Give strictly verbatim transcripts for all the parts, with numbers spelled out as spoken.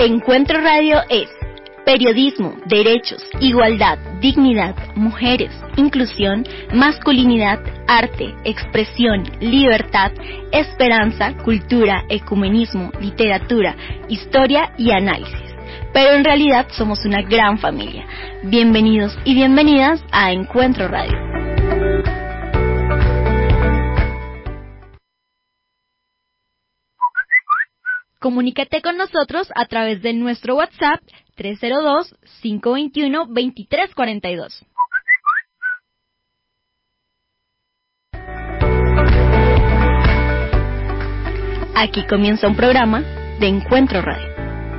Encuentro Radio es periodismo, derechos, igualdad, dignidad, mujeres, inclusión, masculinidad, arte, expresión, libertad, esperanza, cultura, ecumenismo, literatura, historia y análisis. Pero en realidad somos una gran familia. Bienvenidos y bienvenidas a Encuentro Radio. Comunícate con nosotros a través de nuestro WhatsApp tres cero dos, cinco dos uno, dos tres cuatro dos. Aquí comienza un programa de Encuentro Radio.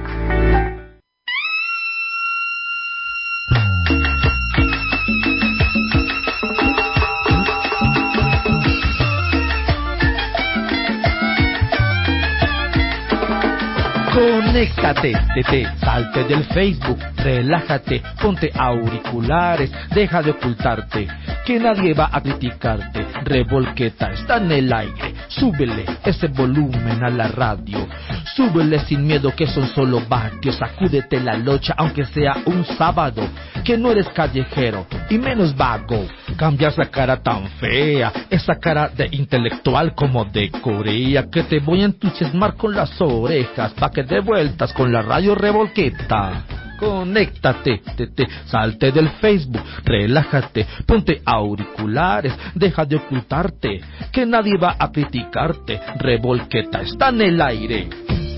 Conéctate, te, te, salte del Facebook, relájate, ponte auriculares, deja de ocultarte, que nadie va a criticarte. Revolqueta está en el aire, súbele ese volumen a la radio, súbele sin miedo que son solo vatios, sacúdete la locha aunque sea un sábado, que no eres callejero y menos vago. Cambia esa cara tan fea, esa cara de intelectual como de Corea, que te voy a entusiasmar con las orejas, pa' que de vueltas con la radio Revolqueta. Conéctate, te, te, salte del Facebook, relájate, ponte auriculares, deja de ocultarte, que nadie va a criticarte. Revolqueta está en el aire.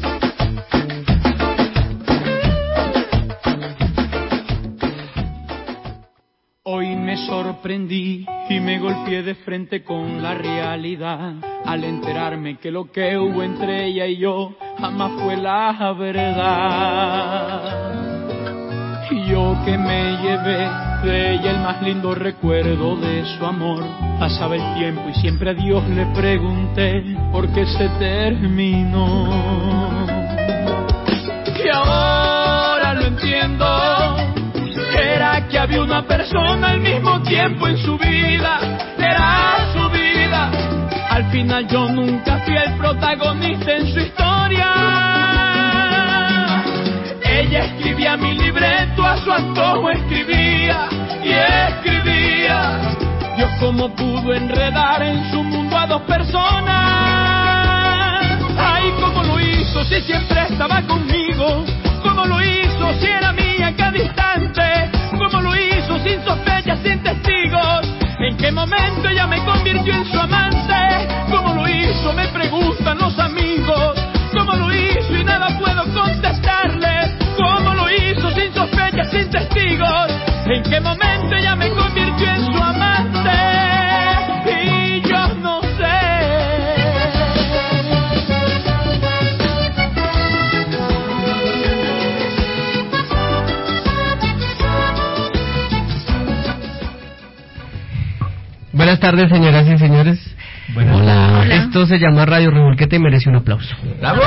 Hoy me sorprendí y me golpeé de frente con la realidad al enterarme que lo que hubo entre ella y yo jamás fue la verdad. Y yo que me llevé de ella el más lindo recuerdo de su amor. Pasaba el tiempo y siempre a Dios le pregunté por qué se terminó. Y ahora lo entiendo, era que había una persona al mismo tiempo en su vida, era su vida. Al final yo nunca fui el protagonista en su historia. Ella escribía mi libreto, a su antojo escribía y escribía. Dios cómo pudo enredar en su mundo a dos personas. Ay, cómo lo hizo si siempre estaba conmigo. Cómo lo hizo si era mía en cada instante. Cómo lo hizo sin sospechas, sin testigos. ¿En qué momento ella me convirtió en su amante? ¿Cómo lo hizo? Me preguntan los amigos. ¿Cómo lo hizo? Y nada puedo contestarle. ¿Cómo lo hizo sin sospechas, sin testigos? ¿En qué momento ella me convirtió en su amante? Y yo no sé. Buenas tardes, señoras y señores. Buenas Hola. Hola. Esto se llama Radio Revolqueta y merece un aplauso. ¡Bravo!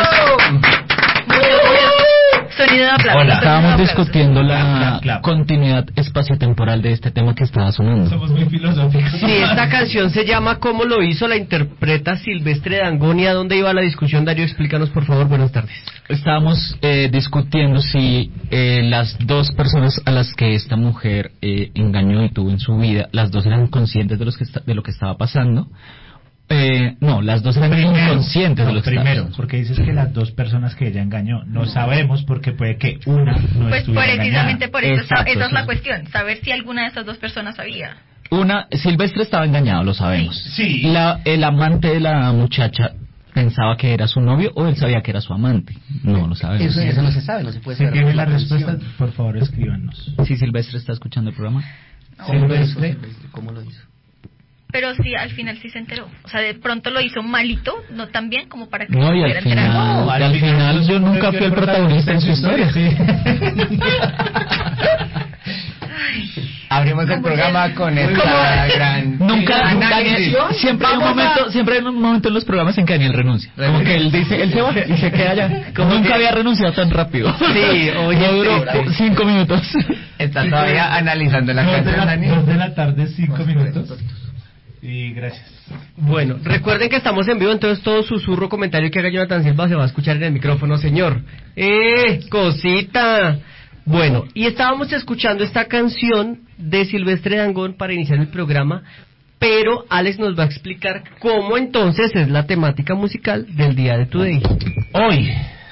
Sonido de aplauso. Hola. Estábamos discutiendo la Clap, clap. continuidad espaciotemporal de este tema que estaba sonando. Somos muy filosóficos. Sí, esta canción se llama ¿Cómo lo hizo? La interpreta Silvestre Dangond. ¿A dónde iba la discusión, Darío? Explícanos, por favor. Buenas tardes. Estábamos eh, discutiendo si eh, las dos personas a las que esta mujer eh, engañó y tuvo en su vida, las dos eran conscientes de, los que esta, de lo que estaba pasando. Eh, no, las dos eran Primero, inconscientes no, de lo que primero, estaba pasando. porque dices que las dos personas que ella engañó, no sabemos porque puede que una no Pues estuviera precisamente engañada. por eso, Exacto, esa es la sí. cuestión, saber si alguna de esas dos personas sabía. Una, Silvestre estaba engañado, lo sabemos. Sí. La, el amante de la muchacha pensaba que era su novio o él sabía que era su amante. No lo sabemos. Eso, eso no se sabe, no se puede Si saber. tiene por la canción. respuesta, por favor, escríbanos. Si Silvestre está escuchando el programa. ¿Cómo lo hizo Silvestre. Silvestre? ¿Cómo lo hizo? Pero sí, al final sí se enteró. O sea, de pronto lo hizo malito, no tan bien como para que No, se y pudiera al final, enterar. No, y al al final final no yo se nunca fui el protagonista en su historia. Abrimos el programa con esta gran Nunca, nunca análisis. siempre hay un momento, siempre hay un momento en los programas en que Daniel renuncia. Como que él dice, él se va y se queda allá. Nunca había renunciado tan rápido. Sí, oye, No duró triste. cinco minutos. Está todavía analizando la Dos de canción, la, Dani. dos de la tarde, cinco minutos. Y gracias. Bueno, recuerden que estamos en vivo, entonces todo susurro, comentario que haga Jonathan Silva se va a escuchar en el micrófono, señor. ¡Eh, cosita! Bueno, y estábamos escuchando esta canción de Silvestre Dangond para iniciar el programa, pero Alex nos va a explicar cómo entonces es la temática musical del Día de Today. Hoy,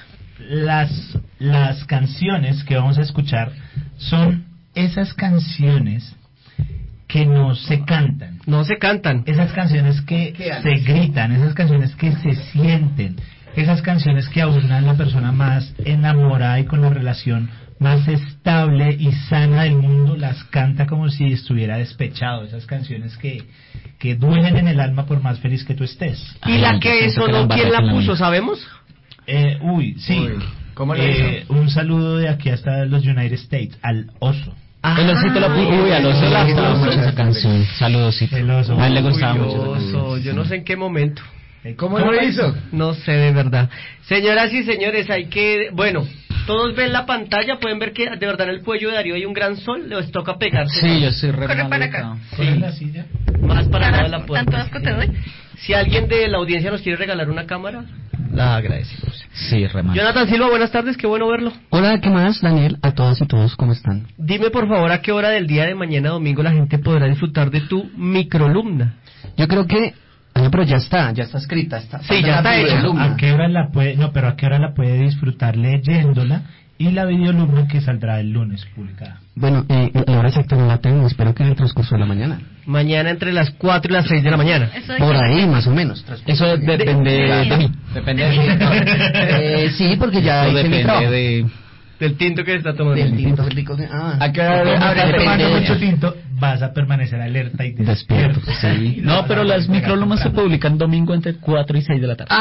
las, las canciones que vamos a escuchar son esas canciones que no se cantan. No se cantan. Esas canciones que se gritan, esas canciones que se sienten, esas canciones que aúnan a la persona más enamorada y con la relación más estable y sana del mundo, las canta como si estuviera despechado. Esas canciones que, que duelen en el alma por más feliz que tú estés. ¿Y la que sonó, quién la puso, sabemos? Eh, uy, sí. Uy, ¿cómo lo Eh, hizo? un saludo de aquí hasta los United States, al oso. Ah, El osito la puso. Uy, al oso le gustaba el mucho oso. esa canción. Saludosito. El oso. A él le gustaba Uy, mucho. oso, yo no sé en qué momento. ¿Cómo lo hizo? No sé, de verdad. Señoras y señores, hay que... Bueno, todos ven la pantalla, pueden ver que de verdad en el cuello de Darío hay un gran sol, les toca pegarse. Sí, yo soy re Corre para mal acá. ubicado. ¿Cuál es la silla? Más para nada de la puerta. ¿Tanto asco te doy? Si alguien de la audiencia nos quiere regalar una cámara, la agradecemos. Sí, re mal. Jonathan Silva, buenas tardes, qué bueno verlo. Hola, ¿qué más, Daniel? A todas y todos, ¿cómo están? Dime por favor a qué hora del día de mañana domingo la gente podrá disfrutar de tu microlumna. Yo creo que... Ah, pero ya está, ya está escrita. Está, Sí, ya está hecha. ¿A qué hora la puede, no, pero a qué hora la puede disfrutar leyéndola? Y la videolumna que saldrá el lunes publicada. Bueno, eh, la hora exacta no la tengo, espero que en el transcurso de la mañana. Mañana entre las cuatro y las seis de la mañana. Eso Por de- ahí, más o menos. Eso depende de, de mí. Depende de ti. Eh, sí, porque ya Eso hice mi trabajo. depende de... Del tinto que se está tomando. Del tinto rico de... Ah. ¿A qué hora Como habrá estás depende tomando de mucho ella? tinto, vas a permanecer alerta y Despierto, despierto. sí. No, pero las microlumas se publican domingo entre cuatro y seis de la tarde.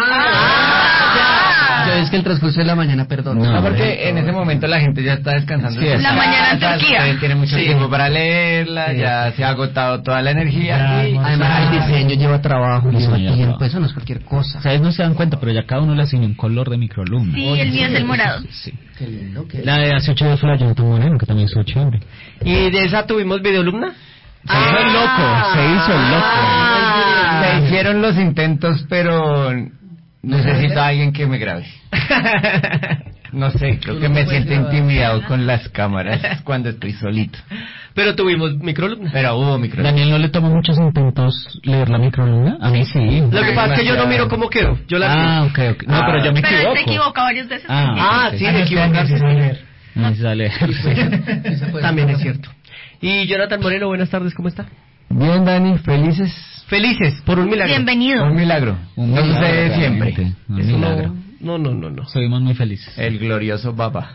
Ah, Yo es que el transcurso de la mañana, perdón. No, No, porque en ese momento la gente ya está descansando. Sí, en sus La mañana en casas, Turquía. usted tiene mucho Sí. tiempo para leerla, ya se ha agotado toda la energía. Ya, y no, Además, el diseño lleva trabajo, Eso lleva lleva tiempo, trabajo. eso no es cualquier cosa. Ustedes no se dan cuenta, pero ya cada uno le asigna un color de microlumna. Sí, el mío es el morado. Sí. Qué lindo, qué La de hace ocho días fue la Jonathan Moreno, que también estuvo chévere. ¿Y de esa tuvimos videolumna? Se hizo el loco, se hizo el loco. Ah. Se hicieron los intentos, pero necesito a alguien que me grabe. No sé, creo que me siento intimidado con las cámaras cuando estoy solito. Pero tuvimos microlumna. Pero hubo micrófono. Daniel no le tomó muchos intentos leer la microlumna. A mí sí. Lo que pasa es que yo no miro cómo quedó. Yo la Ah, ok, ok. No, pero yo me Pero él equivoco. se equivoca varias veces. Ah, también. Ah, ok. sí, Ah, de no, equivocarse. sí sabe leer. No se sale. También es cierto. Y Jonathan Moreno, buenas tardes, ¿cómo está? Bien, Dani, felices. Felices, por un milagro. Bienvenido. Un milagro. Un No milagro, sucede siempre. realmente. Un Eso milagro. no, no, no, no, no. Estuvimos muy felices. El glorioso Baba.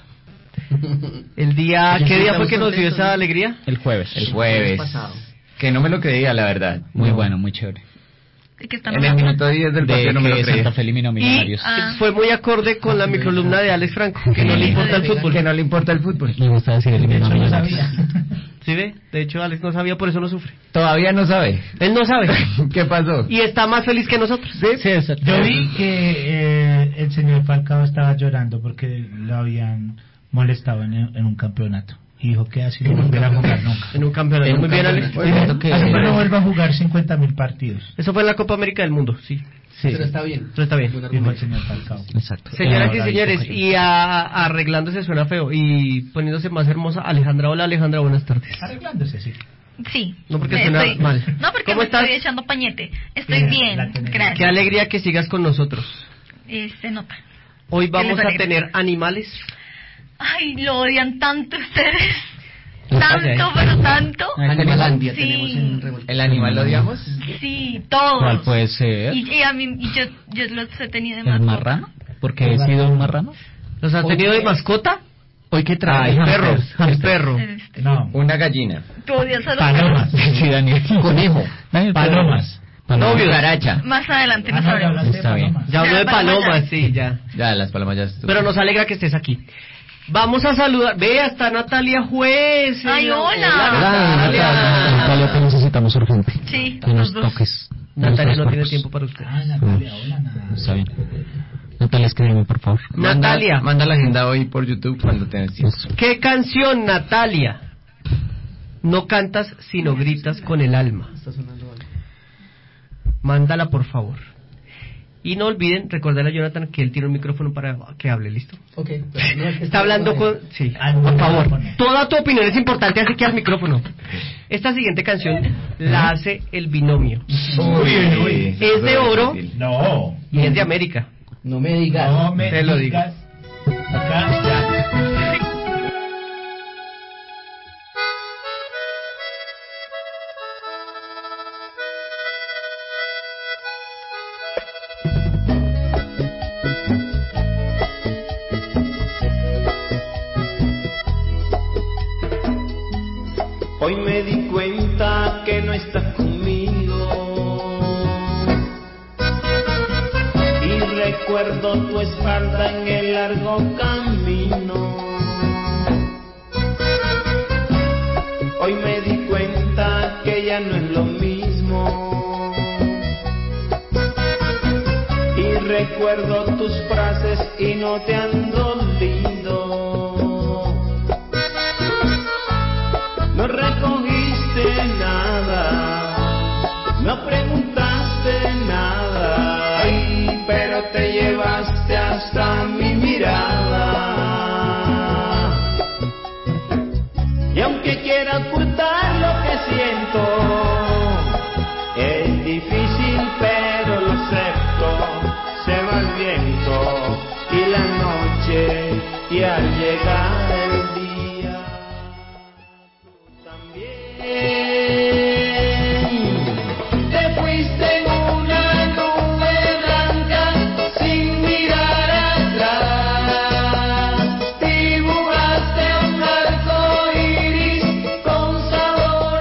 El día, Oye, ¿qué sí, día fue estamos que nos dio contentos, esa ¿no? alegría? El jueves. El jueves. pasado. Que no me lo creía, la verdad. Muy No. bueno, muy chévere. ¿De qué estamos En el hablando? minuto diez del De partido no me lo que creía. Santa Fe eliminó Y Millonarios. Ah. fue muy acorde con la microlumna de Alex Franco, que no le importa el fútbol. Que no le importa el fútbol. Me gusta decir De eliminó hecho, no Millonarios. sabía. ¿Sí ve? De hecho, Alex no sabía, por eso no sufre. Todavía no sabe. Él no sabe. ¿Qué pasó? Y está más feliz que nosotros. Sí, exacto. Yo vi que eh, el señor Falcao estaba llorando porque lo habían molestado en, en un campeonato. Y dijo que así no volverá a jugar nunca. En un campeonato. En un Muy bien, Alex. campeonato. Siento que- Así que no vuelva a jugar cincuenta mil partidos. Eso fue en la Copa América del Mundo, sí. Sí. Pero está bien. Pero está bien. Buen Dijo el argumento. señor Falcao. Exacto. Señoras y Ahora señores, dijo que- y a- arreglándose suena feo y poniéndose más hermosa, Alejandra. Hola, Alejandra, buenas tardes. Arreglándose, sí. Sí. No, porque Me suena estoy- mal. No, porque ¿Cómo me estás? estoy echando pañete. Estoy La- bien, la tenemos. gracias. Qué alegría que sigas con nosotros. Eh, se nota. Hoy ¿Qué vamos les a alegra? tener animales. Ay, lo odian tanto ustedes. ¿Qué pasa, eh? Tanto, pero tanto. Animalandia Sí. tenemos en revuelta. ¿El animal lo odiamos? Sí, todos. ¿Cuál puede ser? Y, y a mí, y yo, yo los he tenido de ¿El mascota. marrano? ¿Porque he sido un marrano? ¿Los has tenido de mascota? Hoy qué Ah, trae. el hamster, perro. El hamster. perro. Este, No. Una gallina. tú odias a los Palomas. Sí, Daniel. Conejo. Daniel, Palomas. Palomas. Novios. Cucaracha. perros. Más adelante Ah, nos no, ya hablamos. hablaste de Está bien. palomas. Ya habló de Ya, paloma palomas, ya. sí, ya. Ya, las palomas ya estuvo. Pero nos alegra que estés aquí. Vamos a saludar. Vea, está Natalia Juez. Ay, hola. Hola, Natalia. Natalia, te necesitamos urgente. Sí, Que nos los dos. toques. Natalia no nuestros tiene cuerpos. tiempo para usted. Ah, Natalia, hola, Natalia. Está bien. Natalia, escríbeme, por favor. Manda- Natalia. Manda la agenda hoy por YouTube cuando tengas tiempo. Eso. ¿Qué canción, Natalia? No cantas, sino gritas con el alma. Está sonando algo. Mándala, por favor. Y no olviden recordarle a Jonathan que él tiene un micrófono para que hable, ¿listo? Ok. No, es que Está hablando con... Sí, por favor. Toda tu opinión es importante, así que al micrófono. Esta siguiente canción la hace el binomio. Uy, uy, es de oro. No. Y es de América. No me digas. No me Te lo digo. digas. Acá, ya. Hoy me di cuenta que no estás conmigo y recuerdo tu espalda en el largo camino. Hoy me di cuenta que ya no es lo mismo y recuerdo tus frases y no te han dolido. No recogiste nada, no preguntaste nada, ay, pero te llevaste hasta mi mirada. Y aunque quiera ocultar lo que siento, es difícil pero lo acepto. Se va el viento y la noche, y al llegar el día te fuiste en una nube blanca sin mirar atrás, dibujaste un arco iris con sabor a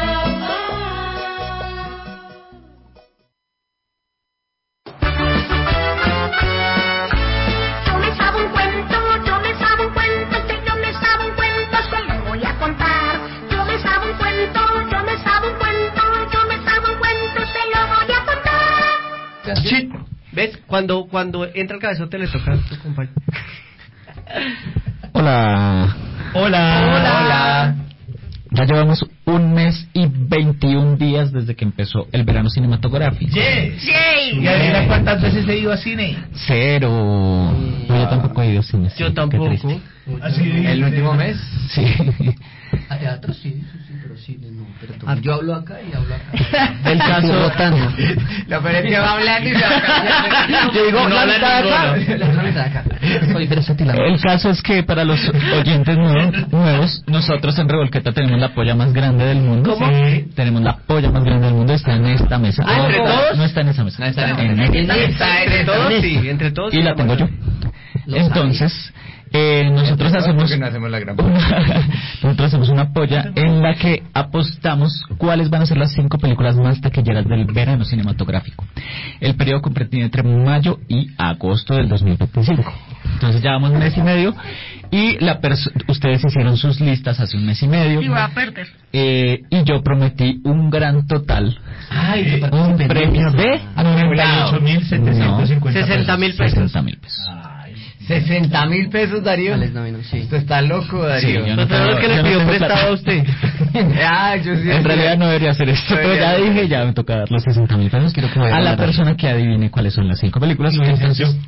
Yo me sabe un cuento, yo me sabe un cuento, que yo me sabe un cuento, se lo voy a contar. Yo me sabe un cuento, yo me sabe un cuento, yo me sabe un cuento, se lo voy a contar. Sí. ¿Ves? Cuando cuando entra el cabezote le toca a tu compañero. Hola. Hola. Hola. Ya llevamos un mes y veintiún días desde que empezó el verano cinematográfico. Yes. Yay. ¿Y adivina cuántas veces he ido a cine? Cero. No, yo tampoco he ido a cine. sí, Yo qué tampoco. triste. Así dice. ¿El último mes? Sí. A teatro sí, sí, sí, pero sí, no. Pero tú- Ah. yo hablo acá y hablo acá. El caso rotando. Lo peor es que va a hablar y se va a cambiar. Yo digo, No la habla mitad de acá. ninguno. La otra mitad de acá. Soy versátil. El caso es que para los oyentes nuevos, nuevos, nosotros en Revolqueta tenemos la polla más grande del mundo. ¿Cómo? Sí. Tenemos la polla más grande del mundo, está en esta mesa. Ah, ¿entre no, todos? No está en esa mesa. No está en en esa esta. Está entre todos, sí, entre todos. Y la tengo yo. Lo Entonces, eh, nosotros hacemos Porque no hacemos la gran nosotros hacemos una polla en la que apostamos cuáles van a ser las cinco películas más taquilleras del verano cinematográfico. El periodo comprendido entre mayo y agosto del dos mil veinticinco. Entonces ya vamos un mes y medio y la perso- ustedes hicieron sus listas hace un mes y medio. Y voy a perder. Eh, y yo prometí un gran total, Ay, yo un participé en premio eso. de noventa y ocho mil setecientos cincuenta sesenta mil pesos. sesenta mil pesos. sesenta mil pesos, Darío. Alex Novino, sí. Usted está loco, Darío. Sí, yo no Pues fueron los que yo le no pidió tengo prestado plata. a usted. Ah, yo sí. En realidad no debería hacer esto, pero ya Debería. dije, ya me toca dar los sesenta mil pesos. Quiero que me A la hagan la persona que adivine cuáles son las cinco películas. ¿Y qué Entonces,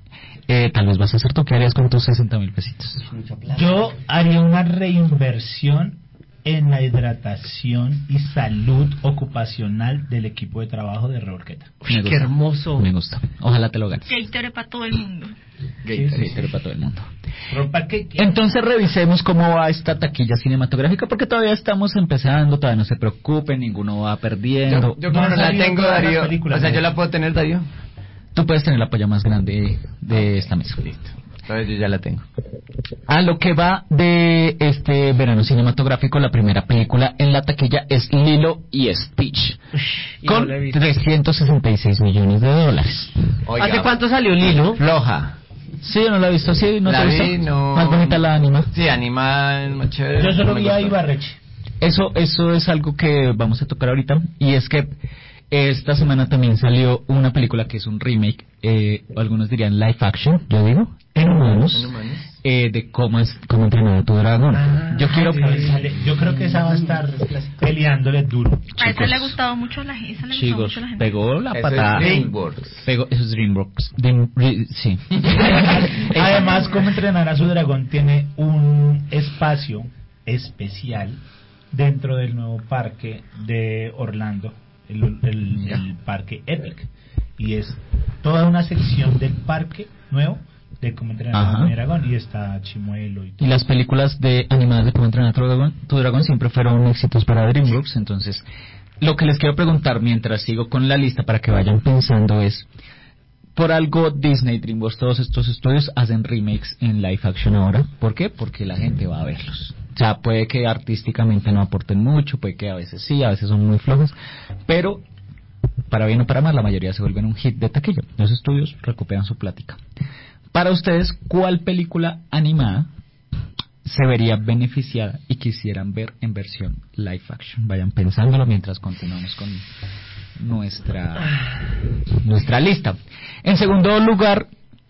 eh, tal vez vas a hacer tú. ¿Qué harías con tus sesenta mil pesitos? Mucha plata. Yo haría una reinversión en la hidratación y salud ocupacional del equipo de trabajo de Revolqueta. Me Qué hermoso. Me gusta. Ojalá te lo ganes. Gatorade para todo el mundo. Sí, sí, pero para todo el mundo. Ropa que quiera. Entonces revisemos cómo va esta taquilla cinematográfica, porque todavía estamos empezando, todavía no se preocupen, ninguno va perdiendo. Yo, yo como No no han la salido tengo, todas las Darío. películas, O sea, ¿no? yo la puedo tener, Darío. Tú puedes tener la polla más grande de esta mesa. Listo. Entonces yo ya la tengo. A lo que va de este verano cinematográfico, la primera película en la taquilla es Lilo y Stitch, Y no con la he visto. trescientos sesenta y seis millones de dólares. Oiga, ¿Hace cuánto salió Lilo? Floja. Sí, yo no la he visto, sí, no La te vi, gusta. no. Más bonita la anima. Sí, anima, más chévere. Yo solo no me vi a gustó. Ibarreche. Eso, eso es algo que vamos a tocar ahorita, y es que esta semana también salió una película que es un remake, eh, algunos dirían live action, yo digo, en humanos, En humanos. eh, de cómo es cómo entrenar a tu dragón. Ah, yo quiero sí, sale- yo creo que esa va a estar peleándole duro. A esa le ha gustado mucho la gente. Esa le ha gustado Chicos, mucho a la gente. pegó la Eso patada. es DreamWorks. Pegó, eso es DreamWorks. Dream- re- sí. Además, cómo entrenar a su dragón tiene un espacio especial dentro del nuevo parque de Orlando, el, el- el parque Epic, y es toda una sección del parque nuevo de cómo entrenar Ajá. a mi dragón, y está Chimuelo y Y las películas de animadas de cómo entrenar a tu dragón, tu dragón siempre fueron éxitos para DreamWorks. Entonces, lo que les quiero preguntar mientras sigo con la lista para que vayan pensando es, por algo Disney, DreamWorks, todos estos estudios hacen remakes en live action ahora. ¿Por qué? Porque la gente va a verlos. O sea, puede que artísticamente no aporten mucho, puede que a veces sí, a veces son muy flojos, pero para bien o para mal, la mayoría se vuelven un hit de taquilla. Los estudios recuperan su plática. Para ustedes, ¿cuál película animada se vería beneficiada y quisieran ver en versión live action? Vayan pensándolo mientras continuamos con nuestra nuestra lista. En segundo lugar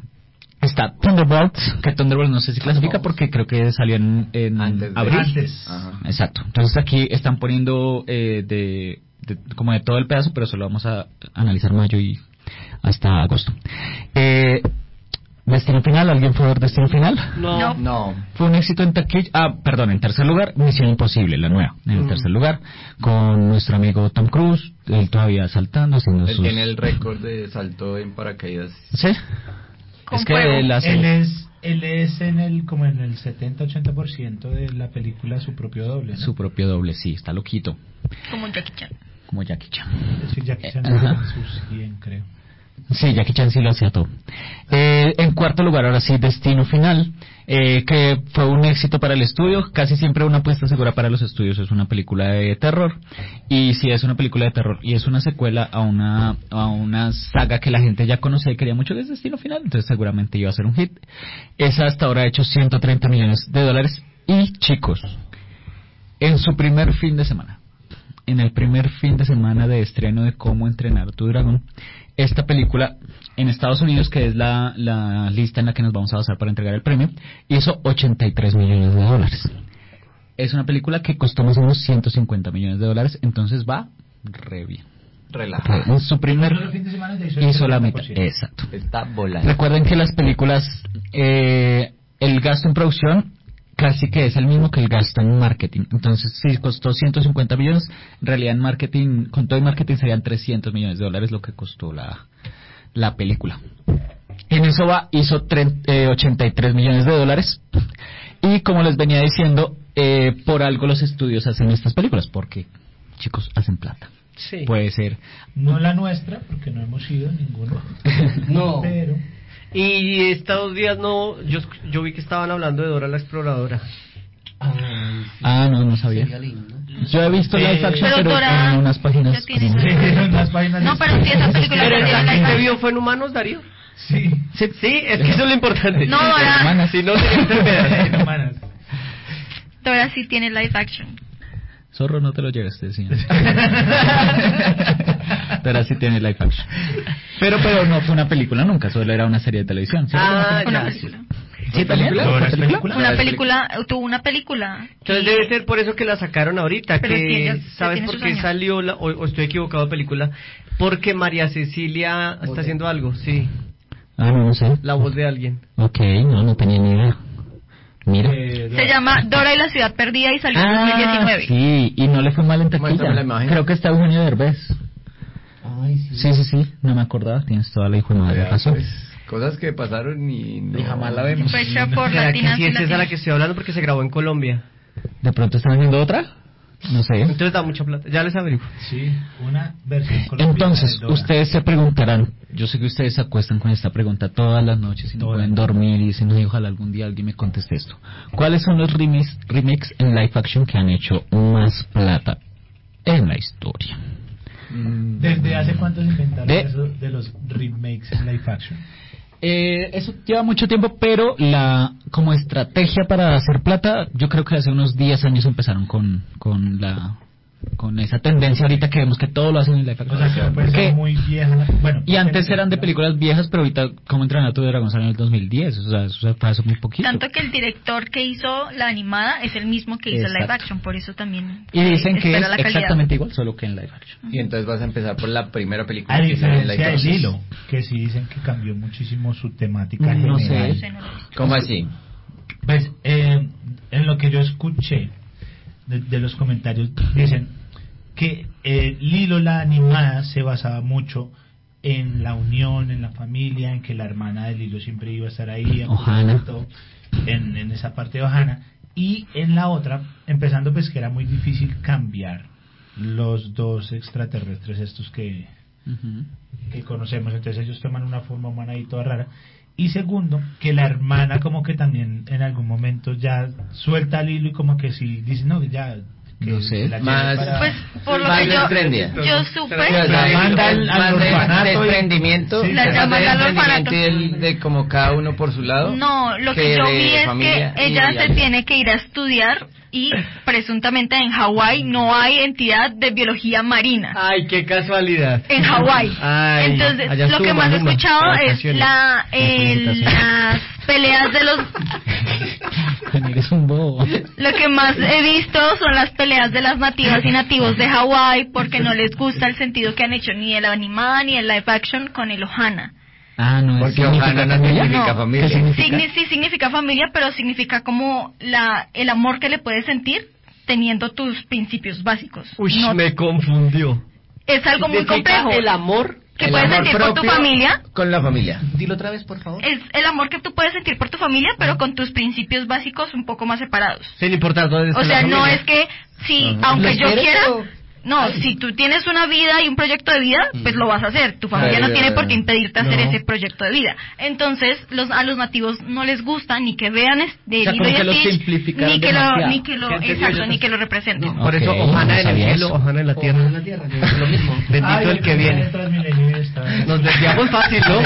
está Thunderbolts, que Thunderbolts no sé si clasifica porque creo que salió en, en Antes de- abril. antes. Ajá. Exacto. Entonces aquí están poniendo eh, de, de como de todo el pedazo, pero solo vamos a analizar mayo y hasta agosto. Eh, Destino Final, ¿alguien fue a ver Destino Final? No. No. Fue un éxito en taquilla. Ah, perdón, en tercer lugar, Misión Imposible, la nueva. En el Mm. tercer lugar, con nuestro amigo Tom Cruise, él todavía saltando, haciendo Él sus... tiene el récord de salto en paracaídas. ¿Sí? Con Es que fuego. él hace... Él es, él es en el como en el setenta ochenta por ciento de la película su propio doble, ¿no? Su propio doble, sí, está loquito, Como Jackie Chan. como Jackie Chan. Es que Jackie Chan Ajá. tiene sus cien, creo. Sí, Jackie Chan sí lo hacía todo. Eh, en cuarto lugar, ahora sí, Destino Final, eh, que fue un éxito para el estudio. Casi siempre una apuesta segura para los estudios es una película de terror. Y si es una película de terror y es una secuela a una a una saga que la gente ya conocía y quería mucho, que es Destino Final, entonces seguramente iba a ser un hit. Esa hasta ahora ha hecho ciento treinta millones de dólares. Y chicos, en su primer fin de semana, en el primer fin de semana de estreno de Cómo entrenar a tu dragón, esta película en Estados Unidos, que es la, la lista en la que nos vamos a basar para entregar el premio, hizo ochenta y tres millones de dólares. Es una película que costó más o menos ciento cincuenta millones de dólares, entonces va re bien. Relajado. En su primer El fin de semana ya hizo el hizo la mitad, setenta por ciento. exacto. Está volando. Recuerden que las películas, eh, el gasto en producción casi que es el mismo que el gasto en marketing. Entonces, si costó ciento cincuenta millones, en realidad en marketing, con todo el marketing serían trescientos millones de dólares lo que costó la, la película. En eso va, hizo treinta, eh, ochenta y tres millones de dólares. Y como les venía diciendo, eh, por algo los estudios hacen estas películas, porque, chicos, hacen plata. Sí. Puede ser. No la nuestra, porque no hemos ido ninguno. No. Pero Y estos días no, yo, yo vi que estaban hablando de Dora la Exploradora. Ah, no, no sabía. Yo he visto Sí. live action, Pero pero Dora en unas páginas. ya tiene como- su- unas páginas No, pero sí, esa película Pero ya el tiene que live vio action. fue en humanos, Darío. Sí. Sí, Sí, es que eso es lo importante. No, Dora. Hermanas. Si no, sería enfermedad. Humanas. Dora sí tiene live action. Zorro, no te lo lleves, te decía. Pero sí tiene live action. Pero, pero no fue una película nunca, solo era una serie de televisión. ¿Sí? Ah, Una ya. película. ¿Sí, también? ¿Dora ¿Una es película? película? Una película, tuvo una película. Entonces debe ser por eso que la sacaron ahorita. Pero Que, sí, ya- ya ¿sabes tiene por sus qué años. salió la, o, o estoy equivocado de película? Porque María Cecilia está haciendo algo, sí. Ah, no, no sé. La voz de alguien. Ok, no, no tenía ni idea. Mira. Eh, Se llama Dora y la ciudad perdida y salió en dos mil diecinueve. Ah, sí, y no le fue mal en Muéstrame la taquilla. imagen. Creo que está Eugenio Derbez. Sí, sí, sí, no me acordaba, tienes toda la hijo de madre Vea, razón. pues, cosas que pasaron y no. Y jamás la vemos. Fue hecha por ¿Será que Latinas sí y es esa la Latinos. que estoy hablando porque se grabó en Colombia? ¿De pronto están haciendo otra? No sé. Entonces da mucha plata. Ya les averiguo. Sí, una versión colombiana Entonces, de Dora. ustedes se preguntarán, yo sé que ustedes se acuestan con esta pregunta todas las noches y no Todas pueden las dormir y dicen, "Ay, ojalá algún día alguien me conteste esto". ¿Cuáles son los remakes, remakes en live action que han hecho más plata en la historia? ¿Desde hace cuánto se inventaron De- eso de los remakes en live action? Eh, eso lleva mucho tiempo, pero la como estrategia para hacer plata, yo creo que hace unos diez años empezaron con, con la con esa tendencia ahorita que vemos que todo lo hacen en live action. O sea, que puede ser muy vieja. Bueno, y antes eran de películas viejas, pero ahorita como entrenar a tu dragón salió en el dos mil diez, o sea, eso fue hace muy poquito. Tanto que el director que hizo la animada es el mismo que hizo Exacto. live action, por eso también. Y dicen eh, que es espera la calidad. exactamente igual, solo que en live action. Y entonces vas a empezar por la primera película. A que sale en diferencia live de action. Lilo, que sí dicen que cambió muchísimo su temática No general. sé. ¿Cómo así? Pues, eh, en lo que yo escuché de, de los comentarios, dicen que eh, Lilo, la animada, se basaba mucho en la unión, en la familia, en que la hermana de Lilo siempre iba a estar ahí, Ohana. en, en esa parte de Ohana, y en la otra, empezando pues que era muy difícil cambiar los dos extraterrestres estos que, Uh-huh. que conocemos, entonces ellos toman una forma humana y toda rara. Y segundo, que la hermana como que también en algún momento ya suelta al hilo y como que si dice, no, ya... Que No sé. la Más- lleve para- Pues por lo Más que yo, desprendida. yo supe, La manda al- al Más de orfanato y- desprendimiento, Sí, la más llaman de al desprendimiento orfanato. y el- de como cada uno por su lado. no, lo que, que yo de vi es familia que y ella se algo. tiene que ir a estudiar y presuntamente en Hawái no hay entidad de biología marina. Ay, qué casualidad. En Hawái. Ay, Entonces, allá lo estuvo que más he Maluma, escuchado de es vacaciones. la, el- las peleas de los... Eres un bobo. Lo que más he visto son las peleas de las nativas y nativos de Hawái porque no les gusta el sentido que han hecho ni el animada ni el live action con el Ohana. Ah, no, Porque ¿significa Ohana no familia? significa No. familia. ¿Qué significa? Signi- sí significa familia, pero significa como la el amor que le puedes sentir teniendo tus principios básicos. Uy, No- me confundió. es algo muy Significa complejo. el amor. que El puedes amor sentir por tu propio familia. Con la familia. Dilo otra vez, por favor. Es el amor que tú puedes sentir por tu familia, pero con tus principios básicos un poco más separados. Sin importar dónde O esté sea, la no familia. es que si, Ajá. aunque ¿Los yo quieres, quiera, pero- no, si tú tienes una vida y un proyecto de vida, pues lo vas a hacer. Tu familia Claro, no tiene por qué no. impedirte hacer No. ese proyecto de vida. Entonces, los a los nativos no les gusta ni que vean es- de O sea, Lilo como y que lo Stitch, simplificaron ni que lo, demasiado. ni que lo, ¿Sí entendió? exacto, Yo ni te- que lo representen. Por eso, Ok, Ohana no en el sabía cielo, eso. Ohana en la tierra. en la tierra, es lo mismo. Bendito Ay, el que viene. Transmilenio está- Nos desviamos fácil, ¿no?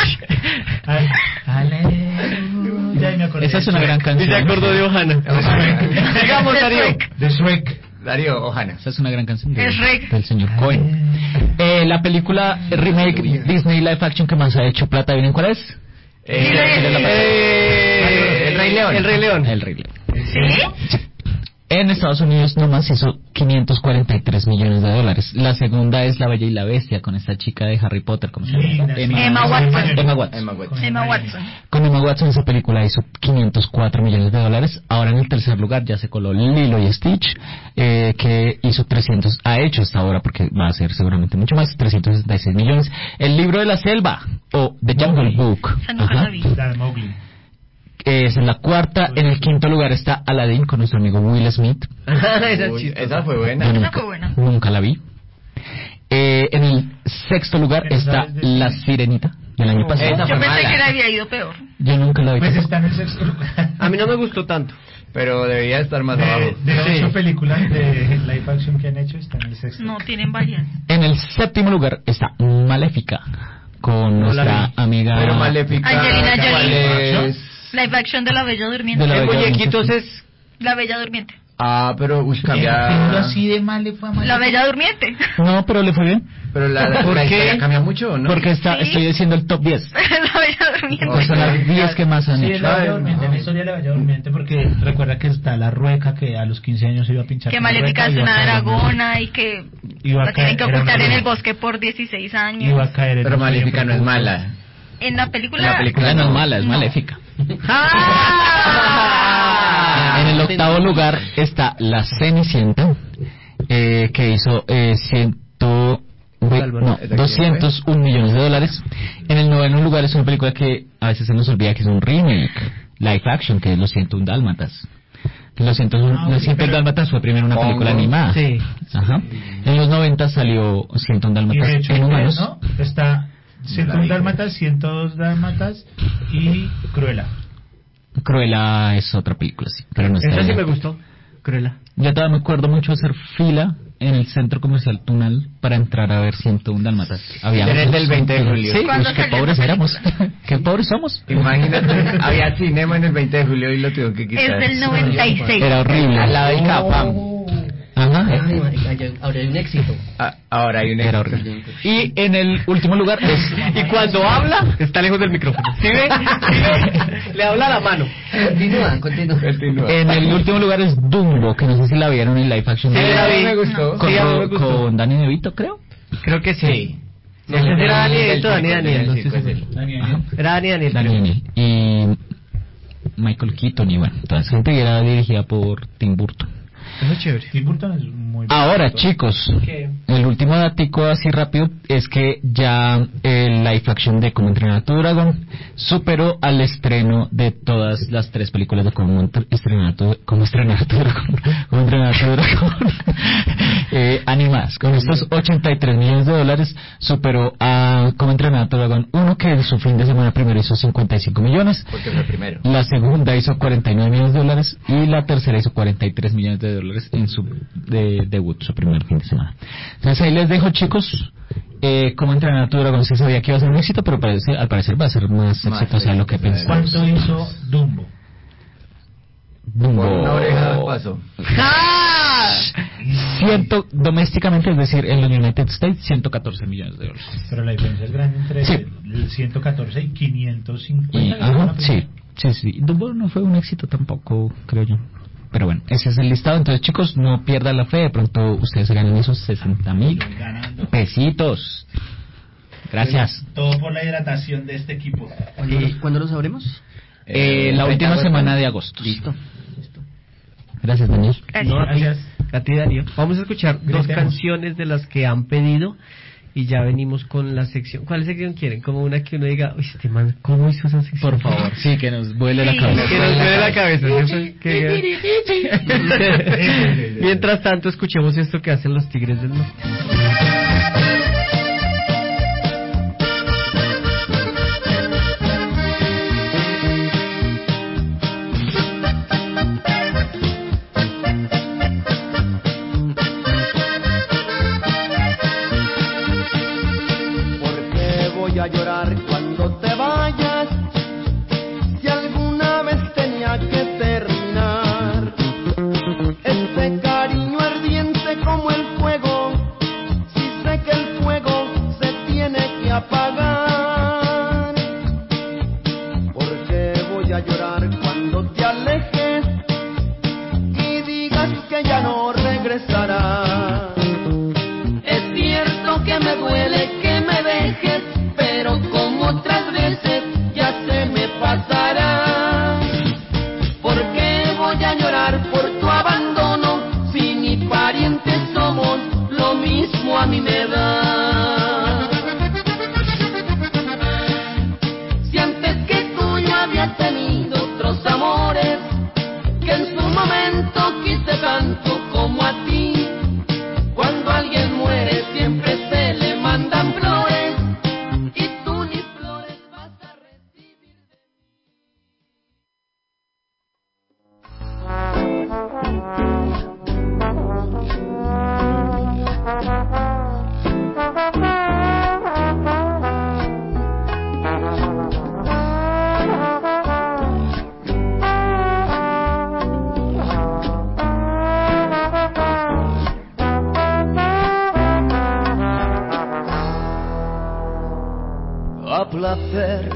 Ay, aleluya, y me acordé Esa es de una Shrek. gran Y canción. se acordó de Ohana. Sigamos, De Darío. Shrek. De Shrek. Darío Ohana. Esa es una gran canción de- Es Shrek. del señor Cohen. Eh, la película remake Disney live action que más ha hecho plata, ¿vienen cuál es? Eh, Eh, El Rey León. El Rey León. El Rey León. ¿Sí? En Estados Unidos nomás hizo quinientos cuarenta y tres millones de dólares. La segunda es La Bella y la Bestia, con esta chica de Harry Potter, ¿cómo se llama? Linda, sí. Emma Watson. Emma Watson. Emma Watson. Emma Watson. Con Emma Watson esa película hizo quinientos cuatro millones de dólares. Ahora en el tercer lugar ya se coló Lilo y Stitch, eh, que hizo trescientos, ha hecho hasta ahora, porque va a ser seguramente mucho más, trescientos sesenta y seis millones. El Libro de la Selva, o The Jungle Book. Esa nunca Ajá. la vi. La de Mowgli. Es en la cuarta. En el quinto lugar está Aladdin con nuestro amigo Will Smith. Esa Uy, chistosa. esa fue Yo buena. Esa nunca, fue buena. nunca la vi. Eh, en el sexto lugar Pero está sabes de- La Sirenita del año pasado. Esa Yo fue pensé mala. que le había ido peor. Yo nunca la vi. Pues está en el sexto lugar. A mí no me gustó tanto. Pero debía estar más abajo. De, de Sí. ocho películas de live action que han hecho, está en el sexto. No tienen varias. En el séptimo lugar está Maléfica con No la nuestra vi. amiga Pero Maléfica. Angelina ¿cuál Jolie. es? Live action de La Bella Durmiente. De la En Bella muñequitos Durmiente. es... La Bella Durmiente. Ah, pero uy, Pero cambia. así de mal le fue a mal. La Bella Durmiente. No, pero le fue bien. Pero la, la, ¿Por la qué? historia cambia mucho, ¿o ¿no? Porque está, Sí. estoy diciendo el top diez. La Bella Durmiente. O sea, las diez que más han Sí, hecho. es la Bella Ay, Durmiente, no. la historia de la Bella Durmiente, porque recuerda que está la rueca que a los quince años se iba a pinchar. Que con la Maléfica rueca, es iba a una caer en- dragona y que Iba a la tienen caer- que era ocultar una en el bruja. bosque por dieciséis Iba a años. caer en Pero un sueño Maléfica no es profundo. mala. En la película... En la película no es no. mala, es No. maléfica. ¡Ah! En el octavo lugar está La Cenicienta, eh, que hizo eh, ciento, no, ¿Esa quién doscientos un millones de dólares. En el noveno lugar es una película que a veces se nos olvida que es un remake, live action, que es Los ciento un Dálmatas. Los ciento un, Ah, Los sí, ciento un pero- Dálmatas fue primero una Pongo. película animada. Sí. Ajá. En los noventa salió ciento un Y Dálmatas de hecho, en humanos. ¿no? Está ciento uno dálmatas, ciento dos dálmatas y Cruella. Cruella es otra película, sí, pero no está Esa en sí la- me gustó. Cruella. Yo todavía me acuerdo mucho de hacer fila en el centro comercial Tunal para entrar a ver ciento un Dálmatas. Había Desde muchos- el veinte de julio. Sí, ¿Cuándo pues, qué salió pobres esa éramos. Qué pobres somos. Imagínate, había cinema en el veinte de julio y lo tuvieron que quitar. Es del noventa y seis. Era horrible. Al lado del Capam. Ajá. Ajá. Ay, marica, ya- ahora hay un éxito. Ah, ahora hay un Era éxito. horrible. Y en el último lugar es... Y cuando habla, está lejos del micrófono. ¿Sí ve? Le habla a la mano. Continúa, continúa. Continúa. En el último lugar es Dumbo, que no sé si la vieron en live action. Sí, la vi. me gustó. Con, Sí, a mí me Ro- gustó. con Danny DeVito, creo. Creo que sí. Sí. No sé si era Dani El Evito o Dani circo, Daniel. No el estoy circo es seguro. Daniel. Ajá. Era Dani Daniel. Danny creo. Daniel. Y Michael Keaton, y bueno, toda esa gente que era dirigida por Tim Burton. Eso es chévere. Tim Burton es muy Ahora, bonito. chicos, ¿Qué? el último datico así rápido es que ya el live action de Cómo entrenar a tu dragón superó al estreno de todas las tres películas de Cómo entre- estrenar a tu, cómo estrenar a tu dragón, Cómo entrenar a tu dragón eh, animadas. Con estos ochenta y tres millones de dólares superó a Cómo entrenar a tu dragón uno, que en su fin de semana primero hizo cincuenta y cinco millones. Porque fue primero. La segunda hizo cuarenta y nueve millones de dólares y la tercera hizo cuarenta y tres millones de dólares en su de, debut, su primer fin de semana. Entonces ahí les dejo, chicos, eh, Cómo entrenar a tu dragón. Se sabía que iba a ser un éxito, pero parece, al parecer va a ser más, Más exitoso de lo que éxito, pensamos. ¿Cuánto hizo Dumbo? Dumbo. Por una oreja al paso. Ciento, domésticamente, es decir, en los United States, ciento catorce millones de dólares. Pero la diferencia es grande entre Sí. el ciento catorce y quinientos cincuenta. Y, que fue ajá, la primera. sí, sí, sí. Dumbo no fue un éxito tampoco, creo yo. Pero bueno, ese es el listado. Entonces, chicos, no pierdan la fe. De pronto ustedes ganan esos sesenta mil Estoy ganando. pesitos. Gracias. Todo por la hidratación de este equipo. ¿Cuándo, los, ¿Cuándo los sabremos? Eh, la última semana de agosto. Listo. Gracias, Daniel. No, a ti, Gracias. a ti, Darío. Vamos a escuchar dos Gritemos. canciones de las que han pedido y ya venimos con la sección. ¿Cuál sección quieren? Como una que uno diga, uy, este man, ¿cómo hizo esa sección? Por favor, sí, que nos vuele la cabeza. Que nos duele la cabeza. ¿Cierto? Que- Mientras tanto, escuchemos esto que hacen los Tigres del Norte. ¿Por qué voy a llorar cuando te vayas? Si alguna vez tenía que terminar este cariño ardiente como el fuego, si sé que el fuego se tiene que apagar. ¿Por qué voy a llorar cuando te alejes y digas que ya no regresarás? Es cierto que me duele que me dejes, pero como otras veces ya se me pasará. ¿Por qué voy a llorar por tu abandono si ni parientes somos? Lo mismo a mí me da. Si antes que tú yo había tenido otros amores que en su momento quise tanto como a ti. Cuando alguien muere siempre se le mandan flores y tú ni flores vas a recibir de a placer.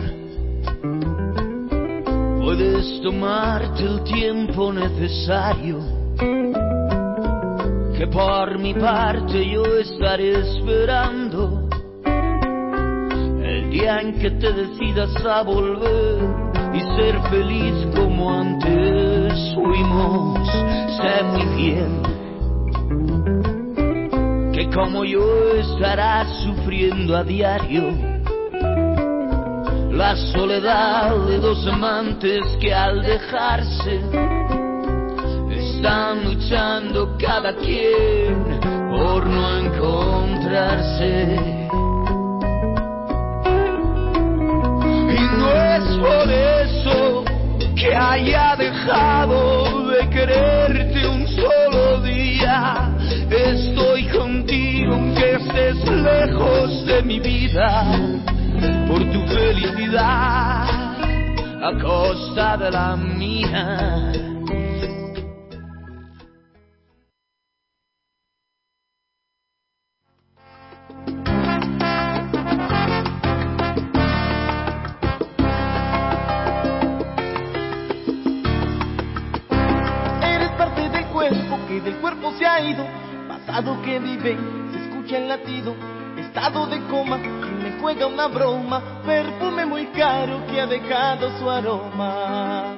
Puedes tomarte el tiempo necesario, que por mi parte yo estaré esperando el día en que te decidas a volver y ser feliz como antes fuimos. Sé muy bien que como yo estarás sufriendo a diario la soledad de dos amantes que al dejarse están luchando cada quien por no encontrarse. Y no es por eso que haya dejado de quererte un solo día. Estoy contigo aunque estés lejos de mi vida, por tu felicidad a costa de la mía. estado que vive, se escucha el latido, estado de coma, quien me juega una broma, perfume muy caro que ha dejado su aroma.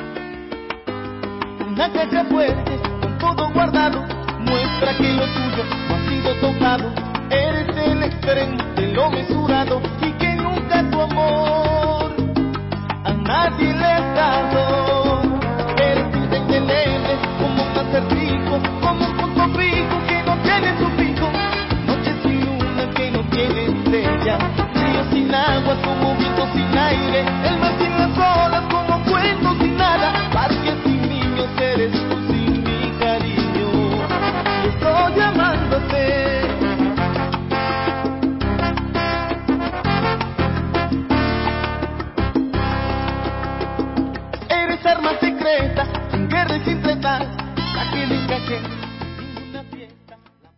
Una caja fuerte, con todo guardado, muestra que lo tuyo no ha sido tocado. Eres el extremo de lo mesurado y que nunca tu amor a nadie le has dado. Eres indetenible como un acertijo, como un punto fijo que no tiene su pico. Noche sin luna que no tiene estrella, río sin agua como viento sin aire, el mar sin las olas como cuento sin nada, parques sin niños, eres tú sin mi cariño. Yo estoy llamándote. Eres arma secreta, sin guerra y sin treta, la que le encaje ninguna fiesta.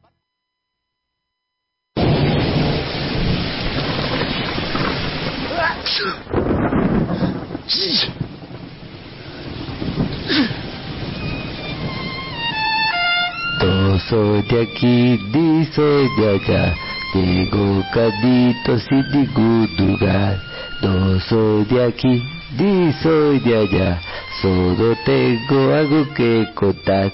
Yo soy de aquí, di soy de allá, tengo caditos sin ningún lugar. No soy de aquí, di soy de allá, solo tengo algo que contar.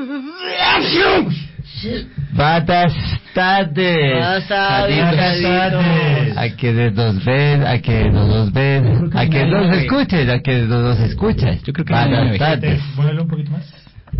Buenas tardes. Buenas tardes. Buenas tardes. A quienes nos ven, a quienes no nos ven, a quienes nos escuchen, a quienes no nos escuchan. Yo creo que buenas tardes. Muévelo un poquito más.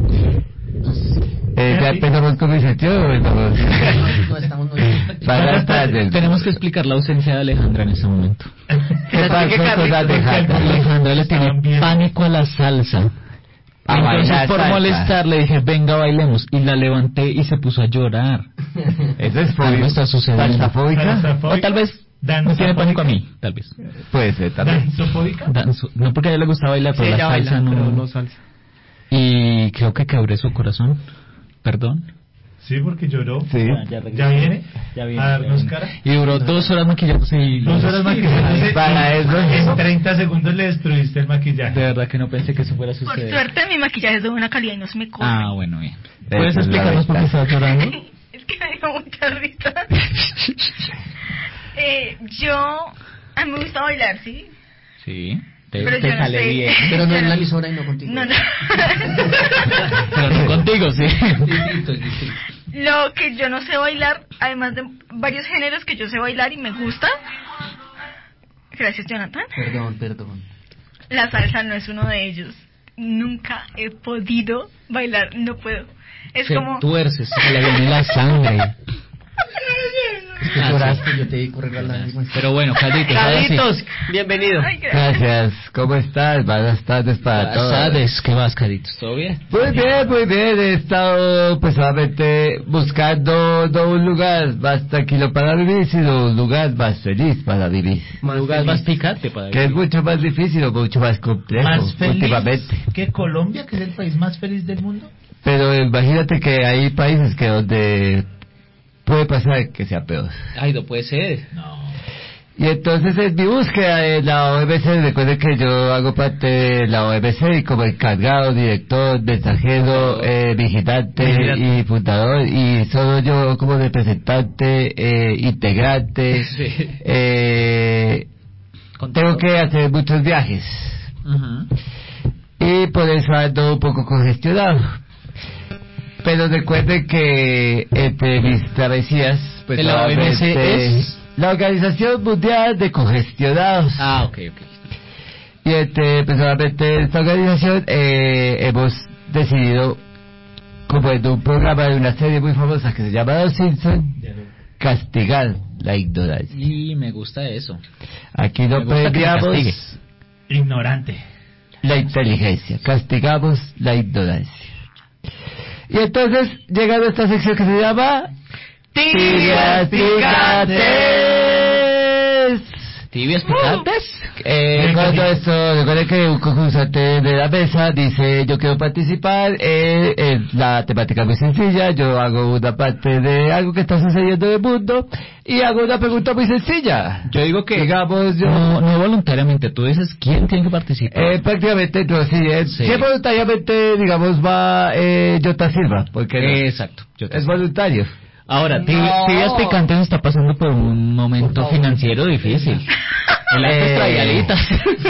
Eh, ya empezamos con mi sección. No, estamos muy bien. Buenas tardes. Tenemos que explicar la ausencia de Alejandra en este momento. ¿Qué pasó con Alejandra? Alejandra le tiene pánico a la salsa. A Entonces, bailar por salsa. molestar, le dije, venga, bailemos. Y la levanté y se puso a llorar. Eso es Algo está sucediendo. ¿Salsafóbica? O tal vez no tiene pánico a mí, tal vez. Puede ser, tal vez. ¿Danzofóbica? Danzo- No, porque a ella le gusta bailar, pero Sí, la ella salsa baila, no... pero no salsa. Y creo que quebré su corazón. Perdón. Sí, porque lloró. Sí. Ya, ya ¿Ya viene? Ya viene, A ya darnos viene. cara. Y duró dos horas maquillándose y... Dos horas maquillaje. Para eso. En treinta segundos le destruiste el maquillaje. De verdad que no pensé que eso fuera a Por suceder. suerte mi maquillaje es de buena calidad y no se me corre. Ah, bueno, bien. Eso ¿Puedes es la explicarnos por qué ventaja. estás llorando? Es que me dio mucha risa. eh, yo... A mí me gusta bailar, ¿sí? Sí. Te, Pero te yo no sale sé. bien. Pero no en la emisora y no contigo. No, no. Pero no contigo, sí. Distinto, es distinto. Lo que yo no sé bailar, además de varios géneros que yo sé bailar y me gusta. Gracias, Jonathan. Perdón, perdón. La salsa no es uno de ellos. Nunca he podido bailar, no puedo. Es Se como... tuerces, se le viene la sangre. Es que Ah, lloraste, yo te vi correr la lágrima. Pero bueno, Carlitos, ahora sí. Carlitos, bienvenido. Ay, gracias. Gracias. ¿Cómo estás? Buenas tardes para Buenas todos. tardes, ¿qué vas, Carlitos? ¿Todo bien? Muy bien, muy bien. He estado pues solamente buscando no un lugar más tranquilo para vivir, sino un lugar más feliz para vivir. Un lugar más picante para Que es vivir. mucho más difícil o mucho más complejo Más feliz últimamente. que Colombia, que es el país más feliz del mundo. Pero imagínate que hay países que donde puede pasar que sea peor. Ay, no puede ser. No. Y entonces en mi búsqueda de la O M C, recuerden que yo hago parte de la O M C y como encargado, director, mensajero, eh, vigilante, Vigilante. y fundador, y solo yo como representante, eh, integrante, Sí. eh, tengo que hacer muchos viajes. Ujú. Y por eso ando un poco congestionado. Pero recuerden que entre mis travesías, pues ¿De la O M C solamente- es? la Organización Mundial de Congestionados. Ah, ok, ok. Y este, pues solamente esta organización eh, hemos decidido, como en un programa de una serie muy famosa que se llama Los Simpson, castigar la ignorancia. Y me gusta eso. Aquí Me no gusta que me premiamos castigue. Ignorante. la inteligencia, castigamos la ignorancia. Y entonces llega nuestra sección que se llama Tiras Tiras Picantes. Tibias picantes. Eh, cuando esto, recuerden que un concursante de la mesa dice, yo quiero participar, eh, eh, la temática es muy sencilla, yo hago una parte de algo que está sucediendo en el mundo y hago una pregunta muy sencilla. Yo digo que, digamos, yo... no, no voluntariamente, tú dices quién tiene que participar. Eh, prácticamente, no, sí, eh, Sí. sí, voluntariamente, digamos, va eh, Jota Silva, porque no, Exacto. Jota es Silva. voluntario. Ahora, Tibi- No. Tibias Picantes está pasando por un momento financiero difícil. El antes Eh, traía alitas.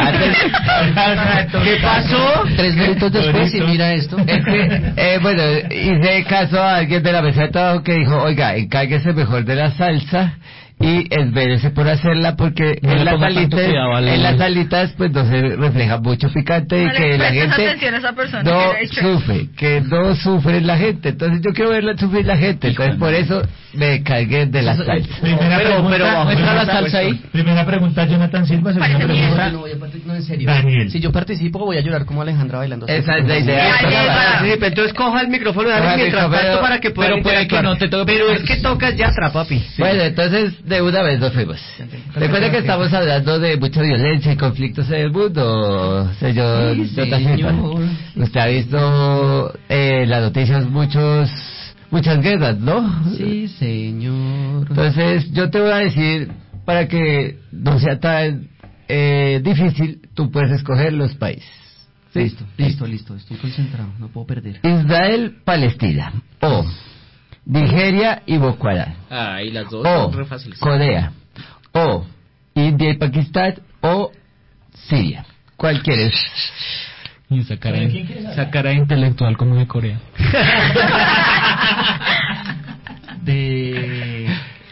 ¿Qué pasó? Tres minutos después y mira esto. Es que, eh, bueno, hice caso a alguien de la mesa de trabajo que dijo, oiga, encárguese mejor de la salsa y esmérese por hacerla porque No en le las ponga tanto alitas, cuidado al- en las alitas pues no se refleja mucho picante y No le que la prestas gente atención a esa persona no que le ha dicho. sufre, que no sufre la gente. Entonces yo quiero verla sufrir la gente, entonces por eso me cargué de la salsa. Primera Pero- pregunta, pero bajo primera la pregunta- salsa ahí. Primera pregunta, Jonathan Silva. Segunda Parece pregunta, No, yo part- no, en serio. Daniel. Si yo participo, voy a llorar como Alejandra bailando. Esa es la idea. Ay, Esa es la Eva. verdad. Sí, entonces coja el micrófono y Coja dale el mientras micrófono, tanto para que pueda pero puede que no te toque. Pero es que tocas ya atrás, papi. Bueno, entonces de una vez nos fuimos. Recuerda que estamos hablando de mucha violencia y conflictos en el mundo, señor Sí, Jota señor. Silva. Usted ha visto eh, las noticias muchos, muchas guerras, ¿no? Sí, señor. Entonces yo te voy a decir, para que no sea tan eh, difícil, tú puedes escoger los países. ¿Sí? Listo, listo, listo. Estoy concentrado. No puedo perder. Israel, Palestina, o Nigeria y Boko Haram, Ay, las dos o son re fáciles. Corea, o India y Pakistán, o Siria. ¿Cuál quieres? Y esa cara, ¿Quién quiere saber? esa cara de intelectual como de Corea. De...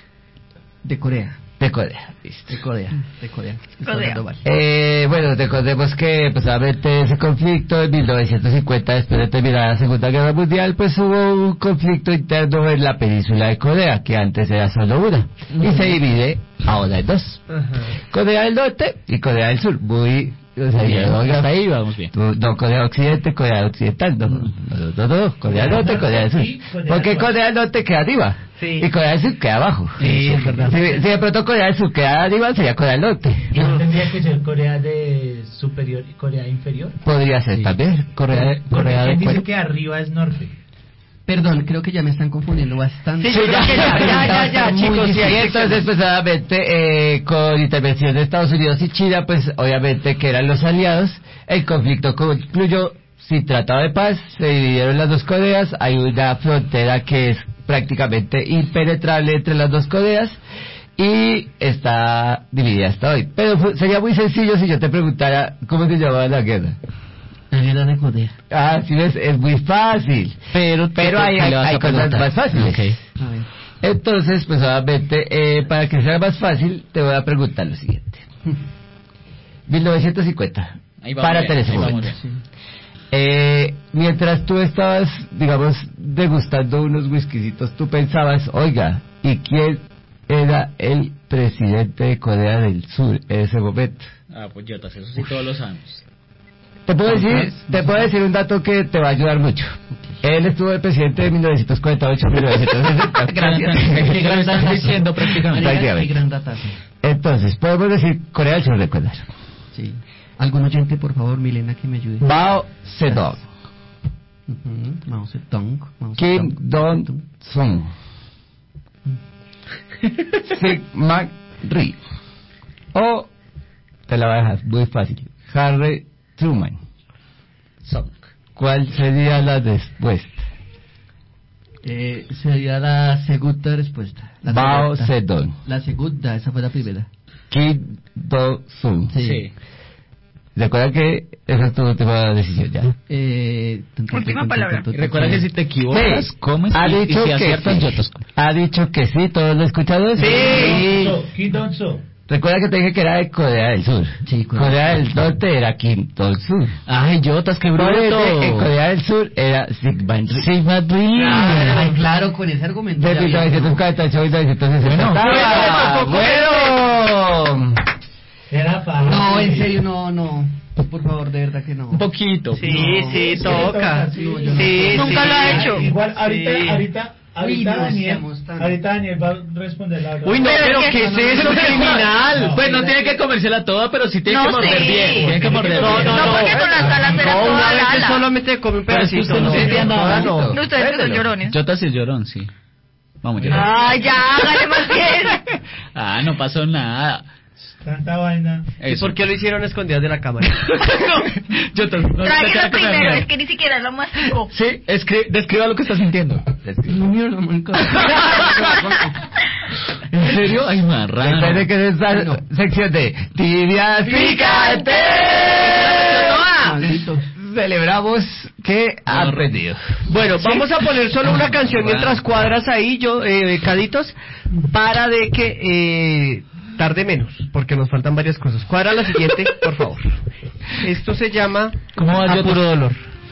De Corea. De Corea, listo. De Corea. De Corea. Es que estoy Corea. hablando mal. Eh, bueno, recordemos que pues obviamente ese conflicto en mil novecientos cincuenta, después de terminar la Segunda Guerra Mundial, pues hubo un conflicto interno en la península de Corea, que antes era solo una, y se divide ahora en dos. Corea del Norte y Corea del Sur, muy... O sea, Bien, no, hasta ahí vamos bien. tú- no Corea Occidente, Corea Occidental, no, no, no, no, no, Corea del Norte, Corea del Sur. Y Corea del Porque Sur. Corea del Norte queda arriba, Sí. y Corea del Sur queda abajo. Sí, es verdad. Si, si de pronto Corea del Sur queda arriba, sería Corea del Norte. ¿No tendría que ser Corea de superior y Corea inferior? Podría ser también. Corea de, Porque Corea de ¿quién dice cuero. que arriba es norte? Perdón, creo que ya me están confundiendo bastante. Sí, yo creo que ya, ya, ya, ya, Muy chicos, sí, difícil. Y hay entonces, pues obviamente, eh, con intervención de Estados Unidos y China, pues obviamente que eran los aliados, el conflicto concluyó sin tratado de paz, se dividieron las dos Coreas, hay una frontera que es prácticamente impenetrable entre las dos Coreas, y está dividida hasta hoy. Pero fu- sería muy sencillo si yo te preguntara cómo se llamaba la guerra. La guerra de Corea. Ah, sí ves, es muy fácil. Pero, Pero hay, hay, le vas hay a cosas preguntar. más fáciles. Ok. A ver. Entonces, pues obviamente, eh, para que sea más fácil, te voy a preguntar lo siguiente. mil novecientos cincuenta. Ahí vamos Párate en bien, ese ahí vamos momento. bien. Eh, mientras tú estabas, digamos, degustando unos whiskycitos, tú pensabas, oiga, ¿y quién era el presidente de Corea del Sur en ese momento? Ah, pues Jotas, eso sí todos los años. Te puedo decir, te puedo decir un dato que te va a ayudar mucho. Él estuvo el presidente de mil novecientos cuarenta y ocho a mil novecientos sesenta. Gracias. Qué Lo estás diciendo prácticamente. Qué Prácticamente. gran datazo. Entonces, podemos decir Corea del Sur, recuerda. Sí. ¿Algún oyente, por favor, Milena, que me ayude? Mao Zedong, Ujú, Mao Zedong. Mao Kim Zedong. Jong-un, Syngman Rhee, o te la voy a dejar muy fácil, Harry Truman. Song. ¿Cuál sería la respuesta? Eh, sería la segunda respuesta. La Mao segunda. Zedong, La segunda, esa fue la primera. Kim Do-sun. Sí. Sí. Recuerda que esa es tu última decisión ya. Eh, tun, tun, Última tun, tun, palabra. tun, tun, Y recuerda tun. que si te equivocas, Sí. comes Ha y, y dicho si que aciertas, sí. Jotas comes. Ha dicho que sí, ¿todos lo han escuchado eso? Kim Kim Dong-so. Recuerda que te dije que era de Corea del Sur. Sí, Corea Corea del del Norte era Kim Jong-un. Ay, Jotas, qué Por ende, en bruto. Corea del Sur era Syngman Rhee. Syngman Rhee. Ah, claro, con ese argumento. De ya mil había- novecientos cuarenta y ocho a mil novecientos sesenta. Bueno. ¡Ah, bueno! Era fácil. No, en serio, no, no. Por favor, de verdad que no. Un poquito. Sí, No, sí, sí, toca. sí, Sí, yo no. sí. Nunca lo ha hecho. Igual, ahorita, Sí. ahorita, Ahorita, no Daniel, seamos tan- ahorita Daniel va a responder la otra. Uy, no, pero que- ¿qué es eso, criminal? Pues no tiene que comérsela toda, pero sí tiene No, que morder sí. bien. Tiene que morder No, bien. no, No, no. porque con las alas era No, toda una la vez ala. solamente come un Pero es que pedacito. usted no no. sentía nada. No, No, ustedes que son llorones. Yotas es llorón, sí. Vamos, llorón. Ay, ya, hágale más bien. Ah, no pasó nada. Tanta vaina. ¿Y por qué lo hicieron escondidas de la cámara? Yotas, no, no Tráigalo tenga que primero, cambiar. es que ni siquiera lo masticó. Sí, escri- describa lo que está sintiendo. No, mierda, marica. ¿En serio? Ay, marrano. Recuerde que es esta sección de tibias picantes. Maldito. Celebramos que ha aprendido. Bueno, vamos a poner solo una canción mientras cuadras ahí, yo, eh, Caditos, para de que eh, tarde menos, porque nos faltan varias cosas. Cuadra la siguiente, por favor. Esto se llama ¿Cómo va, A Yotas? Puro Dolor.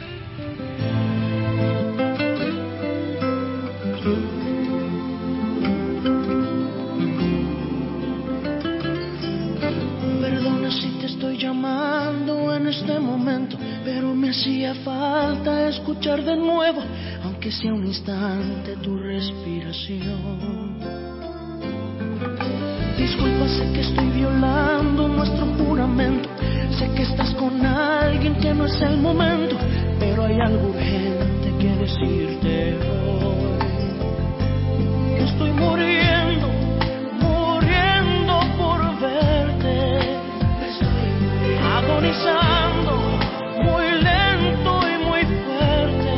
Perdona si te estoy llamando en este momento, pero me hacía falta escuchar de nuevo, aunque sea un instante, tu respiración. Disculpa, sé que estoy violando nuestro juramento, sé que estás con alguien que no es el momento, pero hay algo urgente que decirte hoy. Estoy muriendo, muriendo por verte, agonizando, muy lento y muy fuerte.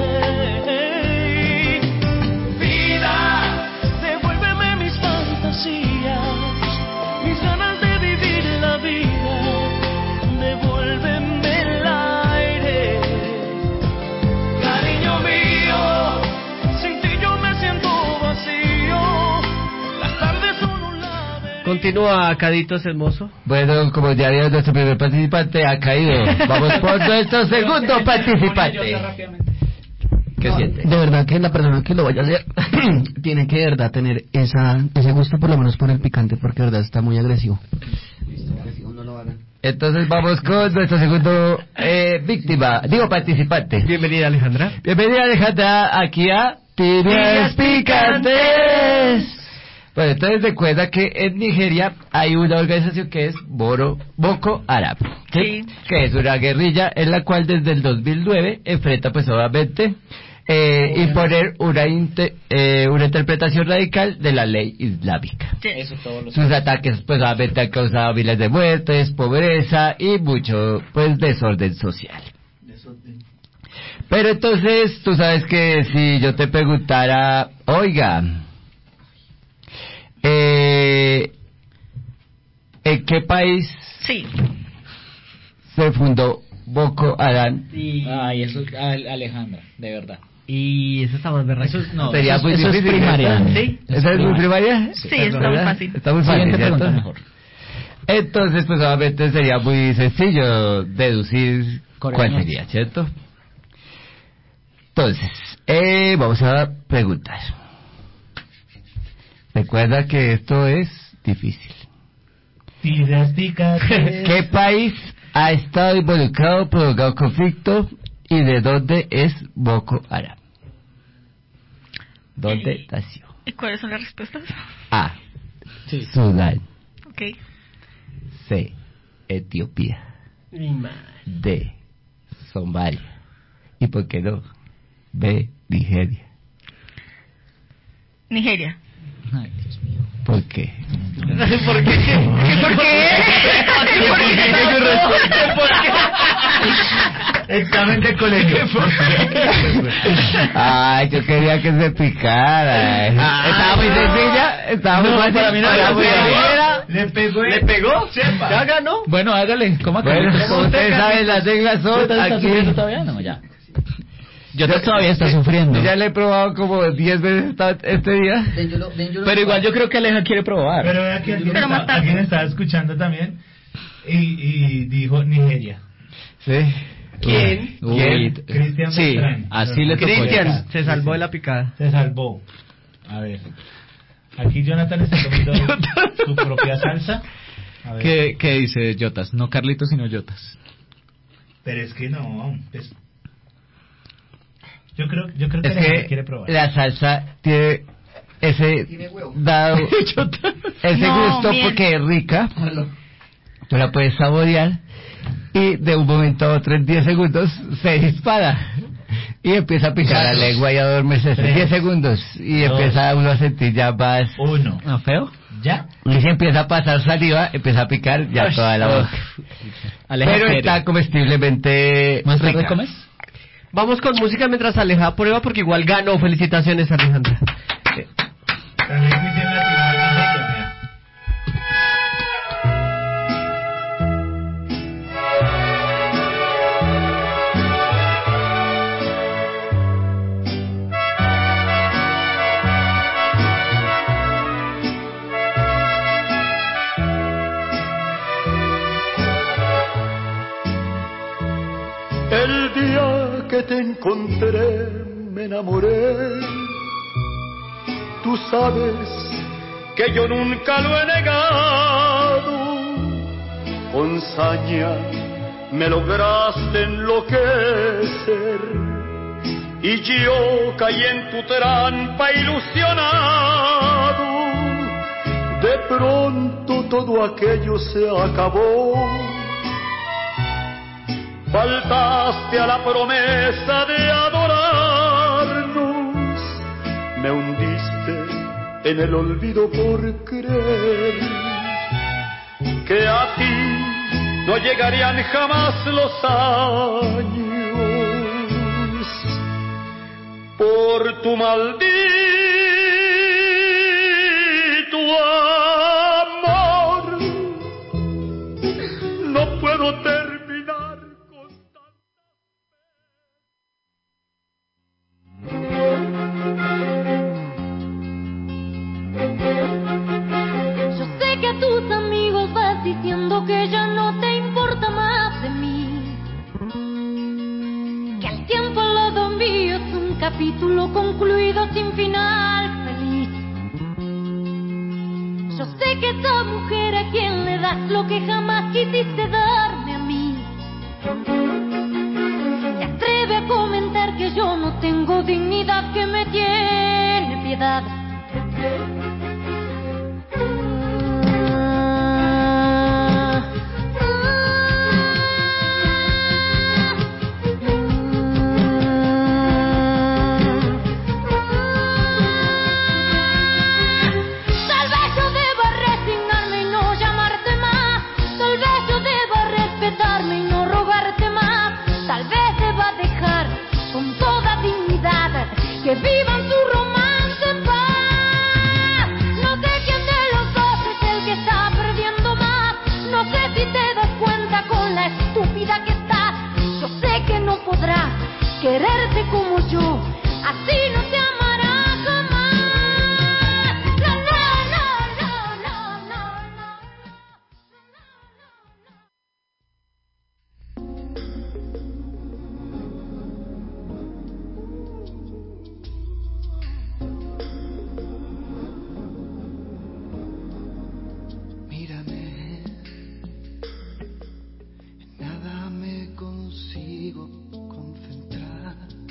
Vida, devuélveme mis fantasías, mis ganas de vivir la vida, devuélveme el aire. Cariño mío, sin ti yo me siento vacío, las tardes son un laberinto. Continúa, Caditos hermoso. Bueno, como ya vio, nuestro primer participante ha caído. Vamos por nuestro segundo participante. ¿Qué No, siente? De verdad que la persona que lo vaya a hacer tiene que de verdad tener esa ese gusto por lo menos por el picante, porque de verdad está muy agresivo. No lo hagan. Entonces vamos con nuestro segundo eh, víctima, digo participante. Bienvenida, Alejandra. Bienvenida, Alejandra, aquí a Tibias Picantes. Bueno, entonces recuerda que en Nigeria hay una organización que es Boro, Boko Haram, ¿sí? Que es una guerrilla en la cual desde el dos mil nueve enfrenta pues obviamente eh, imponer una, inte- eh, una interpretación radical de la ley islámica. Eso todos los Sus ataques pues obviamente han causado miles de muertes, pobreza y mucho pues desorden social. Pero entonces tú sabes que si yo te preguntara, oiga, eh, ¿en qué país Sí. se fundó Boko Haram? Ay, eso, Al- Alejandra, de verdad. Y eso está más berraco. Eso es- no, Sería eso, muy es- eso es difícil, primaria. ¿verdad? ¿Sí? ¿Esa es muy primaria? Sí, está muy ¿Verdad? fácil. Está muy fácil, Siguiente ¿cierto? pregunta mejor. Entonces, pues obviamente sería muy sencillo deducir Coreano. cuál sería, ¿cierto? Entonces, eh, vamos a preguntar. Recuerda que esto es difícil. Tibias picantes. ¿Qué país ha estado involucrado en prolongado conflicto y de dónde es Boko Haram? ¿Dónde nació? ¿Y cuáles son las respuestas? A. Sudán. Ok. C. Etiopía. D. Somalia. ¿Y por qué no? B. Nigeria. Nigeria. Ay, Dios mío. ¿Por qué? ¿Por qué? ¿Por qué? ¿Por qué? Examen de colegio. Ay, yo quería que se picara. Estaba muy sencilla. Estaba muy No, fácil. para mí no era muy muy sencilla. Le pegó. ¿Le pegó? ¿Ya ganó? Bueno, hágale. ¿Cómo que Bueno, como ustedes saben, las reglas son ¿Está aquí. sufriendo todavía? No, ya. Yotas todavía está sufriendo. Ya le he probado como diez veces esta- este día. Pero igual yo creo que Aleja quiere probar. Pero vea que alguien, Pero está- más tarde. alguien estaba escuchando también y, y dijo Nigeria. Sí. ¿Quién? Uy, ¿Quién? Cristian sí, Beltrán. así le tocó. Cristian se salvó de la picada. Se salvó. A ver. Aquí Jonathan está comiendo su propia salsa. A ver. ¿Qué, ¿Qué dice Yotas? No Carlitos, sino Yotas. Pero es que no. Pues, Yo creo, yo creo que es la gente que quiere probar. la salsa tiene ese dado, ese No, gusto bien. porque es rica. Tú la puedes saborear y de un momento a otro en diez segundos se dispara y empieza a picar la lengua y a adormecerse. diez segundos y dos, empieza uno a sentir ya más uno. ¿no, feo? ¿Ya? Y si empieza a pasar saliva, empieza a picar ya Uy, toda la boca. Aleja Pero Pérez. está comestiblemente ¿Más tarde rica. comes? Vamos con música mientras Aleja prueba porque igual ganó. Felicitaciones, Alejandra. Eh, También dice Latinoamérica, mira. El día que te encontré me enamoré. Tú sabes que yo nunca lo he negado. Con saña me lograste enloquecer y yo caí en tu trampa ilusionado. De pronto todo aquello se acabó. Faltaste a la promesa de adorarnos, me hundiste en el olvido por creer que a ti no llegarían jamás los años. Por tu maldito amor, no puedo terminar. Yo sé que a tus amigos vas diciendo que ya no te importa más de mí, que el tiempo al lado mío es un capítulo concluido sin final feliz. Yo sé que esa mujer a quien le das lo que jamás quisiste darme a mí se atreve a comentar que yo no tengo dignidad, que me tiene piedad. Tal vez yo deba resignarme y no llamarte más. Tal vez yo deba respetarme y no rogarte más. Tal vez deba dejar con toda dignidad que vivan su romance en paz. No sé quién de los dos es el que está perdiendo más. No sé si te das cuenta con la estúpida que estás. Yo sé que no podrás quererte como yo, así no te amará jamás. No, no, no, no, no, no, Mírame, en nada me consigo concentrar.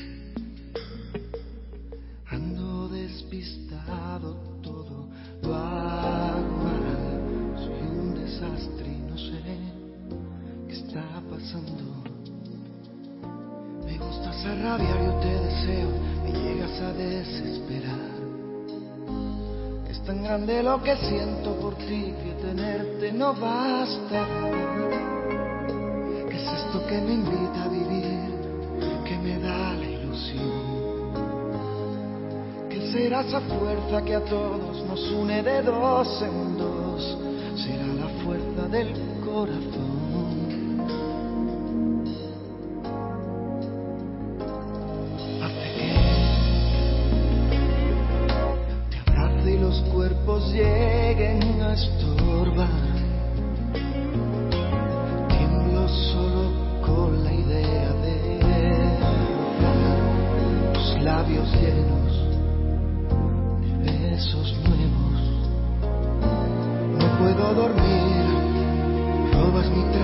Ando despistado, todo lo hago mal. Soy un desastre y no sé qué está pasando. Me gustas a rabiar, yo te deseo, me llegas a desesperar. Es tan grande lo que siento por ti que tenerte no basta. ¿Qué es esto que me invita a vivir, que me da la ilusión? ¿Qué será esa fuerza que a todos nos une de dos en dos? Será la fuerza del corazón. Hace que te abrace y los cuerpos lleguen a estorbar. Tiemblo solo con la idea de rozar tus labios llenos de besos nuevos. No puedo dormir, robas mi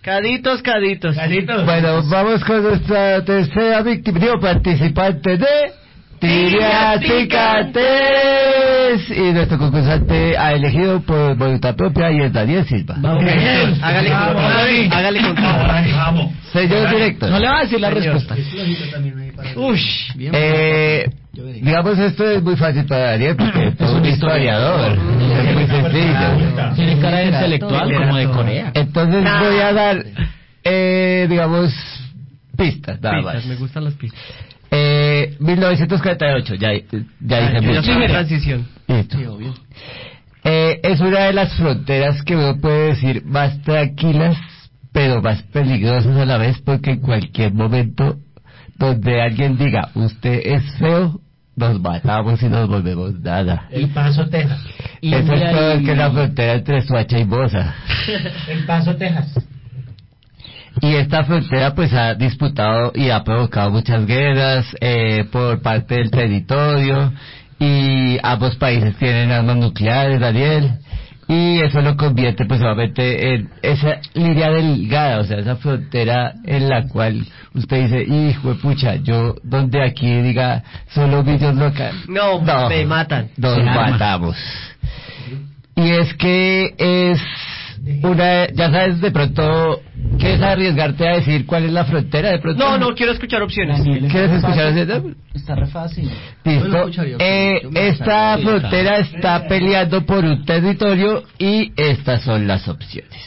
Caditos, caditos. Bueno, vamos con nuestra tercera víctima, digo, participante de Trivias Picantes. Y nuestro concursante ha elegido por voluntad propia y es Daniel Silva. Vamos, hágale con todo. Hágale con todo. Vamos. Señor director. No le va a decir la respuesta. Ush. Eh, digamos, esto es muy fácil para Daniel porque es un historiador. Es muy sencillo. Tiene cara de intelectual como de Corea. Entonces voy a dar, eh, digamos, pistas. Nada Pistas, más. me gustan las pistas. Eh, mil novecientos cuarenta y ocho, ya, ya Ah, hice yo ya mucho. soy de transición. Listo. Eh, es una de las fronteras que uno puede decir más tranquilas, pero más peligrosas a la vez, porque en cualquier momento donde alguien diga, usted es feo, nos matamos y nos volvemos nada. El Paso, Texas. Eso es todo que es la frontera entre Soacha y Bosa. El Paso, Texas. Y esta frontera pues ha disputado y ha provocado muchas guerras eh, por parte del territorio, y ambos países tienen armas nucleares, Daniel, y eso lo convierte pues obviamente en esa línea delgada, o sea, esa frontera en la cual usted dice, hijo de pucha, yo donde aquí diga solo vídeos locales, no, no, me matan, nos matamos. Y es que es una, ya sabes de pronto, ¿quieres arriesgarte a decir cuál es la frontera de pronto? No, no, quiero escuchar opciones. ¿Quieres escuchar opciones? Está re fácil. Listo. Eh, esta frontera está peleando por un territorio y estas son las opciones.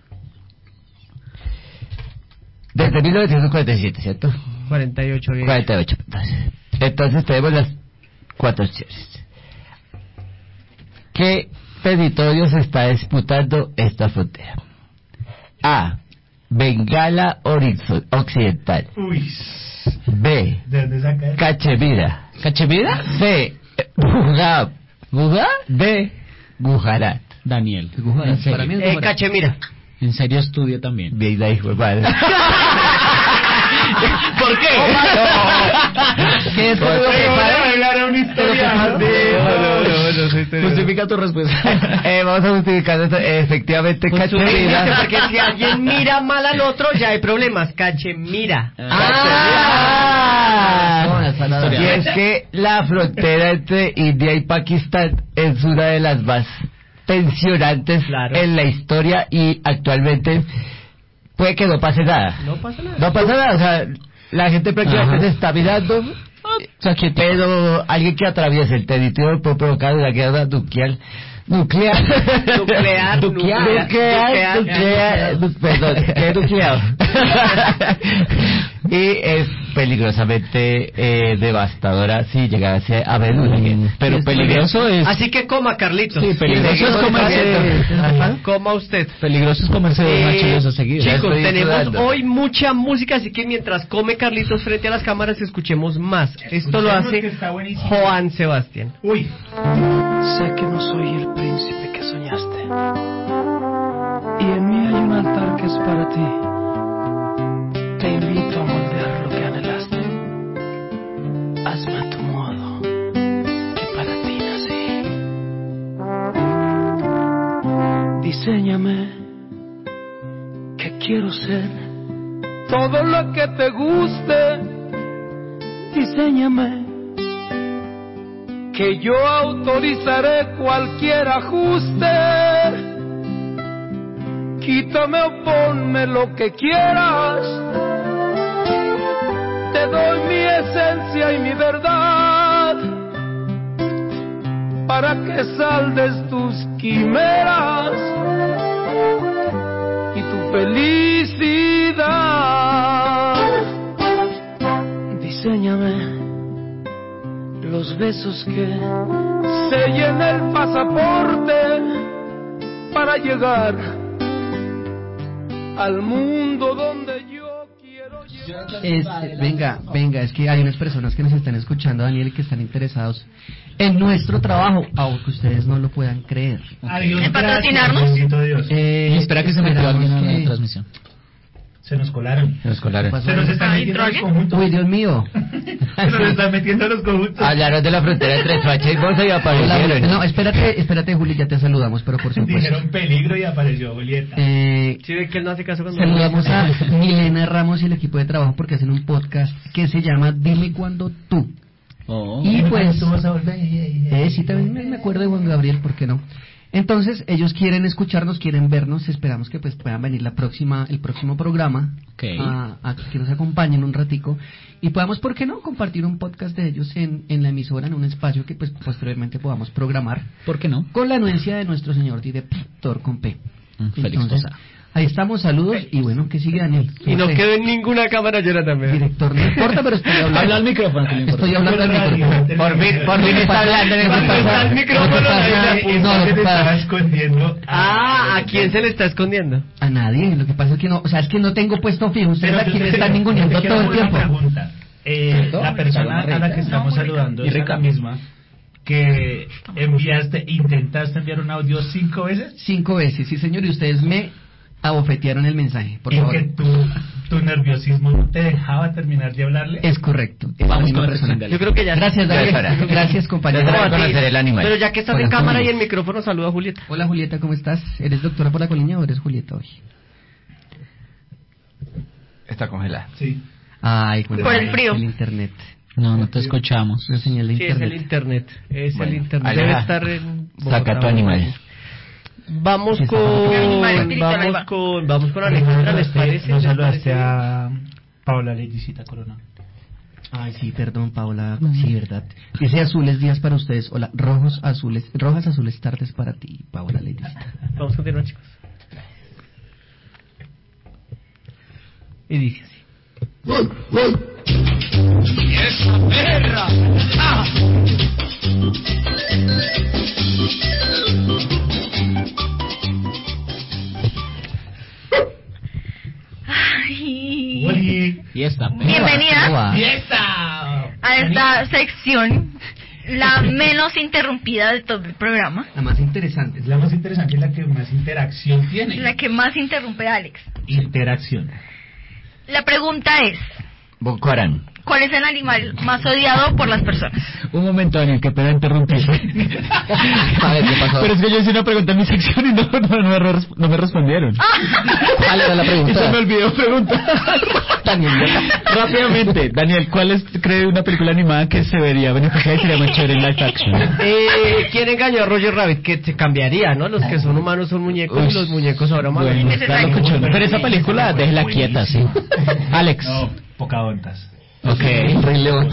Desde mil novecientos cuarenta y siete, ¿cierto? cuarenta y ocho, bien. cuarenta y ocho. Entonces tenemos las cuatro opciones. ¿Qué territorio se está disputando esta frontera? A. Bengala Horizon- Occidental. Uy. B. ¿De dónde saca? ¿Cachemira? ¿Cachemira? C. Buga. ¿Buga? D. Gujarat. Daniel. ¿En serio? Para mí es Eh, Gujarat. Cachemira. ¿En serio estudia también? Bien, la hijo de madre. ¿Por qué? ¿Qué es? Voy a hablar una historia. Justifica tu respuesta. Eh, vamos a justificar esto. Efectivamente, Cachemira. Cachemira. Porque si alguien mira mal al otro, ya hay problemas. Cachemira. Ah, y es que la frontera entre India y Pakistán es una de las más tensionantes Claro. en la historia, y actualmente puede que no pase nada. No pasa nada. No pasa nada, o sea, la gente prácticamente Ajá. se está mirando, pero alguien que atraviese el territorio puede provocar una guerra nuclear. Nuclear. Nuclear, Nuclear. nuclear, Nuclear. nuclear. nu- Perdón, que es nuclear. Y es peligrosamente eh, devastadora si llegase a haber una guerra. Pero peligroso es... Así que coma, Carlitos. Sí, peligroso es seguimos comerse... Ajá. Coma usted. Peligroso es comerse dos Eh, machillos seguidos. Ya Chicos, estoy tenemos sudando. hoy mucha música, así que mientras come Carlitos frente a las cámaras, escuchemos más. Esto lo Escuchemos, hace que está buenísimo. Joan Sebastián. Uy. Sé que no soy el príncipe que soñaste. Y en mí hay un altar que es para ti. Te invito a moldear lo que anhelaste. Hazme a tu modo, que para ti nací. Diséñame, que quiero ser todo lo que te guste. Diséñame, que yo autorizaré cualquier ajuste. Quítame o ponme lo que quieras. Te doy mi esencia y mi verdad, para que saldes tus quimeras y tu felicidad. Diséñame los besos que sellen el pasaporte para llegar al mundo donde yo quiero llegar. Es, venga, venga, es que hay unas personas que nos están escuchando, Daniel, y que están interesados en nuestro trabajo, aunque ustedes no lo puedan creer. Adiós, ¿En gracias, patrocinarnos? bendito Dios. Eh, Y espera que se metió alguien esperamos en la que- transmisión. Se nos colaron. Se nos colaron. Se nos están metiendo los conjuntos. Uy, Dios mío. Se nos están metiendo los conjuntos. Hablaron de la frontera entre Soacha y Bosa y aparecieron. No, espérate, espérate, Juli, ya te saludamos, pero por supuesto. Dijeron peligro y apareció Julieta. Eh, Sí, ve que él no hace caso cuando... saludamos a Milena Ramos y el equipo de trabajo porque hacen un podcast que se llama Dime Cuando Tú. Oh. Y pues... Tú vas a volver. Eh, sí, también me, me acuerdo de Juan Gabriel, ¿por qué no? Entonces, ellos quieren escucharnos, quieren vernos, esperamos que pues puedan venir la próxima, el próximo programa, Okay. a, a que nos acompañen un ratico, y podamos, ¿por qué no?, compartir un podcast de ellos en, en la emisora, en un espacio que pues posteriormente podamos programar. ¿Por qué no? Con la anuencia de nuestro señor director con P. Feliz Entonces, cosa. ahí estamos, saludos, y bueno, ¿qué sigue, Daniel? Y no sé. quedó en ninguna cámara, Jonathan. ¿verdad? Director, no importa, pero estoy hablando. Habla al micrófono, que no importa. Estoy hablando al micrófono. Por fin, por fin está hablando en el Cuando está el micrófono, No, ahí la no, puso. no, Se lo te que estaba pasa- escondiendo. Ah, ¿a quién se le está escondiendo? A nadie, lo que pasa es que no, o sea, es que no tengo puesto fijo, ustedes aquí me están ninguneando todo el tiempo. Pregunta. Eh, la persona a la que estamos saludando es la misma que enviaste, intentaste enviar un audio cinco veces. Cinco veces, sí señor, y ustedes me abofetearon el mensaje, por Y favor. que tu, tu nerviosismo no te dejaba terminar de hablarle. Es correcto. es Vamos la misma con la persona. sección de Yo creo que ya... Gracias, Ya David. es hora. Gracias, compañero. Ya es hora de conocer el animal. Pero ya que estás Hola, en cámara y Julia. en micrófono, saluda a Julieta. Hola Julieta, ¿cómo estás? ¿Eres doctora por la colina o eres Julieta hoy? Está congelada. Sí. Ay, bueno, Por el frío. El internet. No, no te escuchamos. La señal de Sí, es internet. el internet. Es Bueno, el internet. Aleja, Debe estar en... Saca tu animal. Vamos Sí, con... Animal espiritual, ahí va. Vamos con... Vamos con Alejandra, ¿les parece? No ¿Les saludaste parece? a Paola Leidicita Corona. Ay, sí, perdón, Paola. Sí, verdad. Dice azules días para ustedes. Hola, rojos, azules, rojas, azules tardes para ti, Paola Leidicita. Vamos a continuar, chicos. Y dice así. ¡Y esa perra! ¡Ah! Ay. Y esta. Bienvenida ¡Fiesta! a esta sección, la menos interrumpida de todo el programa, La más interesante. Es la más interesante y la que más interacción tiene. la que más interrumpe a Alex. Interacción. La pregunta es, Boko Haram. ¿cuál es el animal más odiado por las personas? Un momento, Daniel, que pena interrumpir. A ver, ¿qué pasó? Pero es que yo hice una pregunta en mi sección y no, no, no me, res- no me respondieron. ¿Cuál era la Y se me pregunta? olvidó preguntar. Daniel, ya. Rápidamente, Daniel, ¿cuál es, cree, una película animada que se vería beneficiada y sería más chévere en live action? Eh, ¿Quién engañó a Roger Rabbit? Que se cambiaría, ¿no? Los que son humanos son muñecos y Uy. los muñecos ahora humanos. Bueno, Ese está es locochón. Pero Pero esa película, déjela quieta, sí. Alex. No, Pocahontas. Ok. Rey León.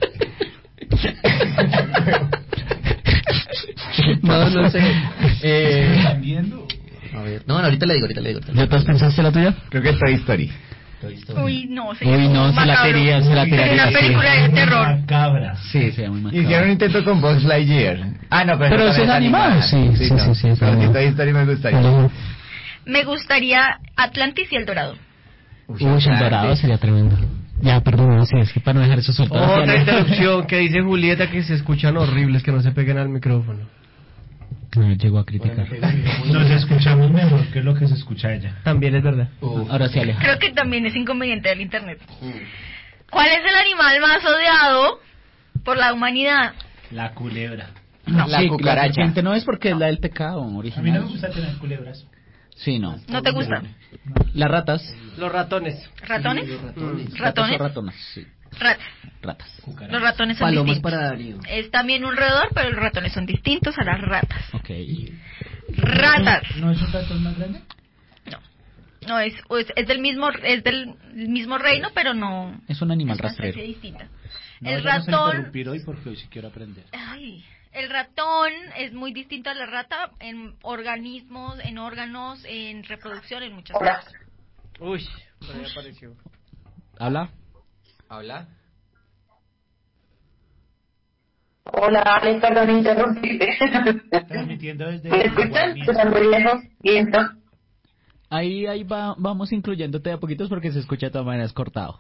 No, no sé. Eh, ¿Están viendo? A ver. No, no, ahorita le digo, ahorita le digo. ahorita le ¿Ya te pensaste la tuya? Creo que es Toy Story. digo. Uy, no, sé. Uy, no, se la Macabro. quería, se la Es tiraría. una sí. película de terror. Macabra. Sí, sí, muy macabro. Hicieron un intento con Buzz Lightyear. Ah, no, pero, Pero eso eso es también animado, animada. sí, sí, no. sí, sí, es Pero sí, animado. Toy Story me gustaría. Me gustaría Atlantis y el Dorado. Uy, el dorado sería tremendo. Ya, perdón, sí, es que para no dejar eso soltado. Otra interrupción que dice Julieta que se escuchan horribles, que no se peguen al micrófono. No, llegó a criticar. Nos escuchamos mejor que lo que se escucha ella. También es verdad. Ahora sí, Aleja. Creo que también es inconveniente del internet. ¿Cuál es el animal más odiado por la humanidad? La culebra. No, La sí, cucaracha. La serpiente no es porque es la del pecado A mí no original. me gusta tener culebras. Sí, no. ¿No te gusta? Las ratas. Los ratones. ¿Ratones? Ratas ¿Ratones? o ratonas, sí. Ratas. Ratas. Los ratones son Palomas distintos. para Darío. Es también un roedor, pero los ratones son distintos a las ratas. Ok. Ratas. ¿No es un ratón más grande? No, es, es, es del mismo es del mismo reino, pero no. Es un animal es una rastrero. especie distinta. No, el vamos a ratón. interrumpir hoy porque hoy sí quiero aprender. Ay, el ratón es muy distinto a la rata en organismos, en órganos, en reproducción, en muchas cosas. Uy, por ahí apareció. ¿Habla? ¿Habla? Hola, Alex, perdón, interrumpirte. Transmitiendo desde... ¿Me escuchan? ¿Están muy lejos? ¿Y esto? Ahí, ahí va, vamos incluyéndote a poquitos porque se escucha de todas maneras cortado.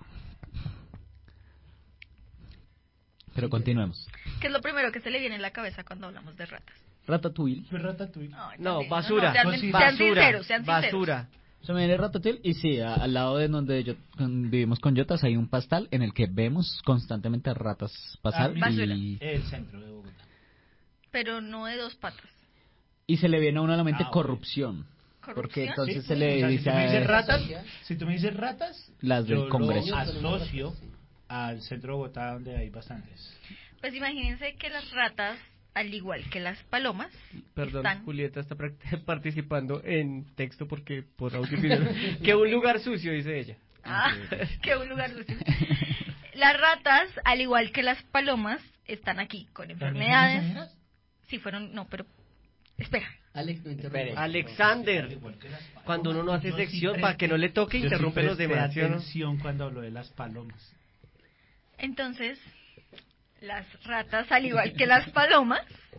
Pero continuemos. ¿Qué es lo primero que se le viene a la cabeza cuando hablamos de ratas? Ratatouille. Ratatouille. Ay, No, también, basura. sean, Cosita. sean basura. sinceros, sean sinceros. Basura. Se me viene Ratatouille y sí, a- al lado de donde yo, con- vivimos con Yotas hay un pastal en el que vemos constantemente ratas pasar Ah, mira, y, el centro de Bogotá. Pero no de dos patas. y se le viene a uno a la mente Ah, ok. corrupción. Porque ¿Corrupción? entonces Sí, se le o sea, dice si tú me dices a- ratas, si tú me dices ratas, Las del yo Congreso. lo asocio al centro de Bogotá donde hay bastantes. Pues imagínense que las ratas, al igual que las palomas, Perdón, están... Julieta está prac- participando en texto porque por audio y video. Que un lugar sucio, dice ella. Ah, qué un lugar sucio. Las ratas, al igual que las palomas, están aquí con enfermedades. Sí, fueron... No, pero... Espera. Alex, no Espere, Alexander, cuando uno no hace Yo sí sección, presté- para que no le toque, yo sí interrumpe los presté demás, ¿sí o no? atención cuando habló de las palomas. Entonces, las ratas, al igual que las palomas...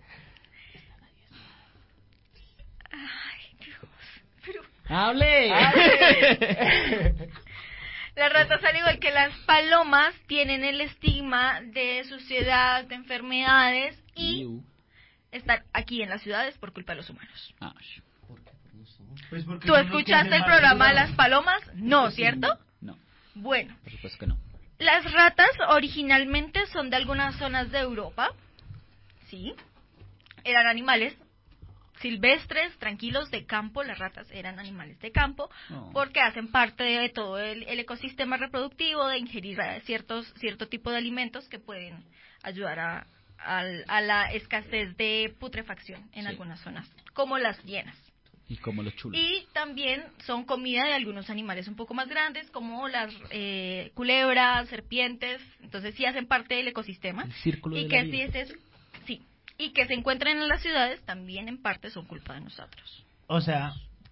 Ay, Dios, pero... ¡Hable! Las ratas, al igual que las palomas, tienen el estigma de suciedad, de enfermedades y Iu. están aquí en las ciudades por culpa de los humanos. Ah, Pues porque ¿Tú son los que escuchaste hacen el programa de basura. las palomas? No, ¿cierto? No, Bueno, por supuesto que no. las ratas originalmente son de algunas zonas de Europa, ¿sí? Eran animales silvestres, tranquilos, de campo. Las ratas eran animales de campo Oh. porque hacen parte de todo el, el ecosistema reproductivo, de ingerir eh, ciertos cierto tipo de alimentos que pueden ayudar a, al- a la escasez de putrefacción en Sí. algunas zonas, como las hienas. Y como los chulos. Y también son comida de algunos animales un poco más grandes, como las eh, culebras, serpientes. Entonces sí hacen parte del ecosistema. El círculo y de que la sí, vida. es, sí, y que se encuentran en las ciudades también en parte son culpa de nosotros. O sea,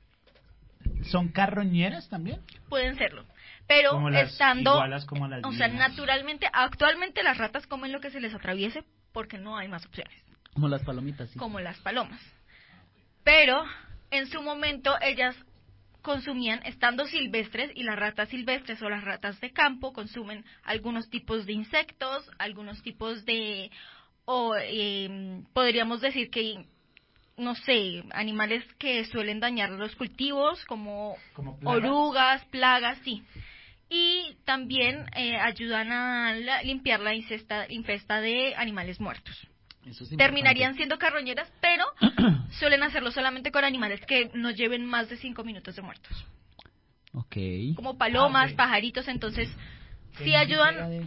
¿son carroñeras también? Pueden serlo, pero Como las estando, igualas como las o sea, hienas. naturalmente, actualmente las ratas comen lo que se les atraviese porque no hay más opciones, Como las palomitas, sí. como las palomas. Pero en su momento ellas consumían, estando silvestres, y las ratas silvestres o las ratas de campo consumen algunos tipos de insectos, algunos tipos de, o eh, podríamos decir que, no sé, animales que suelen dañar los cultivos, como, Como plagas. orugas, plagas, sí. Y también eh, ayudan a la- limpiar la infesta, infesta de animales muertos. Eso es Terminarían importante. siendo carroñeras, pero suelen hacerlo solamente con animales que no lleven más de cinco minutos de muertos. Ok. Como palomas, Ah, ok. pajaritos, entonces sí ayudan,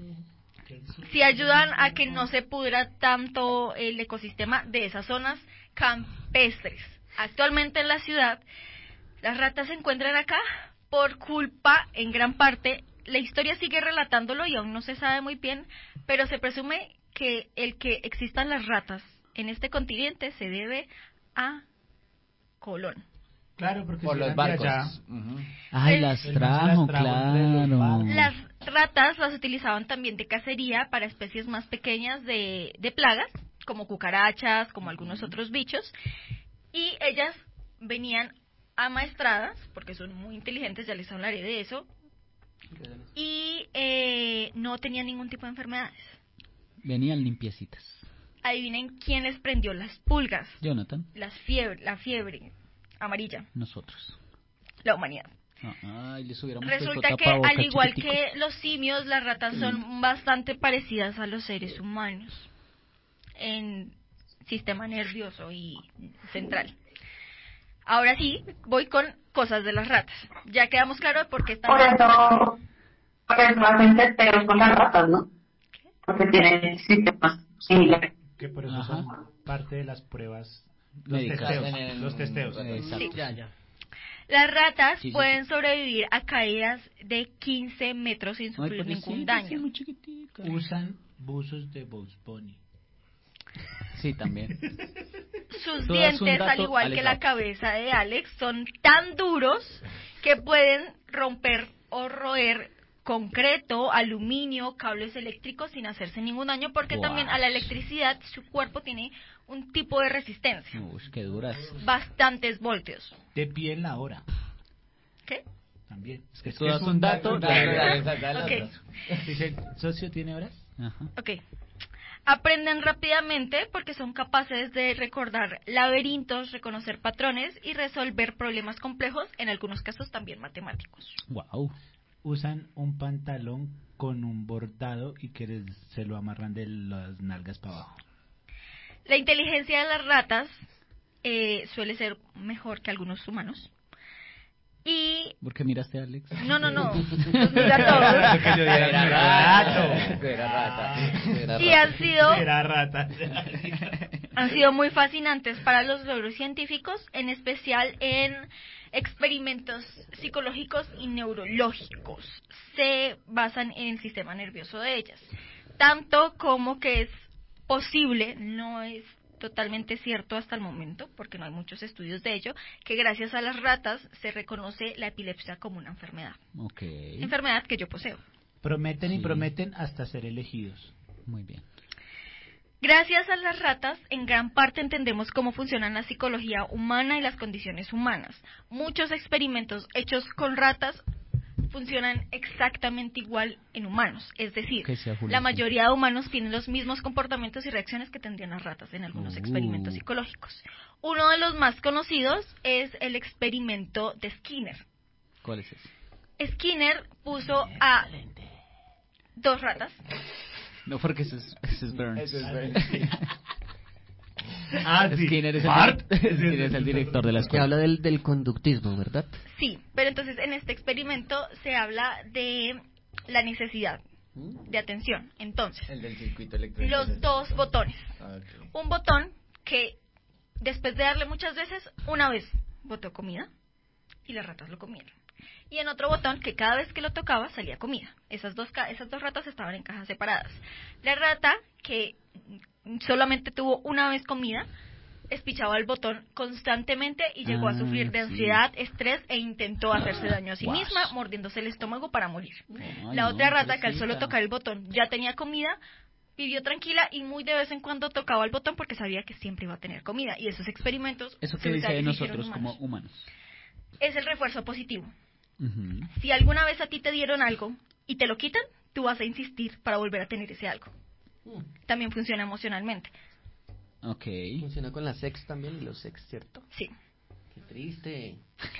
sí ayudan a que no se pudra tanto el ecosistema de esas zonas campestres. Actualmente en la ciudad, las ratas se encuentran acá por culpa, en gran parte, la historia sigue relatándolo y aún no se sabe muy bien, pero se presume que el que existan las ratas en este continente se debe a Colón. Claro, porque Por si los eran de barcos. allá, Ujú. Ay, El- las el trajo, man se las trajo entre los claro. barcos. Las ratas las utilizaban también de cacería para especies más pequeñas de, de plagas, como cucarachas, como algunos otros bichos, y ellas venían amaestradas, porque son muy inteligentes, ya les hablaré de eso, y eh, no tenían ningún tipo de enfermedades. Venían limpiecitas. Adivinen quién les prendió las pulgas, Jonathan, las fiebre, la fiebre amarilla, nosotros. la humanidad. Ah, Ay, les hubiéramos Resulta puesto que tapabocas al igual chiquiticos. que los simios, las ratas son bastante parecidas a los seres humanos en sistema nervioso y central. Ahora sí, voy con cosas de las ratas. Ya quedamos claros por qué están... Por eso, por eso hacen testeos con las ratas, ¿no? Porque tienen sistemas similares. que por eso Ajá. son parte de las pruebas, los Médicas. testeos, En el- los testeos. Exacto. Sí. Ya, ya. Las ratas Sí, sí, pueden sobrevivir a caídas de quince metros sin Ay, sufrir pobrecita, ningún sí, daño. muy chiquitica. Usan buzos de Bugs Bunny. Sí, también. Sus Tú das un dientes, dato, al igual Alex que la Out. cabeza de Alex, son tan duros que pueden romper o roer concreto, aluminio, cables eléctricos sin hacerse ningún daño, porque Guau. también a la electricidad su cuerpo tiene un tipo de resistencia, Uy, qué duras. bastantes voltios. De pie en la hora. ¿Qué? También. Es que es tú que das es un dato, dale, dale, dale, dale, dale, dale. otro. Dice, ¿socio tiene horas? Ajá. Ok. Aprenden rápidamente porque son capaces de recordar laberintos, reconocer patrones y resolver problemas complejos, en algunos casos también matemáticos. Wow. Usan un pantalón con un bordado y que les, se lo amarran de las nalgas para abajo. La inteligencia de las ratas eh, suele ser mejor que algunos humanos. Y... ¿Por qué miraste a Alex? No, no, no. Los mira a todos. Que yo era rato. Era rata. Era Y han sido... Era rata. Han sido muy fascinantes para los logros científicos, en especial en experimentos psicológicos y neurológicos. Se basan en el sistema nervioso de ellas. Tanto como que es posible, no es totalmente cierto hasta el momento, porque no hay muchos estudios de ello, que gracias a las ratas se reconoce la epilepsia como una enfermedad. Okay. Enfermedad que yo poseo. Prometen y Sí. prometen hasta ser elegidos. Muy bien. Gracias a las ratas, en gran parte entendemos cómo funciona la psicología humana y las condiciones humanas. Muchos experimentos hechos con ratas funcionan exactamente igual en humanos. Es decir, la mayoría de humanos tienen los mismos comportamientos y reacciones que tendrían las ratas en algunos Uh. experimentos psicológicos. Uno de los más conocidos es el experimento de Skinner. ¿Cuál es ese? Skinner puso a dos ratas. No, porque ese es, ese es Burns. Eso es Burns. Ah, sí. Skinner es el, Bart. Skinner es el director de la Que escuela. habla del, del conductismo, ¿verdad? Sí, pero entonces en este experimento se habla de la necesidad de atención. Entonces, El del circuito electrónico. los dos botones. Ah, ok. Un botón que después de darle muchas veces, una vez botó comida y las ratas lo comieron. Y en otro botón que cada vez que lo tocaba salía comida. Esas dos, ca- esas dos ratas estaban en cajas separadas. La rata que solamente tuvo una vez comida, espichaba el botón constantemente y llegó Ah, a sufrir de sí. ansiedad, estrés e intentó hacerse daño a sí Guau. misma, mordiéndose el estómago para morir. Ay, La no, otra rata que al pobrecita. solo tocar el botón ya tenía comida, vivió tranquila y muy de vez en cuando tocaba el botón porque sabía que siempre iba a tener comida. Y esos experimentos Eso se que dice de hicieron nosotros como humanos. humanos. Es el refuerzo positivo. Ujú. Si alguna vez a ti te dieron algo y te lo quitan, tú vas a insistir para volver a tener ese algo. También funciona emocionalmente. Ok. Funciona con la sex también y los sex, ¿cierto? Sí. Qué triste.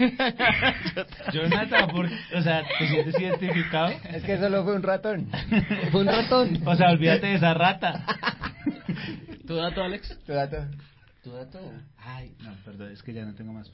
Jonathan, por, o sea, ¿te sientes identificado? Es que solo fue un ratón. Fue un ratón. O sea, olvídate de esa rata. ¿Tu dato, Alex? Tu dato. ¿Tu dato? Ay, no, perdón, es que ya no tengo más.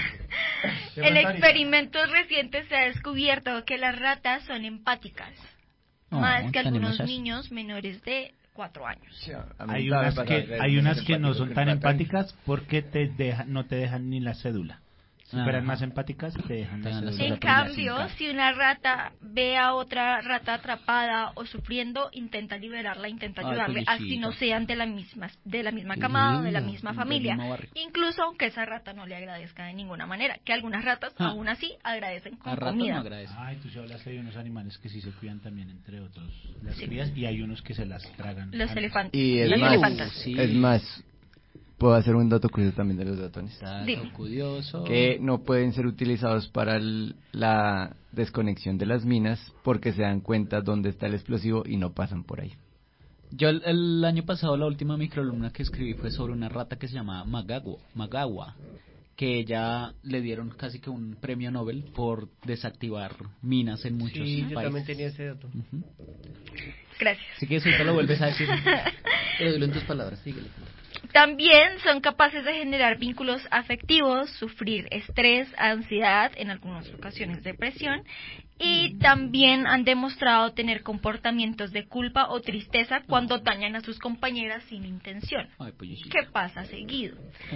En experimentos recientes se ha descubierto que las ratas son empáticas, Oh, más que tan algunos hermosas. niños menores de cuatro años. Hay unas que, hay unas que no son tan empáticas porque te dejan, no te dejan ni la cédula. Si Ajá. fueran más empáticas, te dejan Te la dan la cédula. En Solo por la cambio, cinta. si una rata ve a otra rata atrapada o sufriendo, intenta liberarla, intenta Ay, ayudarle, así pobrecita. no sean de la misma de la misma Qué camada o de la lindo. misma Del familia. mismo barrio. Incluso aunque esa rata no le agradezca de ninguna manera, que algunas ratas Ah. aún así agradecen con A rato comida. no agradece. Ay, tú sí hablaste de unos animales que sí se cuidan también, entre otros, las Sí. crías, y hay unos que se las tragan. Los Al- elefantes. Y es Las más, elefantas. sí. es más, puedo hacer un dato curioso también de los ratones. Dato Dime. curioso. Que no pueden ser utilizados para el- la desconexión de las minas porque se dan cuenta dónde está el explosivo y no pasan por ahí. Yo el, el año pasado la última microcolumna que escribí fue sobre una rata que se llamaba Magawa, Magawa, que ella le dieron casi que un premio Nobel por desactivar minas en muchos Sí, países. yo también tenía ese dato. Ujú. Gracias. Así que eso ahorita lo vuelves a decir. Pero dilo en tus palabras, síguele. También son capaces de generar vínculos afectivos, sufrir estrés, ansiedad, en algunas ocasiones depresión, y también han demostrado tener comportamientos de culpa o tristeza cuando dañan a sus compañeras sin intención. Ay, pollicito. ¿Qué pasa seguido? O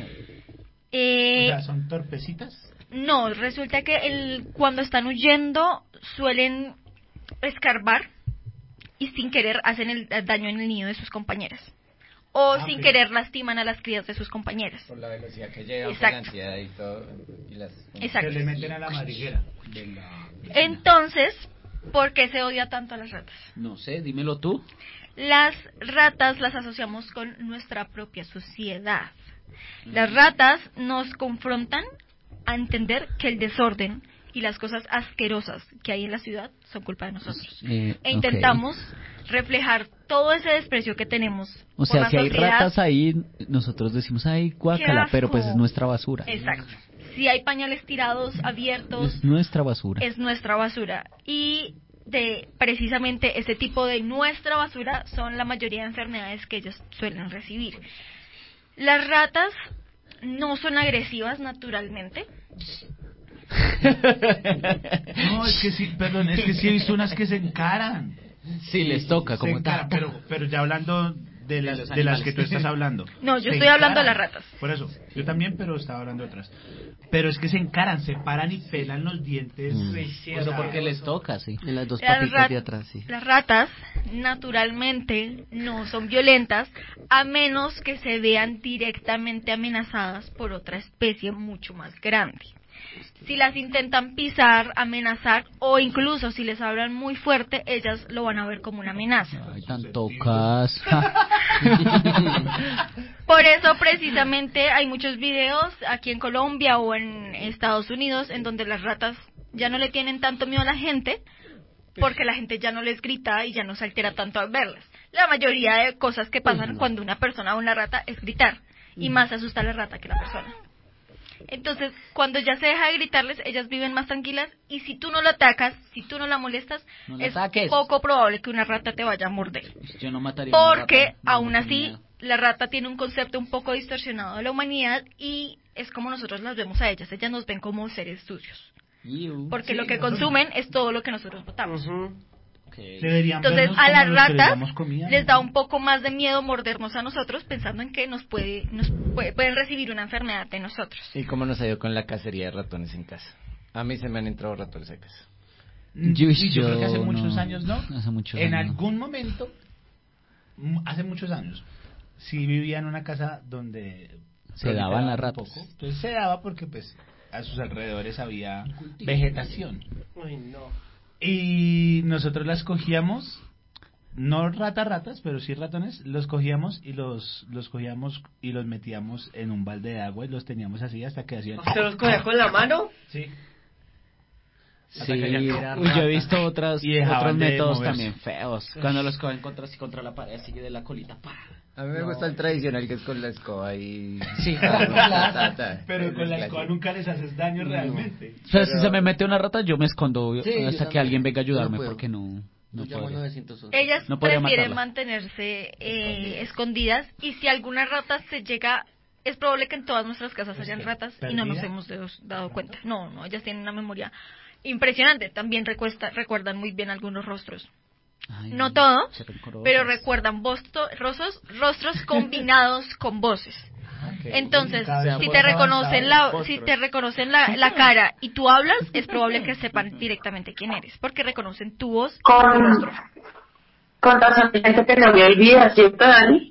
Eh, sea, ¿son torpecitas? no, resulta que el, cuando están huyendo suelen escarbar y sin querer hacen el daño en el nido de sus compañeras. O Ah, sin ok. querer lastiman a las crías de sus compañeras. Por la velocidad que llevan, por Exacto. la ansiedad y todo. Y las... Exacto. Se le meten a la madriguera. De la... Entonces, ¿por qué se odia tanto a las ratas? No sé, dímelo tú. Las ratas las asociamos con nuestra propia sociedad. Las ratas nos confrontan a entender que el desorden y las cosas asquerosas que hay en la ciudad son culpa de nosotros. Eh, e intentamos ok. reflejar todo ese desprecio que tenemos O sea, por la si hay sociedad. ratas ahí, nosotros decimos, ay, guácala, asco. pero pues es nuestra basura. Exacto. Si hay pañales tirados, abiertos, Es nuestra basura. es nuestra basura. Y de precisamente ese tipo de nuestra basura son la mayoría de enfermedades que ellos suelen recibir. Las ratas no son agresivas naturalmente. No, es que sí, perdón, es que sí he visto unas que se encaran. Sí, les toca, Se como encaran, ta, ta. pero, pero ya hablando de las, los de las animales. que tú estás hablando. No, yo Se estoy hablando de las encaran. ratas. Por eso, yo también, pero estaba hablando de otras. Pero es que se encaran, se paran y pelan los dientes. Mm. Uy, Sí, eso porque les toca, sí. En las dos Las patitas rat- de atrás, sí. Las ratas naturalmente no son violentas a menos que se vean directamente amenazadas por otra especie mucho más grande. Si las intentan pisar, amenazar o incluso si les hablan muy fuerte, ellas lo van a ver como una amenaza. Ay, tan tocas. Por eso precisamente hay muchos videos aquí en Colombia o en Estados Unidos en donde las ratas ya no le tienen tanto miedo a la gente porque la gente ya no les grita y ya no se altera tanto al verlas. La mayoría de cosas que pasan cuando una persona ve una rata es gritar y más asusta a la rata que la persona. Entonces, cuando ya se deja de gritarles, ellas viven más tranquilas y si tú no la atacas, si tú no la molestas, No la es ataques. poco probable que una rata te vaya a morder. Yo no mataría a una Porque rata, no, aún no así, tenía- la rata tiene un concepto un poco distorsionado de la humanidad y es como nosotros las vemos a ellas. Ellas nos ven como seres sucios. Iu. Porque Sí, lo que eso no. consumen es todo lo que nosotros botamos. Deberían Entonces vernos a como las los que les ratas damos comida, les ¿no? da un poco más de miedo mordernos a nosotros pensando en que nos puede, nos puede- pueden recibir una enfermedad de nosotros. ¿Y cómo nos ha ido con la cacería de ratones en casa? A mí se me han entrado ratones a casa. Yo- Sí, yo creo que hace yo muchos no. años, ¿no? Hace muchos en años. algún momento, m- hace muchos años, sí vivía en una casa donde Se daban las proliferaban un ratas. poco. Entonces se daba porque pues a sus alrededores había vegetación. Uy, no. Y nosotros las cogíamos, no ratas ratas, pero sí ratones, los cogíamos y los los cogíamos y los metíamos en un balde de agua y los teníamos así hasta que hacían... ¿Usted los cogía con la mano? Sí. Sí, Hasta que ya era uy, yo he rata. visto otras, Y dejaban otros de métodos moverse. también feos. Cuando los cogen contra, así contra la pared, así de la colita. ¡pa! A mí me gusta el tradicional que es con la escoba y... Sí, Pero con la escoba nunca les haces daño realmente. O sea, si se me mete una rata, yo me escondo Sí, yo hasta que también. alguien venga a Yo no ayudarme, puedo. porque no, no Yo llamo podría. novecientos once. Ellas No podría prefieren matarla. mantenerse eh, escondidas y si alguna rata se llega, es probable que en todas nuestras casas hayan ratas y no nos ¿Perdida? hemos de- dado cuenta. No, no, ellas tienen una memoria impresionante. También recuesta- recuerdan muy bien algunos rostros. Ay, No todos, qué rencorosas. pero recuerdan bosto- rostros, rostros combinados con voces. Entonces, Cada vez si más te reconocen la, avanzado. si te reconocen la, la cara y tú hablas, es probable que sepan directamente quién eres, porque reconocen tu voz y tu Con, rostro. con razón, gente que no me olvida, ¿cierto, Dani?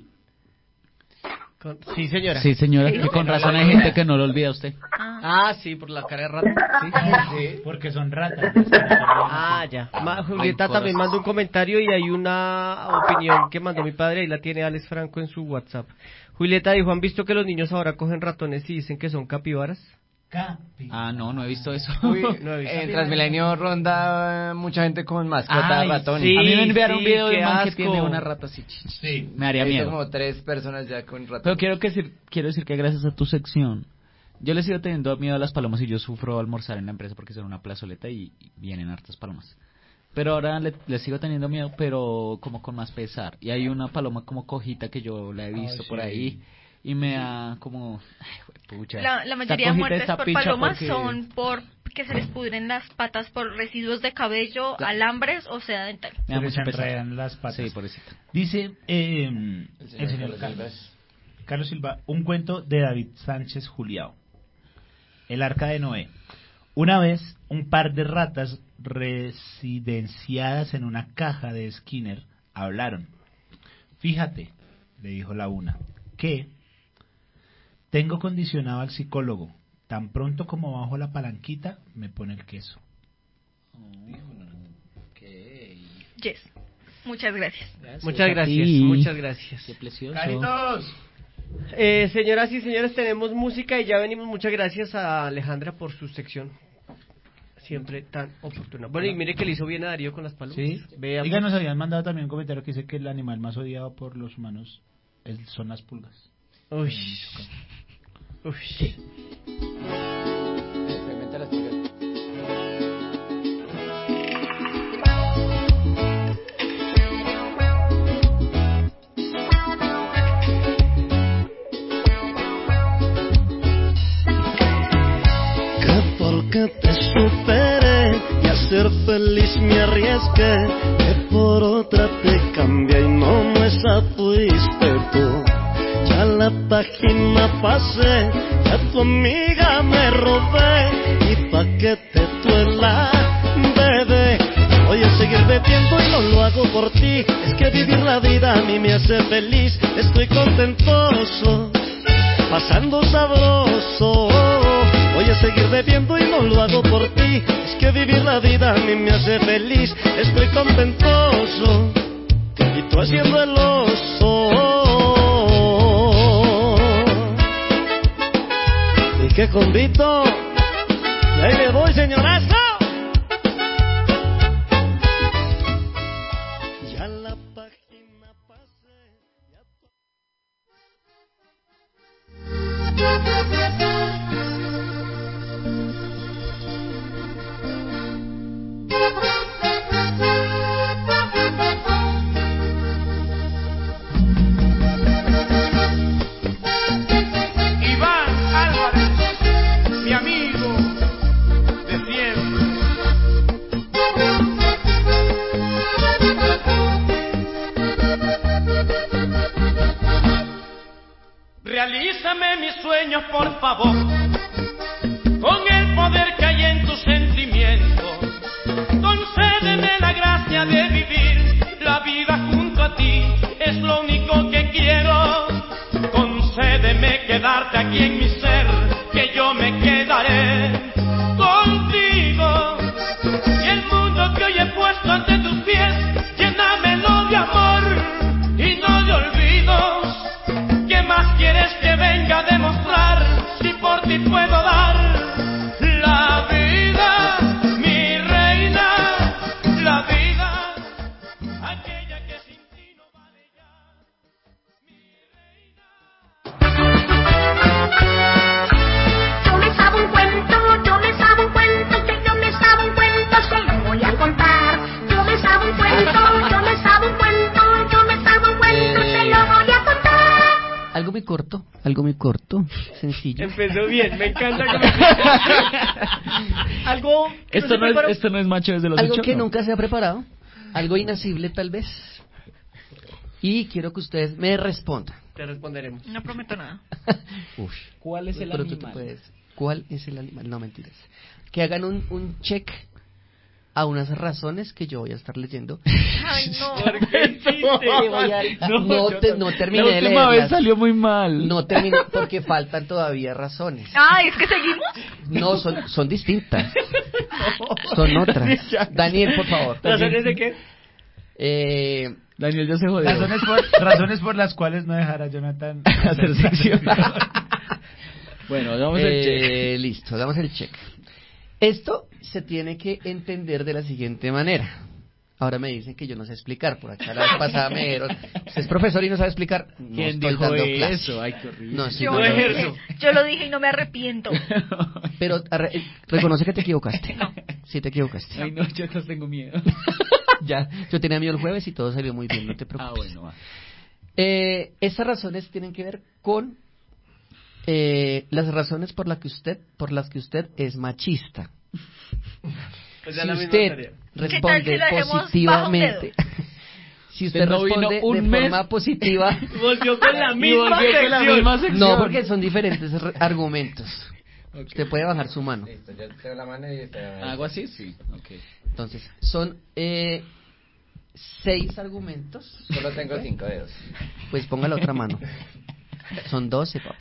Con- Sí, señora. Sí, señora, Sí, que con no razón lo hay olvida. gente que no lo olvida a usted. Ah, sí, por la cara de rata. Sí. Sí, porque son ratas. las que no son Ah, ya. Ma- Julieta Ay, también corazón. mandó un comentario y hay una opinión que mandó mi padre y la tiene Alex Franco en su WhatsApp. Julieta dijo, ¿han visto que los niños ahora cogen ratones y dicen que son capibaras? Capi. Ah, no, no he visto eso. Uy, No he visto. en Transmilenio ronda eh, mucha gente con mascota Ay, de ratón. sí. a mí me enviaron un sí, video de qué un man que asco. tiene una rata así. ch, ch, Sí. Me haría He visto miedo. como tres personas ya con ratón. Pero quiero, que decir, quiero decir que gracias a tu sección, yo le sigo teniendo miedo a las palomas y yo sufro almorzar en la empresa porque son una plazoleta y, y vienen hartas palomas. Pero ahora le, le sigo teniendo miedo, pero como con más pesar. Y hay una paloma como cojita que yo la he visto Ay, por sí. ahí y me da como... Ay, pucha. La, la Esta mayoría de cojita muertes está por picha palomas porque- son por que se les pudren las patas por residuos de cabello, La- alambres o seda dental. Me da Se les mucha pesar. enredan las patas. Sí, pobrecita. Dice eh, el señor señor, Carlos Carlos, Carlos Silva, un cuento de David Sánchez Juliao. El arca de Noé. Una vez, un par de ratas residenciadas en una caja de Skinner hablaron. Fíjate, le dijo la una, que tengo condicionado al psicólogo. Tan pronto como bajo la palanquita, me pone el queso. Yes. Muchas gracias. Muchas gracias, Sí. muchas gracias. Qué precioso. ¡Caritos! Eh, señoras y señores, tenemos música y ya venimos. Muchas gracias a Alejandra por su sección. siempre tan oportuna. Bueno, y mire que le hizo bien a Darío con las palomas. Sí, veamos. Diga, nos habían mandado también un comentario que dice que el animal más odiado por los humanos es, son las pulgas. Uy. Uy. Sí. Que te superé y a ser feliz me arriesgué, que por otra te cambié y no, no esa fuiste tú. Ya la página pasé, ya tu amiga me robé, y pa' que te duela, bebé, voy a seguir bebiendo y no lo hago por ti. Es que vivir la vida a mí me hace feliz, estoy contentoso, pasando sabroso. Voy a seguir bebiendo y no lo hago por ti. Es que vivir la vida a mí me hace feliz. Estoy contentoso y tú haciendo el oso. ¿Y qué convito? Ahí le voy, señorazo. Ya la página pasé. Iván Álvarez, mi amigo de siempre. Realízame mis sueños, por favor, con el poder que hay en tus sentimientos. Concédeme la gracia de vivir la vida junto a ti, es lo único que quiero. Concédeme quedarte aquí en mi ser, que yo me quedaré contigo. Y el mundo que hoy he puesto ante tus pies, llénamelo de amor y no de olvidos. ¿Qué más quieres que venga a demostrar si por ti puedo dar la vida, mi reina, la vida, aquella que sin ti no vale ya, mi reina? Yo me sabe un cuento, yo me sabe un cuento, que yo me sabe un cuento, se lo voy a contar. Yo me sabe un cuento, yo me sabe un cuento, yo me sabe un cuento, se lo voy a contar. Algo muy corto, algo muy corto, sencillo. Empezó bien, me encanta que me... Algo que Esto no, no, se preparó. es, esto no es macho desde los Algo ocho, que ¿no? nunca se ha preparado, algo inasible tal vez. Y quiero que ustedes me respondan. Te responderemos. No prometo nada. Uf. ¿Cuál es el Pero tú animal? te puedes- ¿Cuál es el animal? No, mentiras. Que hagan un, un check a unas razones que yo voy a estar leyendo. Ay, no. Que voy a- No, no, yo te- no- no terminé la de última vez leerlas. salió muy mal. No terminé porque faltan todavía razones. Ay, es que seguimos. No, son, son distintas. Son otras. Ya. Daniel, por favor. ¿Razones de qué? Eh, Daniel ya se jodió. Razones por, razones por las cuales no dejar a Jonathan hacer sección. Bueno, hagamos el check. eh, listo, hagamos el check. Esto se tiene que entender de la siguiente manera. Ahora me dicen que yo no sé explicar. Por acá la vez pasada me dijeron, ¿usted es profesor y no sabe explicar? No ¿Quién estoy dijo dando clase. eso? Ay, qué horrible. No, sí, Yo, no, lo no. dije, yo lo dije y no me arrepiento. Pero arre- eh, reconoce que te equivocaste. Sí, te equivocaste. Ay, no, yo no tengo miedo. Ya, yo tenía miedo el jueves y todo salió muy bien, no te Ah, preocupes. bueno, va. Eh, estas razones tienen que ver con eh, las razones por las que usted, por las que usted es machista. O sea, Si la misma usted tarea. responde si la dejemos positivamente, si usted Usted no vino responde un de mes. forma positiva, Volvió con la Y misma volvió con la sección. misma sección. no, porque son diferentes re- argumentos. Ok. Usted puede bajar su mano. Listo, yo tengo la mano y usted... ¿Algo así? Sí. Ok. Entonces, son eh, seis argumentos. Solo tengo cinco dedos. Pues ponga la otra mano. Son doce, papi.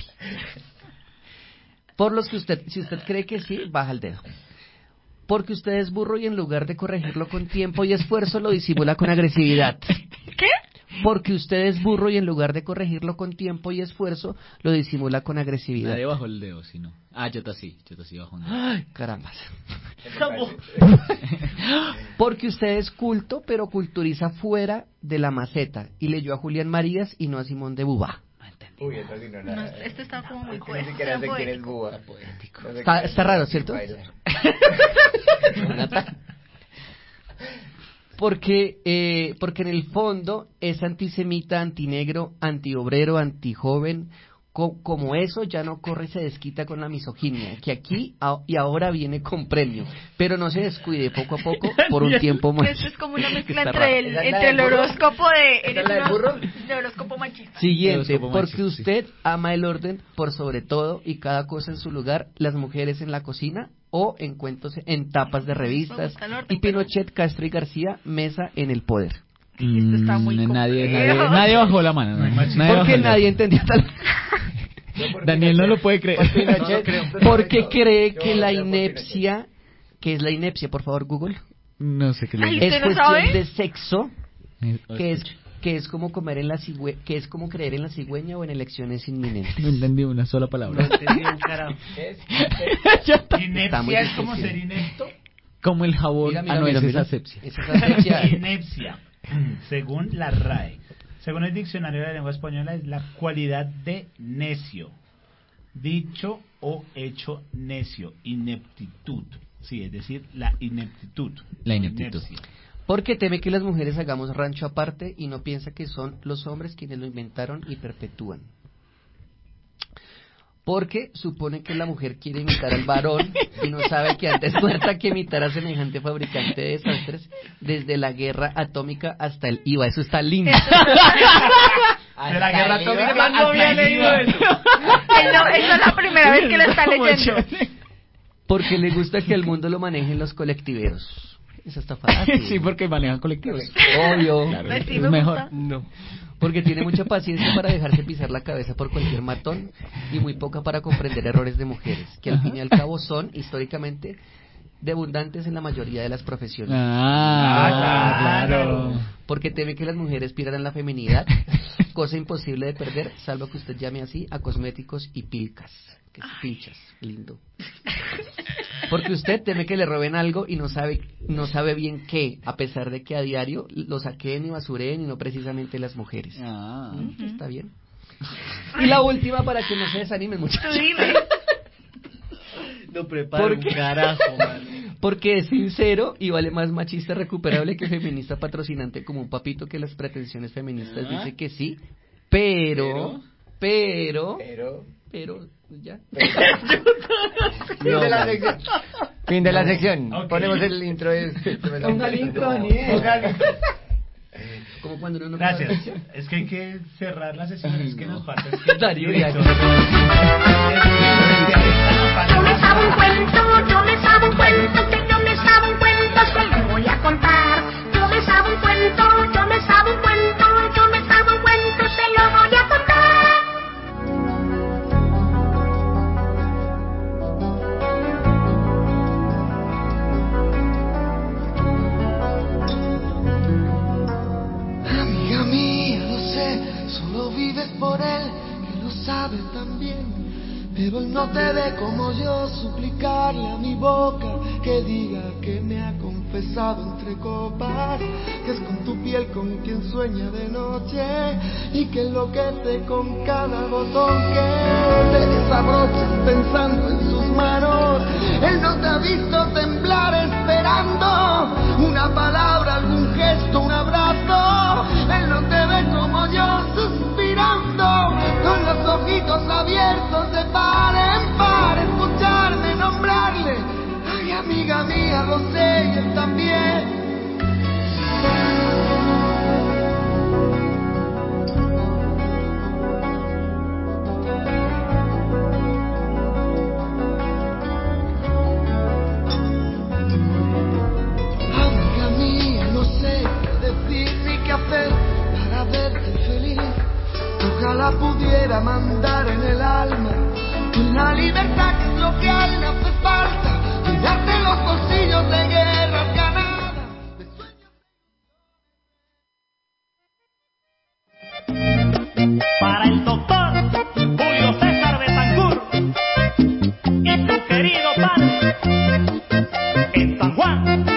Por los que usted, si usted cree que sí, baja el dedo. Porque usted es burro y en lugar de corregirlo con tiempo y esfuerzo, lo disimula con agresividad. ¿Qué? Porque usted es burro y en lugar de corregirlo con tiempo y esfuerzo, lo disimula con agresividad. Nadie bajó el dedo, si no. Ah, yo sí, yo sí bajo un dedo. Ay, carambas. Porque usted es culto, pero culturiza fuera de la maceta y leyó a Julián Marías y no a Simón de Beauvoir. Uy, esto sí no nada. No, este está como muy Ni poético. siquiera sé quién es Búa. Está, está raro, ¿cierto? Porque, eh, porque en el fondo es antisemita, antinegro, antiobrero, antijoven. Co como eso ya no corre y se desquita con la misoginia, que aquí a y ahora viene con premio, pero no se descuide poco a poco por un tiempo más. Esto es como una mezcla Está entre el, raro. entre el horóscopo de... ¿Esa es eres la del una- burro? el horóscopo machista. Siguiente, Horóscopo porque machista, usted ama el orden por sobre todo y cada cosa en su lugar, las mujeres en la cocina o en cuentos en tapas de revistas, gusta el orden, y Pinochet, Castro y García, mesa en el poder. Mm, está muy nadie, complejo. nadie, nadie bajó la mano. Nadie, nadie Porque bajó la- nadie entendió tal... Daniel no lo puede creer. Porque cree que la inepcia, ¿qué es la inepcia, por favor, Google? No sé qué le Ay, digo. Es ¿usted no cuestión sabe? de sexo, Eh, que es que es como comer en la cigüe que es como creer en la cigüeña o en elecciones inminentes. No entendí una sola palabra. Inepcia es como ser inepto. Como el jabón. Mira, mira, ah, no, mira, esa mira. es asepsia. Esa es asepsia. Inepcia, según la R A E, según el diccionario de la lengua española, es la cualidad de necio, dicho o hecho necio, ineptitud. Sí, es decir, la ineptitud. La ineptitud. Inepcia. Porque teme que las mujeres hagamos rancho aparte y no piensa que son los hombres quienes lo inventaron y perpetúan. Porque supone que la mujer quiere imitar al varón y no sabe que antes muerta que imitar a semejante fabricante de desastres desde la guerra atómica hasta el I V A. Eso está lindo. De la guerra atómica Yo no había hasta el leído I V A. eso. Él no- esa es la primera vez que lo está leyendo. Porque le gusta que el mundo lo manejen los colectiveros. Eso está fácil. Sí, porque manejan colectivos. Obvio. Claro, Pues sí, es me mejor. gusta. No. Porque tiene mucha paciencia para dejarse pisar la cabeza por cualquier matón y muy poca para comprender errores de mujeres, que al fin y al cabo son, históricamente, de abundantes en la mayoría de las profesiones. Ah, claro. Porque teme que las mujeres pierdan la feminidad, cosa imposible de perder, salvo que usted llame así a cosméticos y pilcas, que es pilchas, lindo. Porque usted teme que le roben algo y no sabe no sabe bien qué, a pesar de que a diario lo saquen y basureen y no precisamente las mujeres. Ah. ¿Mm? Está bien. Y la última para que no se desanimen, muchachos. Tú dime. No preparo un Porque- carajo, man. Porque es sincero y vale más machista recuperable que feminista patrocinante como un papito que las pretensiones feministas Ah. dice que sí, pero, pero, Pero... pero, ya. Fin de la sección. Fin de la No. sección. Ok. Ponemos el intro de... Póngale intro, Daniel. Como cuando uno no Gracias. conoce. Es que hay que cerrar la sesión. Es que nos falta. Es que Darío, director- ya. Yo me sabe un cuento, yo me sabe un cuento, que yo me sabe un cuento, se lo voy a contar. Yo me sabe un cuento, yo me sabe un cuento, yo me sabe un cuento, se lo voy a contar. Amiga mía, lo sé, solo vives por él, que lo sabe también. Pero él no te ve como yo, suplicarle a mi boca que diga que me ha confesado entre copas, que es con tu piel con quien sueña de noche y que enloquece con cada botón que te desabrochas pensando en sus manos. Él no te ha visto temblar esperando una palabra, algún gesto, un abrazo. Él no te ve como yo suspirando con los ojitos abiertos de par en par, escucharme nombrarle. Ay, amiga mía, lo sé y él también. Amiga mía, no sé qué decir ni qué hacer para verte feliz. Ojalá pudiera mandar en el alma la libertad, que es lo que a él le hace falta, y darte los bolsillos de guerras ganadas. Para el doctor Julio César Betancourt y tu querido padre, en San Juan.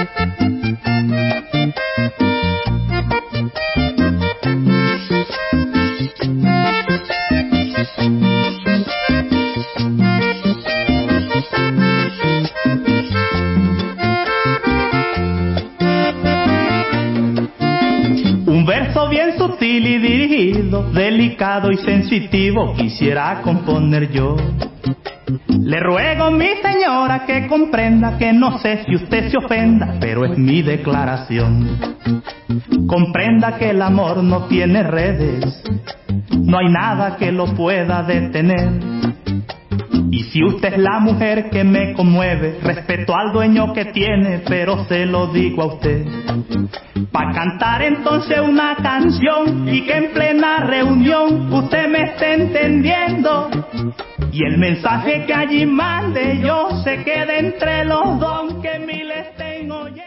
Un verso bien sutil y dirigido, delicado y sensitivo quisiera componer yo. Le ruego, mi señora, que comprenda que no sé si usted se ofenda, pero es mi declaración. Comprenda que el amor no tiene redes, no hay nada que lo pueda detener. Y si usted es la mujer que me conmueve, respeto al dueño que tiene, pero se lo digo a usted. Pa' cantar entonces una canción y que en plena reunión usted me esté entendiendo. Y el mensaje que allí mande yo se quede entre los dos, que mil estén oyendo.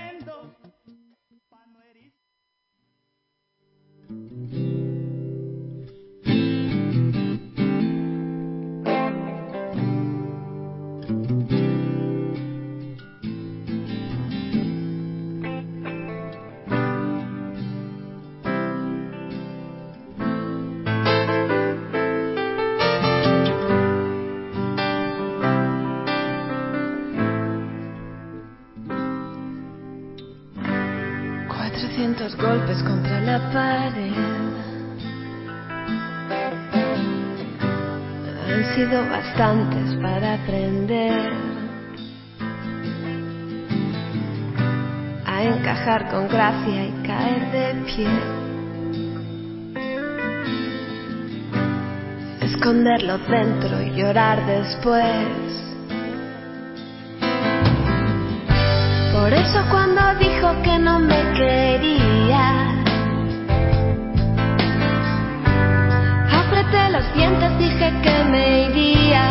Cuatrocientos golpes contra la pared han sido bastantes para aprender a encajar con gracia y caer de pie, esconderlo dentro y llorar después. Por eso cuando dijo que no me quería, apreté los dientes, dije que me iría.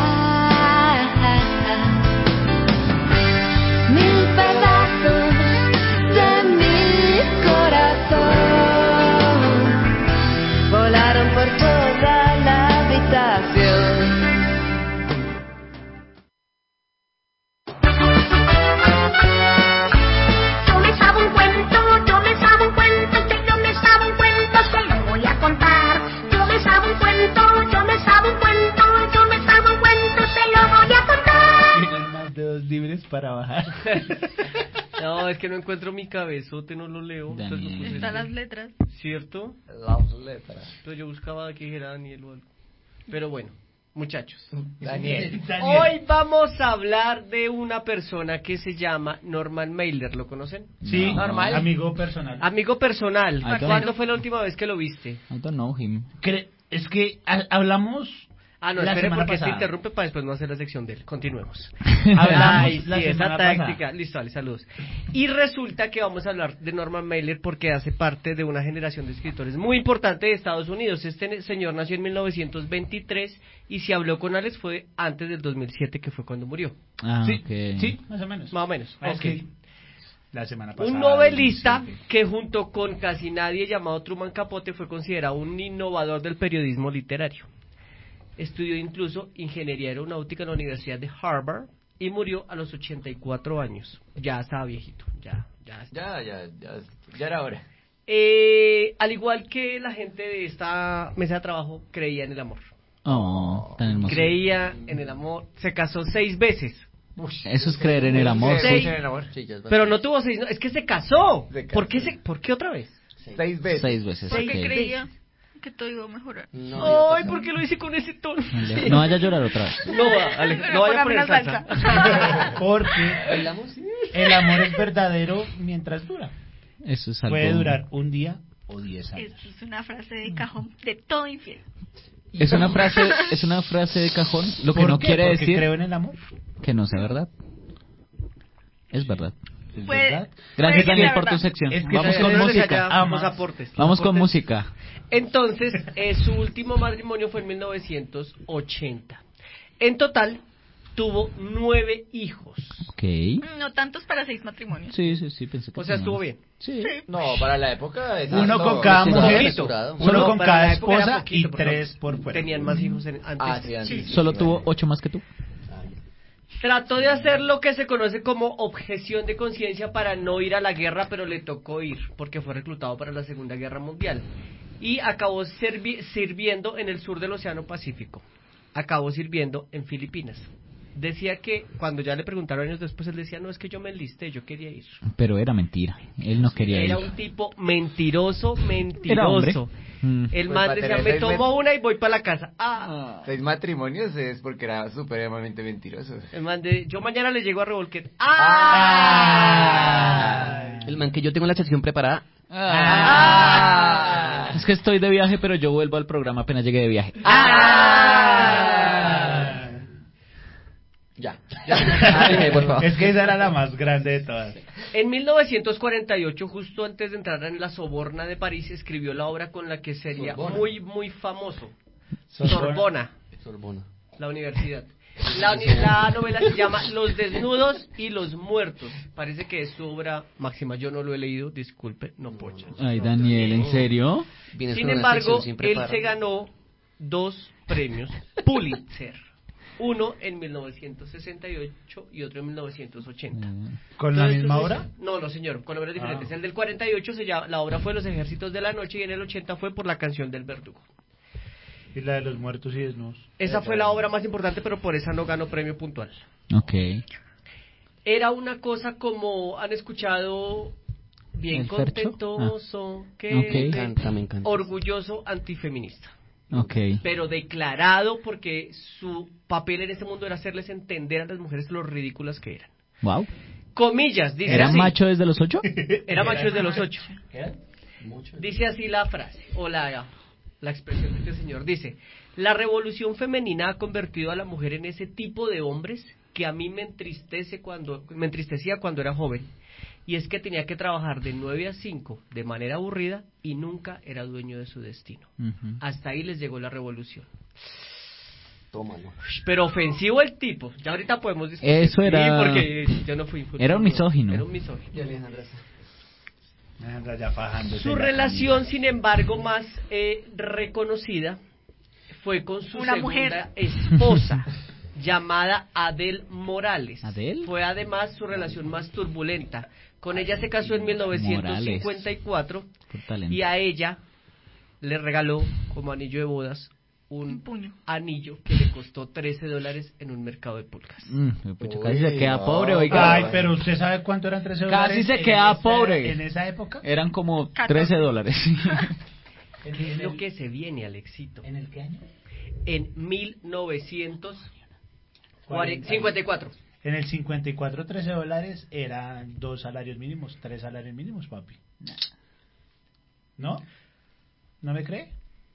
Mil pedazos de mi corazón volaron por toda la habitación. Libres para bajar. No, es que no encuentro mi cabezote, no lo leo. Entonces no puse Están las letras. ¿Cierto? Las letras. Entonces yo buscaba que dijera Daniel o algo. Pero bueno, muchachos. Daniel. Hoy vamos a hablar de una persona que se llama Norman Mailer. ¿Lo conocen? Sí, normal. Amigo personal. Amigo personal. I don't- ¿Cuándo fue la última vez que lo viste? I don't know him. Cre- es que ha- hablamos. Ah, no, la espere semana porque se pasada. interrumpe para después no hacer la sección de él. Continuemos. Hablamos Ay, la sí, esa semana táctica. pasada. Listo, vale, saludos. Y resulta que vamos a hablar de Norman Mailer porque hace parte de una generación de escritores muy importante de Estados Unidos. Este señor nació en mil novecientos veintitrés y si habló con Alex fue antes del dos mil siete, que fue cuando murió. Ah, Sí, ok. sí, más o menos. Más o menos. Es Ok. que la semana pasada. Un novelista que junto con casi nadie llamado Truman Capote fue considerado un innovador del periodismo literario. Estudió incluso ingeniería aeronáutica en la Universidad de Harvard y murió a los ochenta y cuatro años. Ya estaba viejito, ya, ya. Ya, ya, ya, ya era hora. Eh, al igual que la gente de esta mesa de trabajo, creía en el amor. Oh, tan hermoso. Creía en el amor. Se casó seis veces. Eso es creer en el amor. Seis. Sí. Pero no tuvo seis, no, es que se casó. Se casó. ¿Por qué, se, ¿Por qué otra vez? Seis veces. Seis veces. Porque ok. creía que todo iba a mejorar. Ay, ¿por qué lo hice con ese tono? Vale. No vaya a llorar otra vez. No, Ale, no vaya a poner salsa. Porque el amor es verdadero mientras dura. Eso es algo. Puede durar un día o diez años. Esto es una frase de cajón de todo infiel. Es una frase, es una frase de cajón, lo que ¿Por no qué? quiere Porque decir creo en el amor. que no sea verdad. Es verdad. Es Puede- verdad. Gracias, puede que Daniel, sea por tu verdad. sección. Es que Vamos ya- con ya- ya- música. ya- Vamos Amas. aportes. Vamos con Aportes. música. Entonces, eh, su último matrimonio fue en mil novecientos ochenta. En total, tuvo nueve hijos. Ok. No tantos para seis matrimonios. Sí, sí, sí, pensé que O sea, sí, estuvo no. bien. Sí. No, para la época. Uno exacto. con cada Sí, mujer, poquito. uno No, con para cada la época era esposa poquito, y porque tres por fuera. Tenían más hijos en, antes. Ah, sí, antes. Solo tuvo ocho más que tú. Trató de hacer lo que se conoce como objeción de conciencia para no ir a la guerra, pero le tocó ir, porque fue reclutado para la Segunda Guerra Mundial. Y acabó servi- sirviendo en el sur del Océano Pacífico. Acabó sirviendo en Filipinas. Decía que, cuando ya le preguntaron años después, él decía, no, es que yo me enlisté, yo quería ir. Pero era mentira, él no quería Era ir. un tipo mentiroso, Era hombre. mentiroso. Mm. El Pues man para decía, tener me seis tomo met- una y voy para la casa. Ah. Seis matrimonios es porque era supremamente mentiroso. El man de, yo mañana le llego a Revolquet. ¡Ah! El man que yo tengo la sección preparada. Ah. Es que estoy de viaje, pero yo vuelvo al programa apenas llegue de viaje. ¡Ah! Ya. Ay, por favor. Es que esa era la más grande de todas. En mil novecientos cuarenta y ocho, justo antes de entrar en la Sorbona de París, escribió la obra con la que sería Sorbona. muy, muy famoso. Sorbona. Sorbona. Sorbona. La universidad. La, uni- la novela se llama Los desnudos y los muertos. Parece que es su obra máxima. Yo no lo he leído, disculpe, no pocha. Ay, Daniel, ¿en serio? Vienes Sin con una embargo, sección sin él preparar. se ganó dos premios Pulitzer. Uno en mil novecientos sesenta y ocho y otro en mil novecientos ochenta. ¿Con la Todo misma esto se- obra? No, no, señor, con obras diferentes. Ah. El del cuarenta y ocho se llama, la obra fue Los ejércitos de la noche y en el ochenta fue Por la canción del verdugo. Y la de los muertos y desnudos. Esa fue la obra más importante, pero por esa no ganó premio puntual. Ok. Era una cosa como, ¿han escuchado? Bien ¿El Fercho? contentoso, Ah. que Ok. de- Me encanta, me encanta. orgulloso antifeminista. Ok. Pero declarado, porque su papel en ese mundo era hacerles entender a las mujeres lo ridículas que eran. Wow. Comillas, dice ¿Era así. macho desde los ocho? Era macho desde los ocho. Dice así la frase, o la, la expresión de este señor. Dice, la revolución femenina ha convertido a la mujer en ese tipo de hombres que a mí me entristece cuando me entristecía cuando era joven. Y es que tenía que trabajar de nueve a cinco de manera aburrida y nunca era dueño de su destino. Ujú. Hasta ahí les llegó la revolución. Tómalo. Pero ofensivo el tipo. Ya ahorita podemos discutir. Eso era- Sí, porque yo no fui. fui- Era un misógino. Era un misógino. Anda ya fajándose Su en la relación, sin embargo, más eh, reconocida fue con su Una segunda mujer. esposa, llamada Adele Morales. ¿Adele? Fue además su relación más turbulenta. Con ella se casó en mil novecientos cincuenta y cuatro Por talento. y a ella le regaló como anillo de bodas un anillo que le costó trece dólares en un mercado de pulgas. Mm, pucha, casi se queda pobre, oiga. Ay, pero ¿usted sabe cuánto eran trece Casi dólares? se en queda esa- pobre. En esa época. Eran como trece dólares. ¿Qué es lo que se viene, Alexito? ¿En el qué año? En mil novecientos cincuenta y cuatro. En el cincuenta y cuatro, trece dólares eran dos salarios mínimos, tres salarios mínimos, papi. ¿No? ¿No me cree?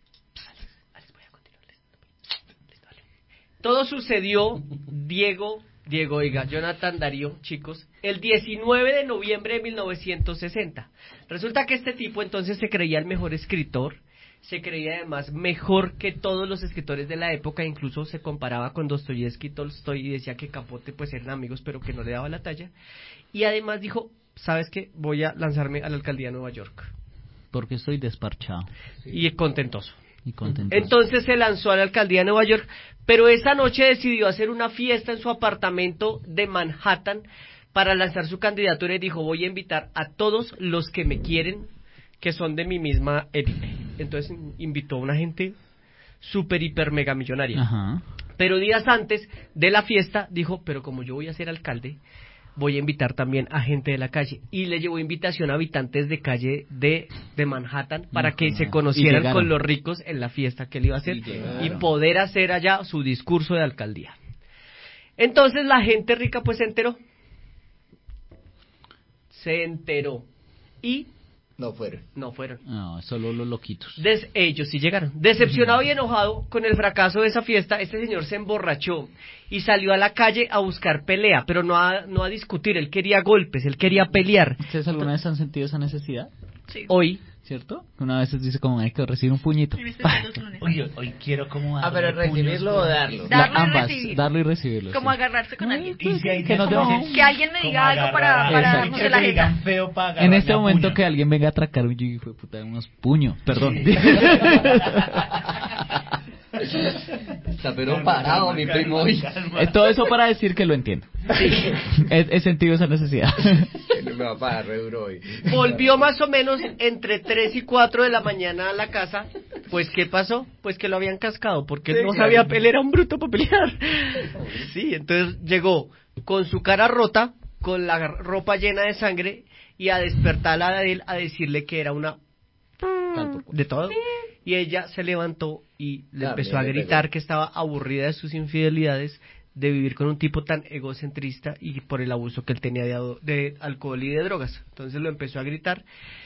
Todo sucedió, Diego, Diego, oiga, Jonathan Darío, chicos, el diecinueve de noviembre de mil novecientos sesenta. Resulta que este tipo entonces se creía el mejor escritor, se creía además mejor que todos los escritores de la época, incluso se comparaba con Dostoyevsky y Tolstoy y decía que Capote pues eran amigos pero que no le daba la talla. Y además dijo, ¿sabes qué? Voy a lanzarme a la alcaldía de Nueva York. Porque estoy desparchado. Y contentoso. Y contento. Entonces se lanzó a la alcaldía de Nueva York, pero esa noche decidió hacer una fiesta en su apartamento de Manhattan para lanzar su candidatura y dijo, voy a invitar a todos los que me quieren, que son de mi misma élite. Entonces invitó a una gente súper, hiper, mega millonaria. Ajá. Pero días antes de la fiesta dijo, pero como yo voy a ser alcalde, voy a invitar también a gente de la calle. Y le llevó invitación a habitantes de calle de, de Manhattan para que se Y conocieran llegaron. con los ricos en la fiesta que él iba a hacer Y llegaron. y poder hacer allá su discurso de alcaldía. Entonces la gente rica pues se enteró. Se enteró. Y No fueron. no fueron. No, solo los loquitos. Des- ellos sí llegaron. Decepcionado y enojado con el fracaso de esa fiesta, este señor se emborrachó y salió a la calle a buscar pelea, pero no a, no a discutir, él quería golpes, él quería pelear. ¿Ustedes alguna vez han sentido esa necesidad? Sí. Hoy, ¿Cierto? Que una vez dice como hay que recibir un puñito. Uy, hoy quiero como Ah, pero darle recibirlo puños o con- darlo. La- Darlo y ambas, recibir. darlo y recibirlo. Como sí. agarrarse con alguien. Y si hay Que no te- como- Que alguien me diga como algo para, agarrar- para Exacto. darnos Quiero en la que digan jeta. feo para En agarrarle este a momento puños. que alguien venga a atracar un hijo de puta unos puños, perdón. Está pero parado, mi primo. hoy. Eh, Todo eso para decir que lo entiendo. Sí. He, he sentido esa necesidad. Me va a pagar re duro hoy. Volvió más o menos entre tres y cuatro de la mañana a la casa. Pues, ¿qué pasó? Pues que lo habían cascado, porque él Sí, no claro. sabía, él era un bruto para pelear. Sí, entonces llegó con su cara rota, con la ropa llena de sangre, y a despertarla a él, a decirle que era una... de todo. Y ella se levantó y le También empezó a le gritar pegó. que estaba aburrida de sus infidelidades, de vivir con un tipo tan egocentrista y por el abuso que él tenía de, ado- de alcohol y de drogas. Entonces lo empezó a gritar.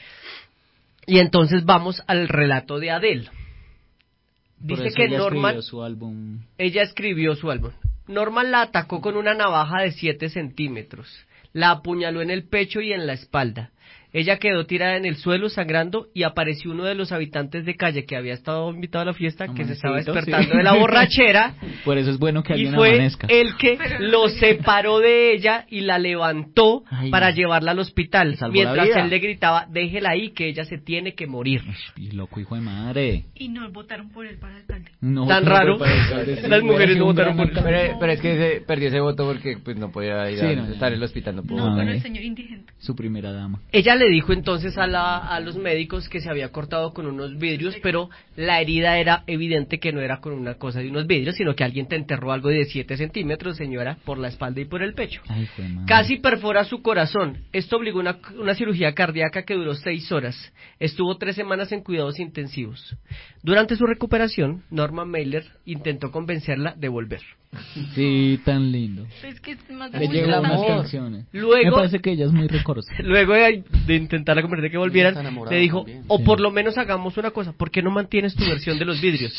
Y entonces vamos al relato de Adele. Por Dice eso que ella Norman, escribió su álbum. ella escribió su álbum. Norman la atacó con una navaja de siete centímetros. La apuñaló en el pecho y en la espalda. Ella quedó tirada en el suelo sangrando y apareció uno de los habitantes de calle que había estado invitado a la fiesta, que se estaba Amanecido, despertando sí. de la borrachera. Por eso es bueno que Y alguien fue amanezca. el que lo separó de ella y la levantó Ay, para llevarla al hospital, salvó la mientras vida. él le gritaba, déjela ahí que ella se tiene que morir. Y loco, hijo de madre. Y no votaron por él para alcalde. No, Tan no, raro. para alcalde, sí, Las hubiera mujeres sido no un votaron gran por él. alcalde. Pero, pero es que se perdió ese voto porque pues no podía ir Sí, a no, no. estar en el hospital, no pudo. No, Con eh. el señor indigente. Su primera dama. Ella le dijo entonces a, la, a los médicos que se había cortado con unos vidrios, pero la herida era evidente que no era con una cosa de unos vidrios, sino que alguien te enterró algo de siete centímetros, señora, por la espalda y por el pecho. Ay, hijo de madre. Casi perfora su corazón. Esto obligó a una, una cirugía cardíaca que duró seis horas. Estuvo tres semanas en cuidados intensivos. Durante su recuperación, Norman Mailer intentó convencerla de volver. Sí, tan lindo. Es que es más Le de llegó unas amor. canciones. Luego- Me parece que ella es muy recorta. Luego de, de intentar convencer que volvieran, Está enamorado le dijo, también. o Sí. por lo menos hagamos una cosa, ¿por qué no mantienes tu versión de los vidrios?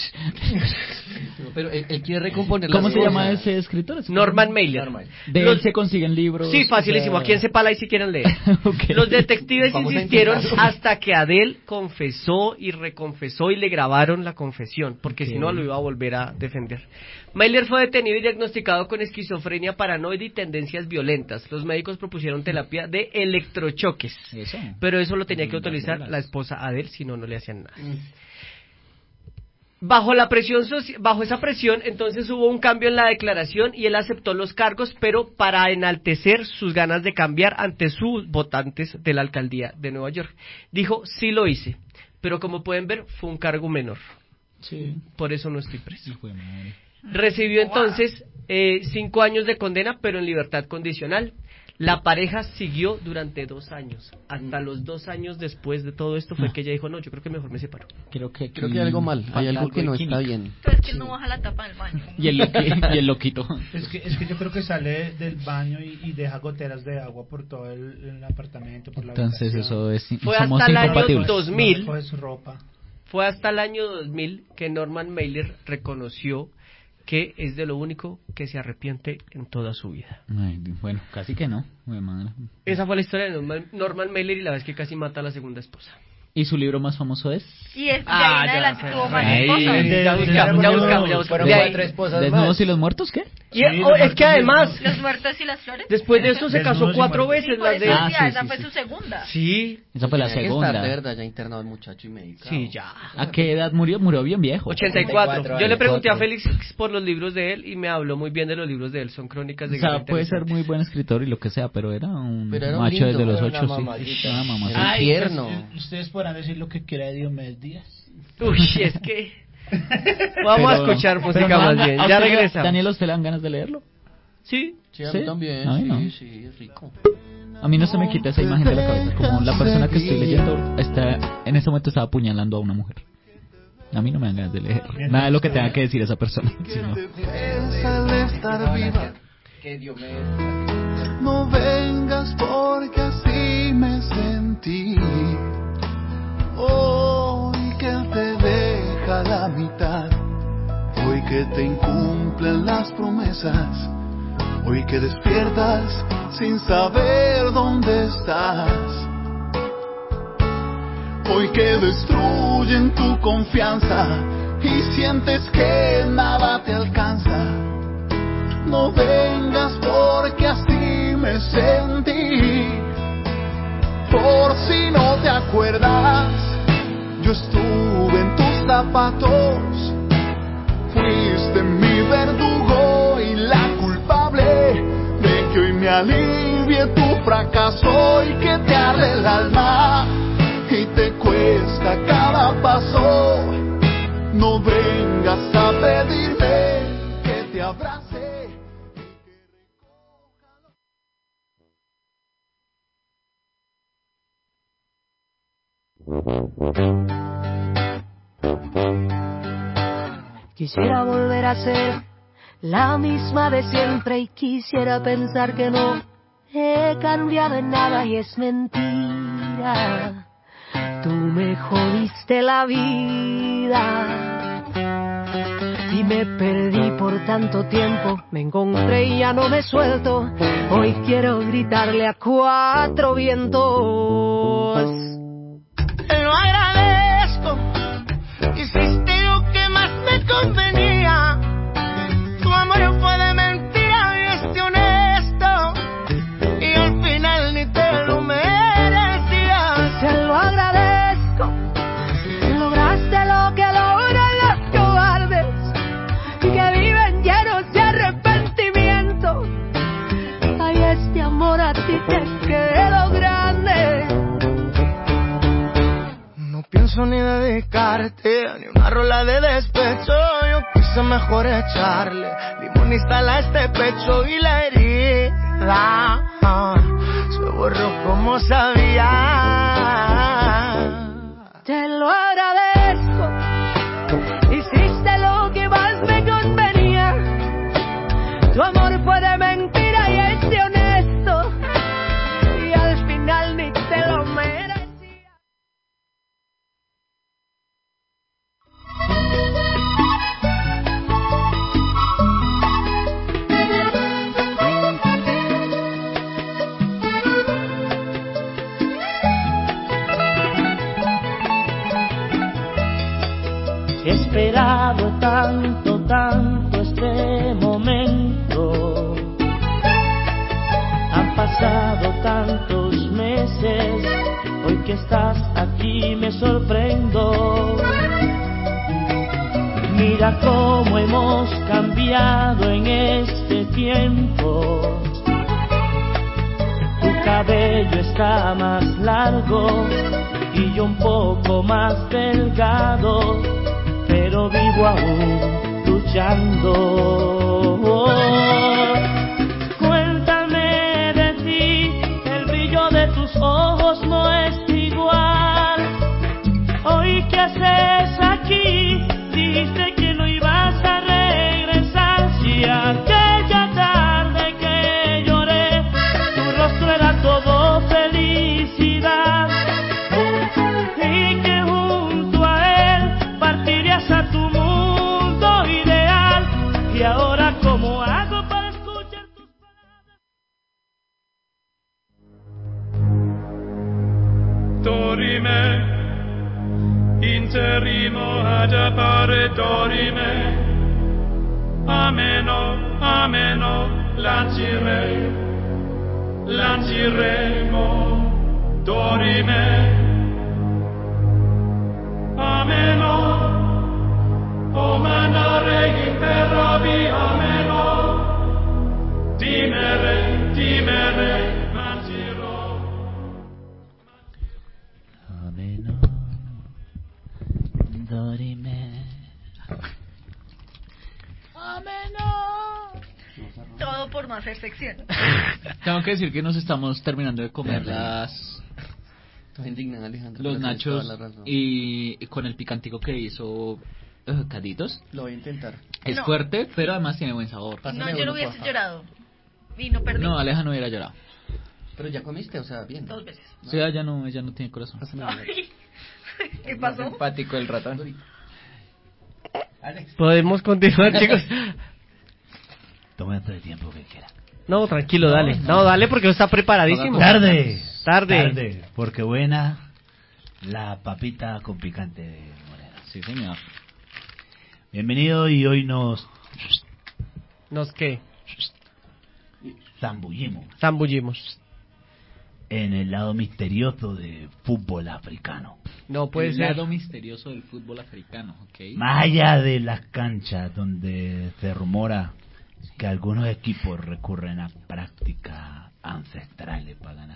Pero él, él quiere recomponer ¿Cómo las se llama cosas. ese escritor? Norman Mailer. De Los- él se consiguen libros. Sí, facilísimo. o sea- ¿A quién se pala y si quieren leer? Ok. Los detectives Vamos a insistieron intentarlo. hasta que Adele confesó y reconfesó y le grabaron la confesión, porque si Ok. no lo iba a volver a defender. Mailer fue detenido y diagnosticado con esquizofrenia paranoide y tendencias violentas. Los médicos propusieron terapia de electrochoques, Eso. pero eso lo tenía que Lindas autorizar bolas. la esposa Adele, si no, no le hacían nada. Bajo la presión soci- bajo esa presión, entonces hubo un cambio en la declaración y él aceptó los cargos, pero para enaltecer sus ganas de cambiar ante sus votantes de la alcaldía de Nueva York. Dijo, sí lo hice, pero como pueden ver, fue un cargo menor. Sí. Por eso no estoy preso. Hijo de madre. Recibió entonces eh, cinco años de condena, pero en libertad condicional. La pareja siguió durante dos años. Hasta los dos años después de todo esto fue que ella dijo, no, yo creo que mejor me separo. Creo que, Creo que hay algo mal, hay algo que no está bien. Pero es que no baja la tapa del baño. Y el, loqui- y el loquito. Es que, es que yo creo que sale del baño y, y deja goteras de agua por todo el, el apartamento, por la Entonces habitación. eso es... Fue somos hasta el año incompatibles. dos mil. No recoge su ropa. Fue hasta el año dos mil que Norman Mailer reconoció que es de lo único que se arrepiente en toda su vida. Ay, bueno, casi que no. Hijo de madre. Esa fue la historia de Norman, Norman Mailer y la vez que casi mata a la segunda esposa. ¿Y su libro más famoso es? Y es, de Ah, ahí en ya adelante sé. tuvo más Ay, esposas. Ya buscamos, ya buscamos, ya buscamos. Fueron De ahí- cuatro esposas ¿Desnudos más. y los muertos qué? Y, Sí, oh, los es que muertos además, Los muertos y las flores. después de eso se casó Desnudos y cuatro muertos. veces. Por Las eso de... Ah, decía, sí, esa sí, fue sí. su segunda. Sí, Esa fue la Tenía que estar, segunda. de verdad, ya internado el muchacho y medicado. sí, ya. ¿A qué edad murió? Murió bien viejo. ochenta y cuatro. ochenta y cuatro Yo le años. pregunté a Félix por los libros de él y me habló muy bien de los libros de él. Son crónicas de O sea, guerra puede ser interesantes. muy buen escritor y lo que sea, pero era un Pero era un macho lindo, desde los era ocho, una sí. mamadita. Una mamacita. Ay, tierno. pues, ustedes podrán decir lo que quiera de Diomedes Díaz. Uy, es que... Vamos a Pero- escuchar pero música no, más ¿a bien. usted Ya le- regresamos. Daniel, ¿a usted le dan ganas de leerlo? Sí. Sí, a ¿Sí? mí también, A mí sí, no. sí, es rico. A mí no se me quita esa imagen de la cabeza, como la persona que estoy leyendo está en ese momento estaba apuñalando a una mujer. A mí no me dan ganas de leer nada de lo que tenga que decir esa persona. sino- Piensa el estar viva. Que Dios me... No vengas porque así me sentí. Hoy que él te deja a la mitad. Hoy que te incumplen las promesas. Hoy que despiertas sin saber dónde estás. Hoy que destruyen tu confianza y sientes que nada te alcanza. No vengas porque así me sentí. Por si no te acuerdas, yo estuve en tus zapatos. Fuiste mi alivie tu fracaso y que te arde el alma y te cuesta cada paso. No vengas a pedirme que te abrace. Quisiera volver a ser la misma de siempre y quisiera pensar que no he cambiado en nada y es mentira. Tú me jodiste la vida y me perdí por tanto tiempo. Me encontré y ya no me suelto. Hoy quiero gritarle a cuatro vientos. Te lo agradezco, hiciste lo que más me convenía. Tu amor fue de mentira y este honesto, y al final ni te lo merecías. Te lo agradezco, lograste lo que logran los cobardes, que viven llenos de arrepentimiento. Ay, este amor a ti te quedó grande. No pienso ni dedicarte ni una rola de despecho. Yo quise mejor echarle limón y sal a este pecho y la herida ah, se borró como sabía. Te lo agradezco, hiciste lo que más me convenía. Tu amor fue de mentira y este honesto, y al final ni te lo merecía. He esperado tanto, tanto este momento. Han pasado tantos meses. Hoy que estás aquí me sorprendo. Mira cómo hemos cambiado en este tiempo. Tu cabello está más largo y yo un poco más delgado, pero vivo aún luchando. Cuéntame de ti, el brillo de tus ojos no es igual. Hoy qué haces aquí, dijiste que no ibas a regresar. Si aquella tarde que lloré, tu rostro era todo felicidad, y que junto a él partirías a tu mundo ideal. Y ahora ¿cómo hago para escuchar tus palabras? Dorime, interrimo ad appare dorime, ameno, ameno, lancirei, lanciremo, dorime, ameno, o mandare interrobi, ameno, timere, timere, lancirò. Ameno, dorime. Todo por no hacer sección. Tengo que decir que nos estamos terminando de comer las Estoy indignada, Alejandro. los pero tienes nachos toda la razón. y, y con el picantico que hizo uh, Caditos. Lo voy a intentar. Es No. fuerte, pero además tiene buen sabor. No, yo no hubiese llorado. Y no perdí. No, Aleja no hubiera llorado. Pero ya comiste, o sea, bien. Dos veces. Sí, ella no, ella no tiene corazón. Ay, ¿qué pasó? Empático el ratón. Podemos continuar, chicos. Tómate el tiempo que quiera. No, tranquilo, dale. No, dale porque está preparadísimo. Tarde. Tarde. Tarde, porque buena la papita con picante de Morena. Sí, señor. Bienvenido y hoy nos... ¿Nos qué? Zambullimos. Zambullimos. En el lado misterioso del fútbol africano. No puede el ser. lado misterioso del fútbol africano, ¿ok? Más allá de las canchas donde se rumora que algunos equipos recurren a prácticas ancestrales para ganar.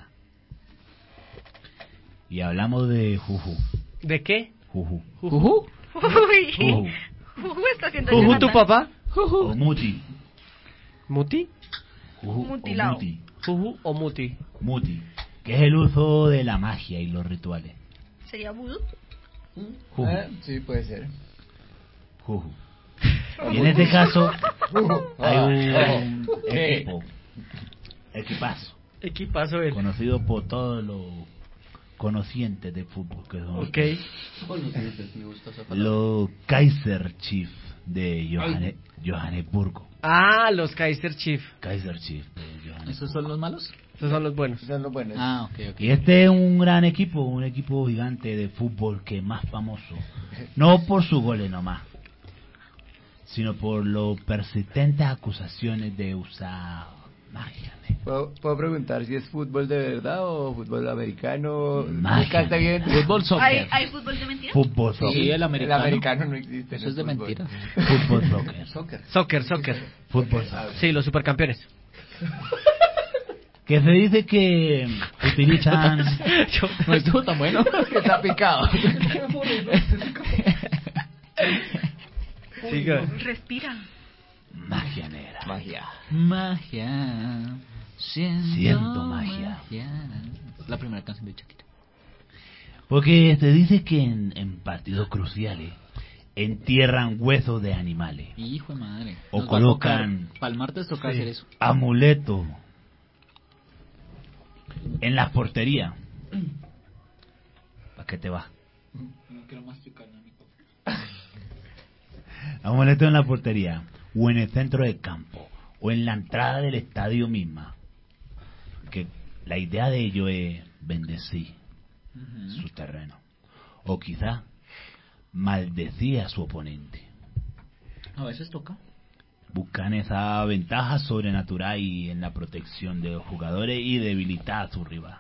Y hablamos de Juju. ¿De qué? Juju. ¿Juju? Uy. Juju. Juju está haciendo ¿Juju Jonathan. tu papá? O Muti. ¿Muti? Juju Mutilao. o Muti. ¿Juju o Muti? Muti. Que es el uso de la magia y los rituales. ¿Sería vudú? Juju. Eh, sí, puede ser. Juju. Y en este caso hay un ¿Qué? equipo, equipazo, Equipazo él. conocido por todos los conocientes de fútbol, que son Ok. Me gusta esa palabra. los Kaiser Chiefs de Johanne- Johannesburgo. Ah, los Kaiser Chief. Kaiser Chiefs de Johannesburgo. ¿Esos son los malos? Esos son los buenos. Son los buenos. Ah, ok, ok. Y este es un gran equipo, un equipo gigante de fútbol que es más famoso, no por sus goles nomás, sino por las persistentes acusaciones de usar magia. ¿Puedo, puedo preguntar si es fútbol de verdad o fútbol americano? Magia. ¿Está bien? Fútbol ¿Hay, soccer. ¿Hay fútbol de mentira? Fútbol Sí, soccer. el americano. El americano no existe. Eso no es de fútbol. mentira. Fútbol soccer. Soccer. Soccer, soccer. Fútbol soccer. Sí, los supercampeones. Que se dice que utilizan No estuvo tan bueno. Que está picado. Siga. Respira. magia negra. Magia. Magia. Siento, Siento magia. La primera canción de Shakira. Porque se dice que en, en partidos cruciales entierran huesos de animales Hijo de madre. o Nos va a colocan tocar- Para el martes toca sí, hacer eso. amuletos en la portería. ¿Para qué te vas? No quiero masticar, no, mi Amuletos en la portería o en el centro del campo o en la entrada del estadio misma. Que la idea de ello es bendecir su terreno o quizá maldecir a su oponente. A veces toca. Buscan esa ventaja sobrenatural y en la protección de los jugadores y debilitar a su rival.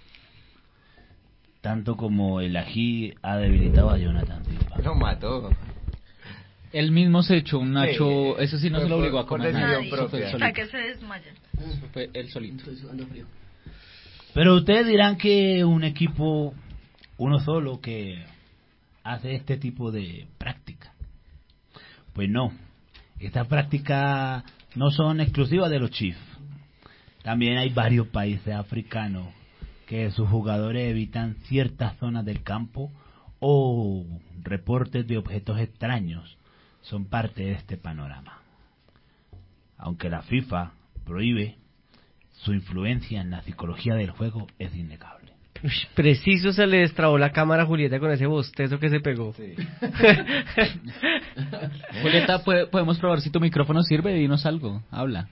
Tanto como el ají ha debilitado a Jonathan Silva. Lo mató. Él mismo se echó un nacho, Sí. eso sí no Fue se lo obligó a por- por comer. decisión Nadie. Eso fue él propia. Hasta solito. que se desmaya. Eso fue él solito. Pero ustedes dirán que un equipo, uno solo, que hace este tipo de práctica. Pues no, estas prácticas no son exclusivas de los Chiefs. También hay varios países africanos que sus jugadores evitan ciertas zonas del campo o reportes de objetos extraños son parte de este panorama. Aunque la FIFA prohíbe, su influencia en la psicología del juego es innegable. Uy, preciso se le destrabó la cámara a Julieta con ese bostezo que se pegó. Julieta, ¿puede- podemos probar si tu micrófono sirve. Dinos algo, habla.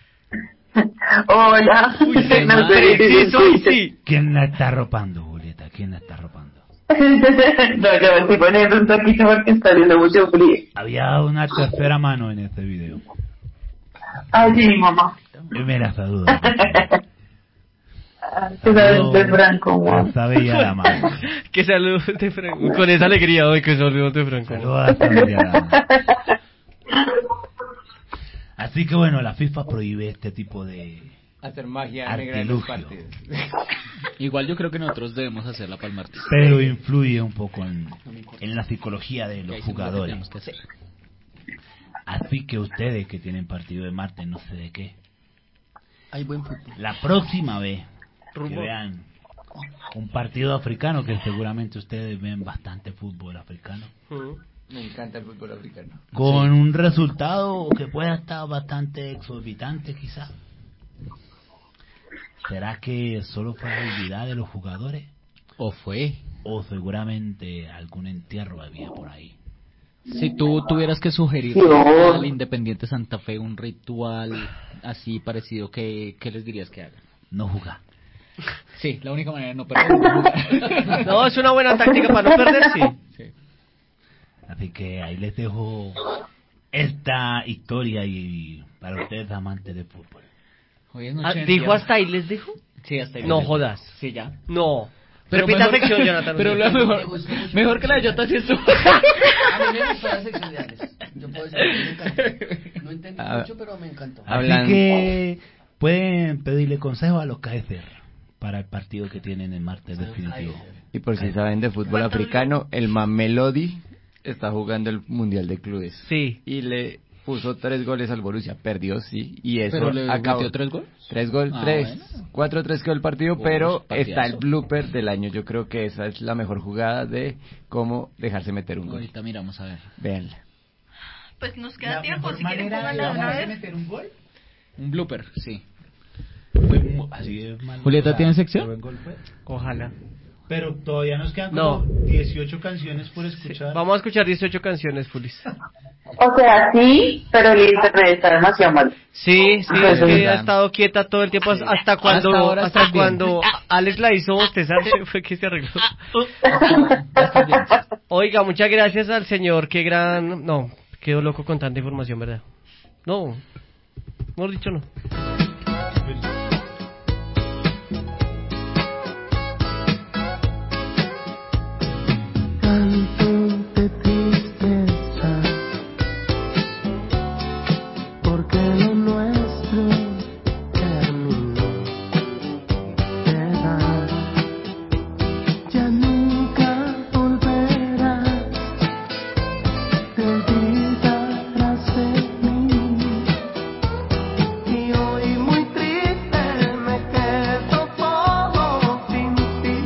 Hola. qué No madre, sé sí, si soy, escucha. sí. ¿Quién la está arropando, Julieta? ¿Quién la está arropando? No, yo me estoy poniendo un taquito porque está haciendo mucho frío. Había una tercera mano en este video. Ay, sí, mamá. Y me la saluda. Que sabes de Franco, guau. Esa bella dama. Que saludos de Franco. Con esa alegría hoy que saludos de Franco. Saludos a esa bella dama. Así que bueno, la FIFA prohíbe este tipo de Hacer magia negra en los artilugio, partidos. Igual yo creo que nosotros debemos hacerla para el martes. pero influye un poco en, en la psicología de Que los ahí sí es lo que jugadores. tenemos que hacer. Así que ustedes que tienen partido de martes, no sé de qué, Hay buen fútbol. la próxima vez que Rumbo. vean un partido africano, que seguramente ustedes ven bastante fútbol africano, Me encanta el fútbol africano. con un resultado que pueda estar bastante exorbitante quizás. ¿Será que solo fue habilidad de los jugadores? ¿O fue? O seguramente algún entierro había por ahí. Si tú tuvieras que sugerir No. al Independiente Santa Fe un ritual así parecido, ¿qué, qué les dirías que hagan? No jugar. Sí, la única manera de no perder es no jugar. No, es una buena táctica para no perder, sí. Sí. Así que ahí les dejo esta historia y para ustedes amantes de fútbol. Hoy es noche Ah, de ¿dijo entierro. hasta ahí les dijo? Sí, hasta ahí. No les digo. jodas. Sí, ya. No. Pero Repita mejor, sección, Jonathan. Pero la mejor, mejor que la de Jota sí estuvo. A mí me gustó la sección de Alex. Yo puedo decir que me encantó. No entendí Ah, mucho, pero me encantó. Así que pueden pedirle consejo a los Kaiser para el partido que tienen el martes definitivo. Y por si saben de fútbol africano, el Mamelodi está jugando el Mundial de Clubes. Sí. Y le puso tres goles al Borussia, perdió, sí, y eso ¿Pero le acabó. metió tres goles? Tres goles, Ah, tres, bueno. cuatro tres quedó el partido, Uy, pero partidazo. está el blooper del año. Yo creo que esa es la mejor jugada de cómo dejarse meter un gol. Ahorita miramos a ver. Véanla. Pues nos queda La tiempo, mejor si quieren manera pónganla de una de vez. meter un gol. Un blooper, sí. Fue mu- así de mal. Julieta, o sea, ¿tiene sección? qué buen gol fue. Ojalá. Pero todavía nos quedan No. como dieciocho canciones por escuchar. Vamos a escuchar dieciocho canciones, Fulis. O sea, sí, pero el internet está demasiado mal. Sí, sí, Pues es que sí. ha estado quieta todo el tiempo hasta cuando Hasta ahora hasta estás bien. cuando Alex la hizo bostezar fue que se arregló. Oiga, muchas gracias al señor, qué gran... No, quedo loco con tanta información, ¿verdad? No, mejor dicho no. Tanto de tristeza, porque lo nuestro terminó. Verdad, ya nunca volverás, te olvidarás de mí. Y hoy muy triste me quedo todo sin ti.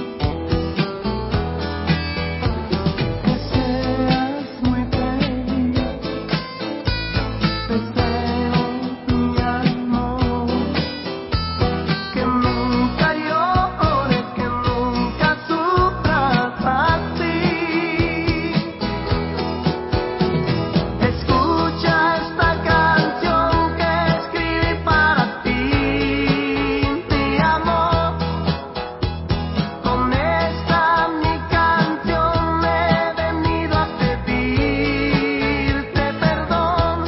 Que seas muy feliz, deseo mi amor, que nunca llores, que nunca sufras así. Escucha esta canción que escribí para ti, mi amor. Con esta mi canción he venido a pedirte perdón.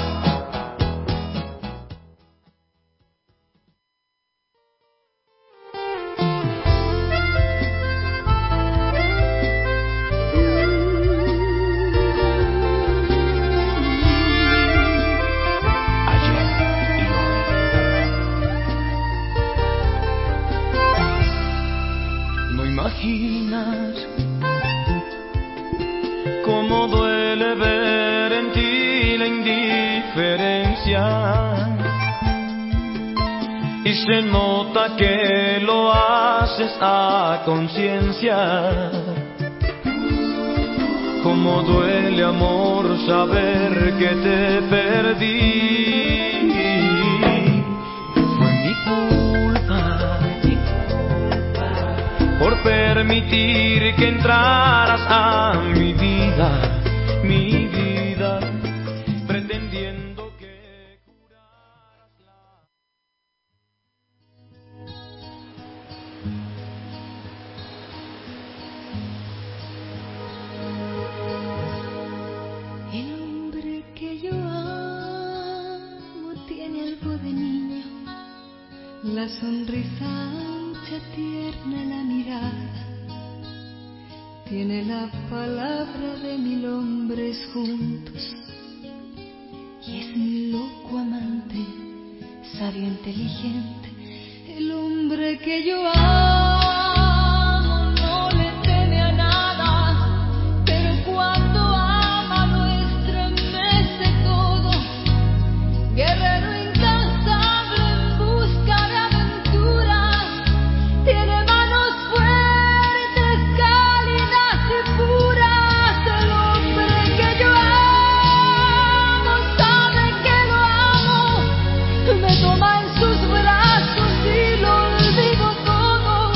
No imaginas cómo duele ver en ti la indiferencia. Y se nota que lo haces a conciencia. Cómo duele, amor, saber que te perdí. Fue mi culpa por permitir que entraras a mi vida, mi vida, pretendiendo que curaras la... El hombre que yo amo tiene algo de niño, la sonrisa ancha, tierna, la mirada. Tiene la palabra de mil hombres juntos y es mi loco amante, sabio, inteligente. El hombre que yo amo no le teme a nada, pero cuando ama lo estremece todo. Guerrero incansable en busca de aventuras, tiene manos fuertes, cálidas y puras. El hombre que yo amo sabe que lo amo, me toma en sus brazos y lo olvido todo.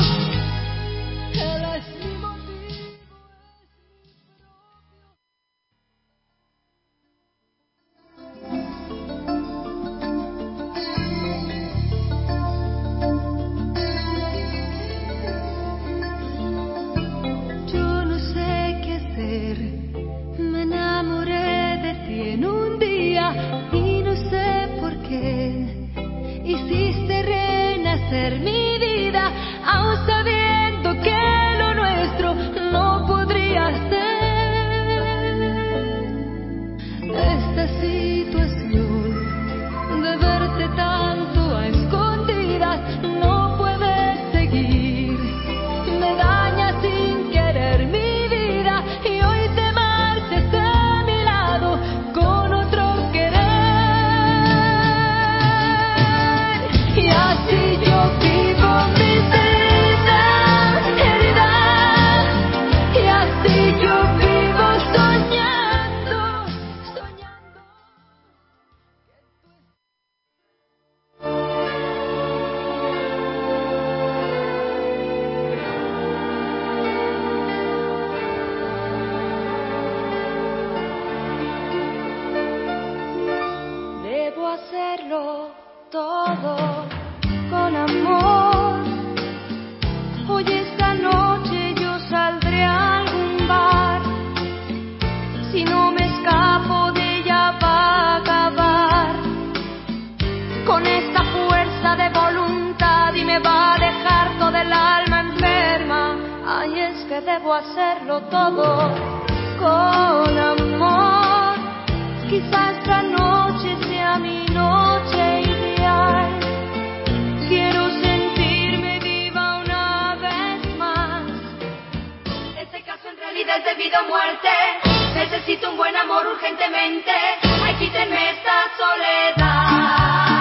hacerlo todo con amor. Hoy esta noche yo saldré a algún bar. Si no me escapo de ella va a acabar con esta fuerza de voluntad y me va a dejar toda el alma enferma. Ay, es que debo hacerlo todo con amor. Quizá esta noche sea mi noche ideal. Quiero sentirme viva una vez más. Este caso en realidad es debido a muerte. Necesito un buen amor urgentemente. Ay, quítenme esta soledad.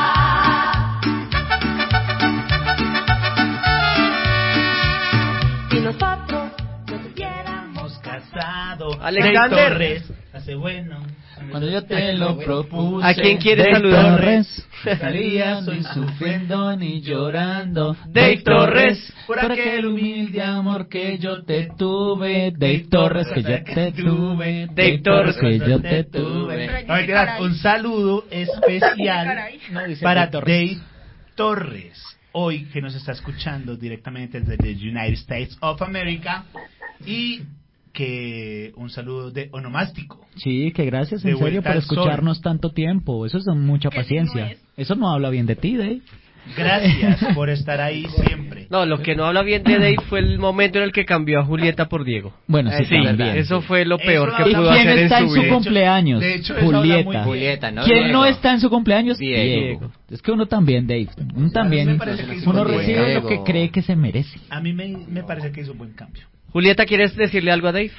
Si nosotros nos hubiéramos casado. Alexander Torres, hace bueno. Cuando yo te lo propuse. ¿A quién quieres Dave saludar? Torres. Estaría ni sufriendo ni llorando. Dave Torres. Por aquel humilde amor que yo te tuve. Dave Torres, que yo te tuve. Dave Torres, que yo te tuve. No, mentiras, un saludo especial No, dice para Dave Torres. Dave Torres, hoy que nos está escuchando directamente desde the United States of America, y que un saludo de onomástico. Sí, que gracias De en serio vuelta por al sol. escucharnos tanto tiempo. Eso es de mucha paciencia. Eso no habla bien de ti, Dave. Gracias por estar ahí siempre. No, lo que no habla bien de Dave fue el momento en el que cambió a Julieta por Diego. Bueno, sí, sí, también. eso fue lo peor Eso que habla pudo muy ¿Quién hacer está en en su su vida. cumpleaños? de hecho, eso habla muy Julieta. bien. Julieta, ¿no? ¿Quién Diego. no está en su cumpleaños? Diego. Es que uno también, Dave. Uno también. me parece que hizo Uno un buen recibe cambio. lo que cree que se merece. A mí me, me parece que hizo un buen cambio. Julieta, ¿quieres decirle algo a Dave?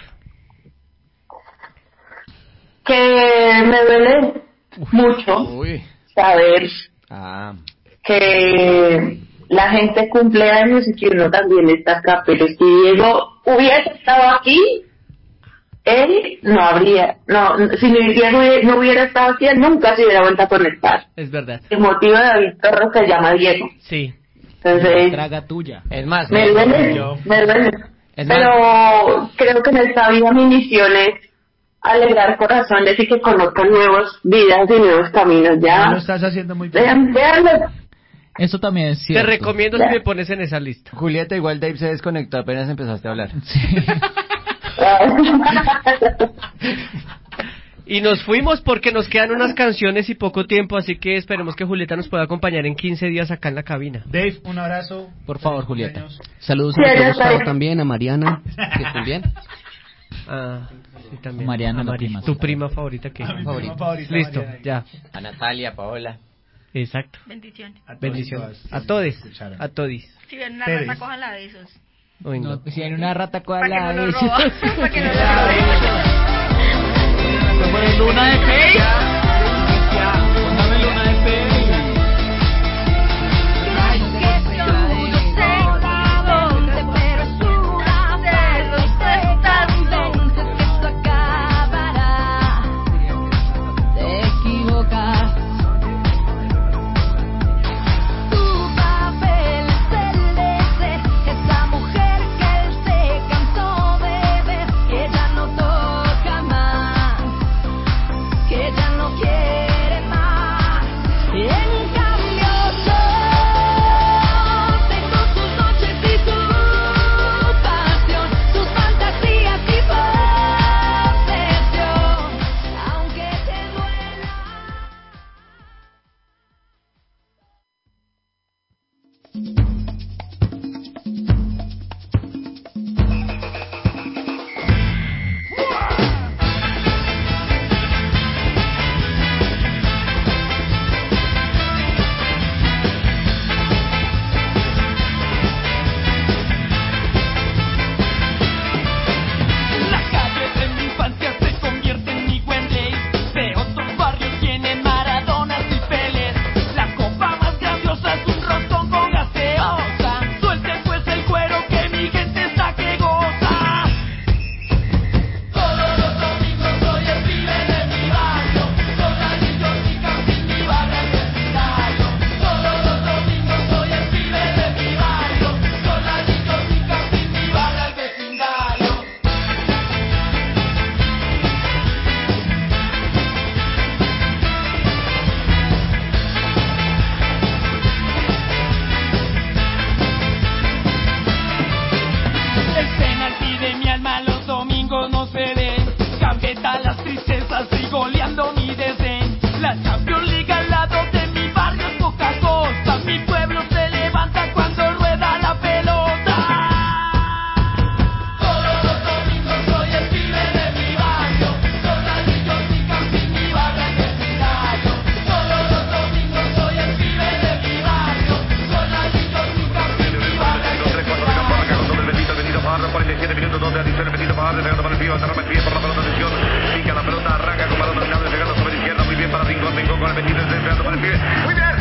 Que me duele mucho Uy. saber Ah. que la gente cumple años y que uno también está acá, pero si Diego hubiese estado aquí, él no habría, no, si Diego no hubiera estado aquí, él nunca se hubiera vuelto a conectar. Es verdad. El motivo de David Torres se llama Diego. Sí. Entonces, Traga tuya. Es más, me ¿no? duele, Yo- me duele. Es más- Pero creo que en esta vida mi misión es alegrar corazones y que conozcan nuevas vidas y nuevos caminos. Ya Ya, lo estás haciendo muy bien. vean, véanlo. Eso también es Te cierto. recomiendo si me pones en esa lista. Julieta, igual Dave se desconectó apenas empezaste a hablar. Y nos fuimos porque nos quedan unas canciones y poco tiempo, así que esperemos que Julieta nos pueda acompañar en quince días acá en la cabina. Dave, un abrazo. Por favor, Julieta. Saludos Sí, a ya Gustavo está. también, a Mariana, que estén bien. Ah, sí, también. Mariana, A la Mari- prima. Tu prima favorita que A mi prima favorita, Listo, Mariana. ya. A Natalia, Paola. Exacto. Bendiciones. A todos y Bendiciones. todas A que todos. escucharon. A todis. Si ven una Teres. rata, cójanla de esos. Uy, no. No, si hay una rata Para que cual no lo roba. Para que no lo robe. Luna de fe. Póngame Luna de fe. Que yo sé dónde, pero es una vez tanto que esto acabará. Te equivocas. Tu papel es el de ser esa mujer que él se cansó de ver, que ya no toca más, que ya no quiere. goleando mi desdén. La Champions League al lado de mi barrio es poca cosa. Mi pueblo se levanta cuando rueda la pelota. Todos los domingos soy el pibe de mi barrio. Ronaldinho y Campi, mi barra en el escenario. Todos los domingos soy el pibe de mi barrio. Ronaldinho y Campi, mi barra en el escenario. cuarenta y siete minutos donde adición Benito Pajardo pegando para el pío, atrapa el pie por la pelota, atención, pica la pelota, arranca con balón dominado, llegando sobre la izquierda, muy bien para Rincón, Rincón con el Benito, pegando para el pie, muy bien.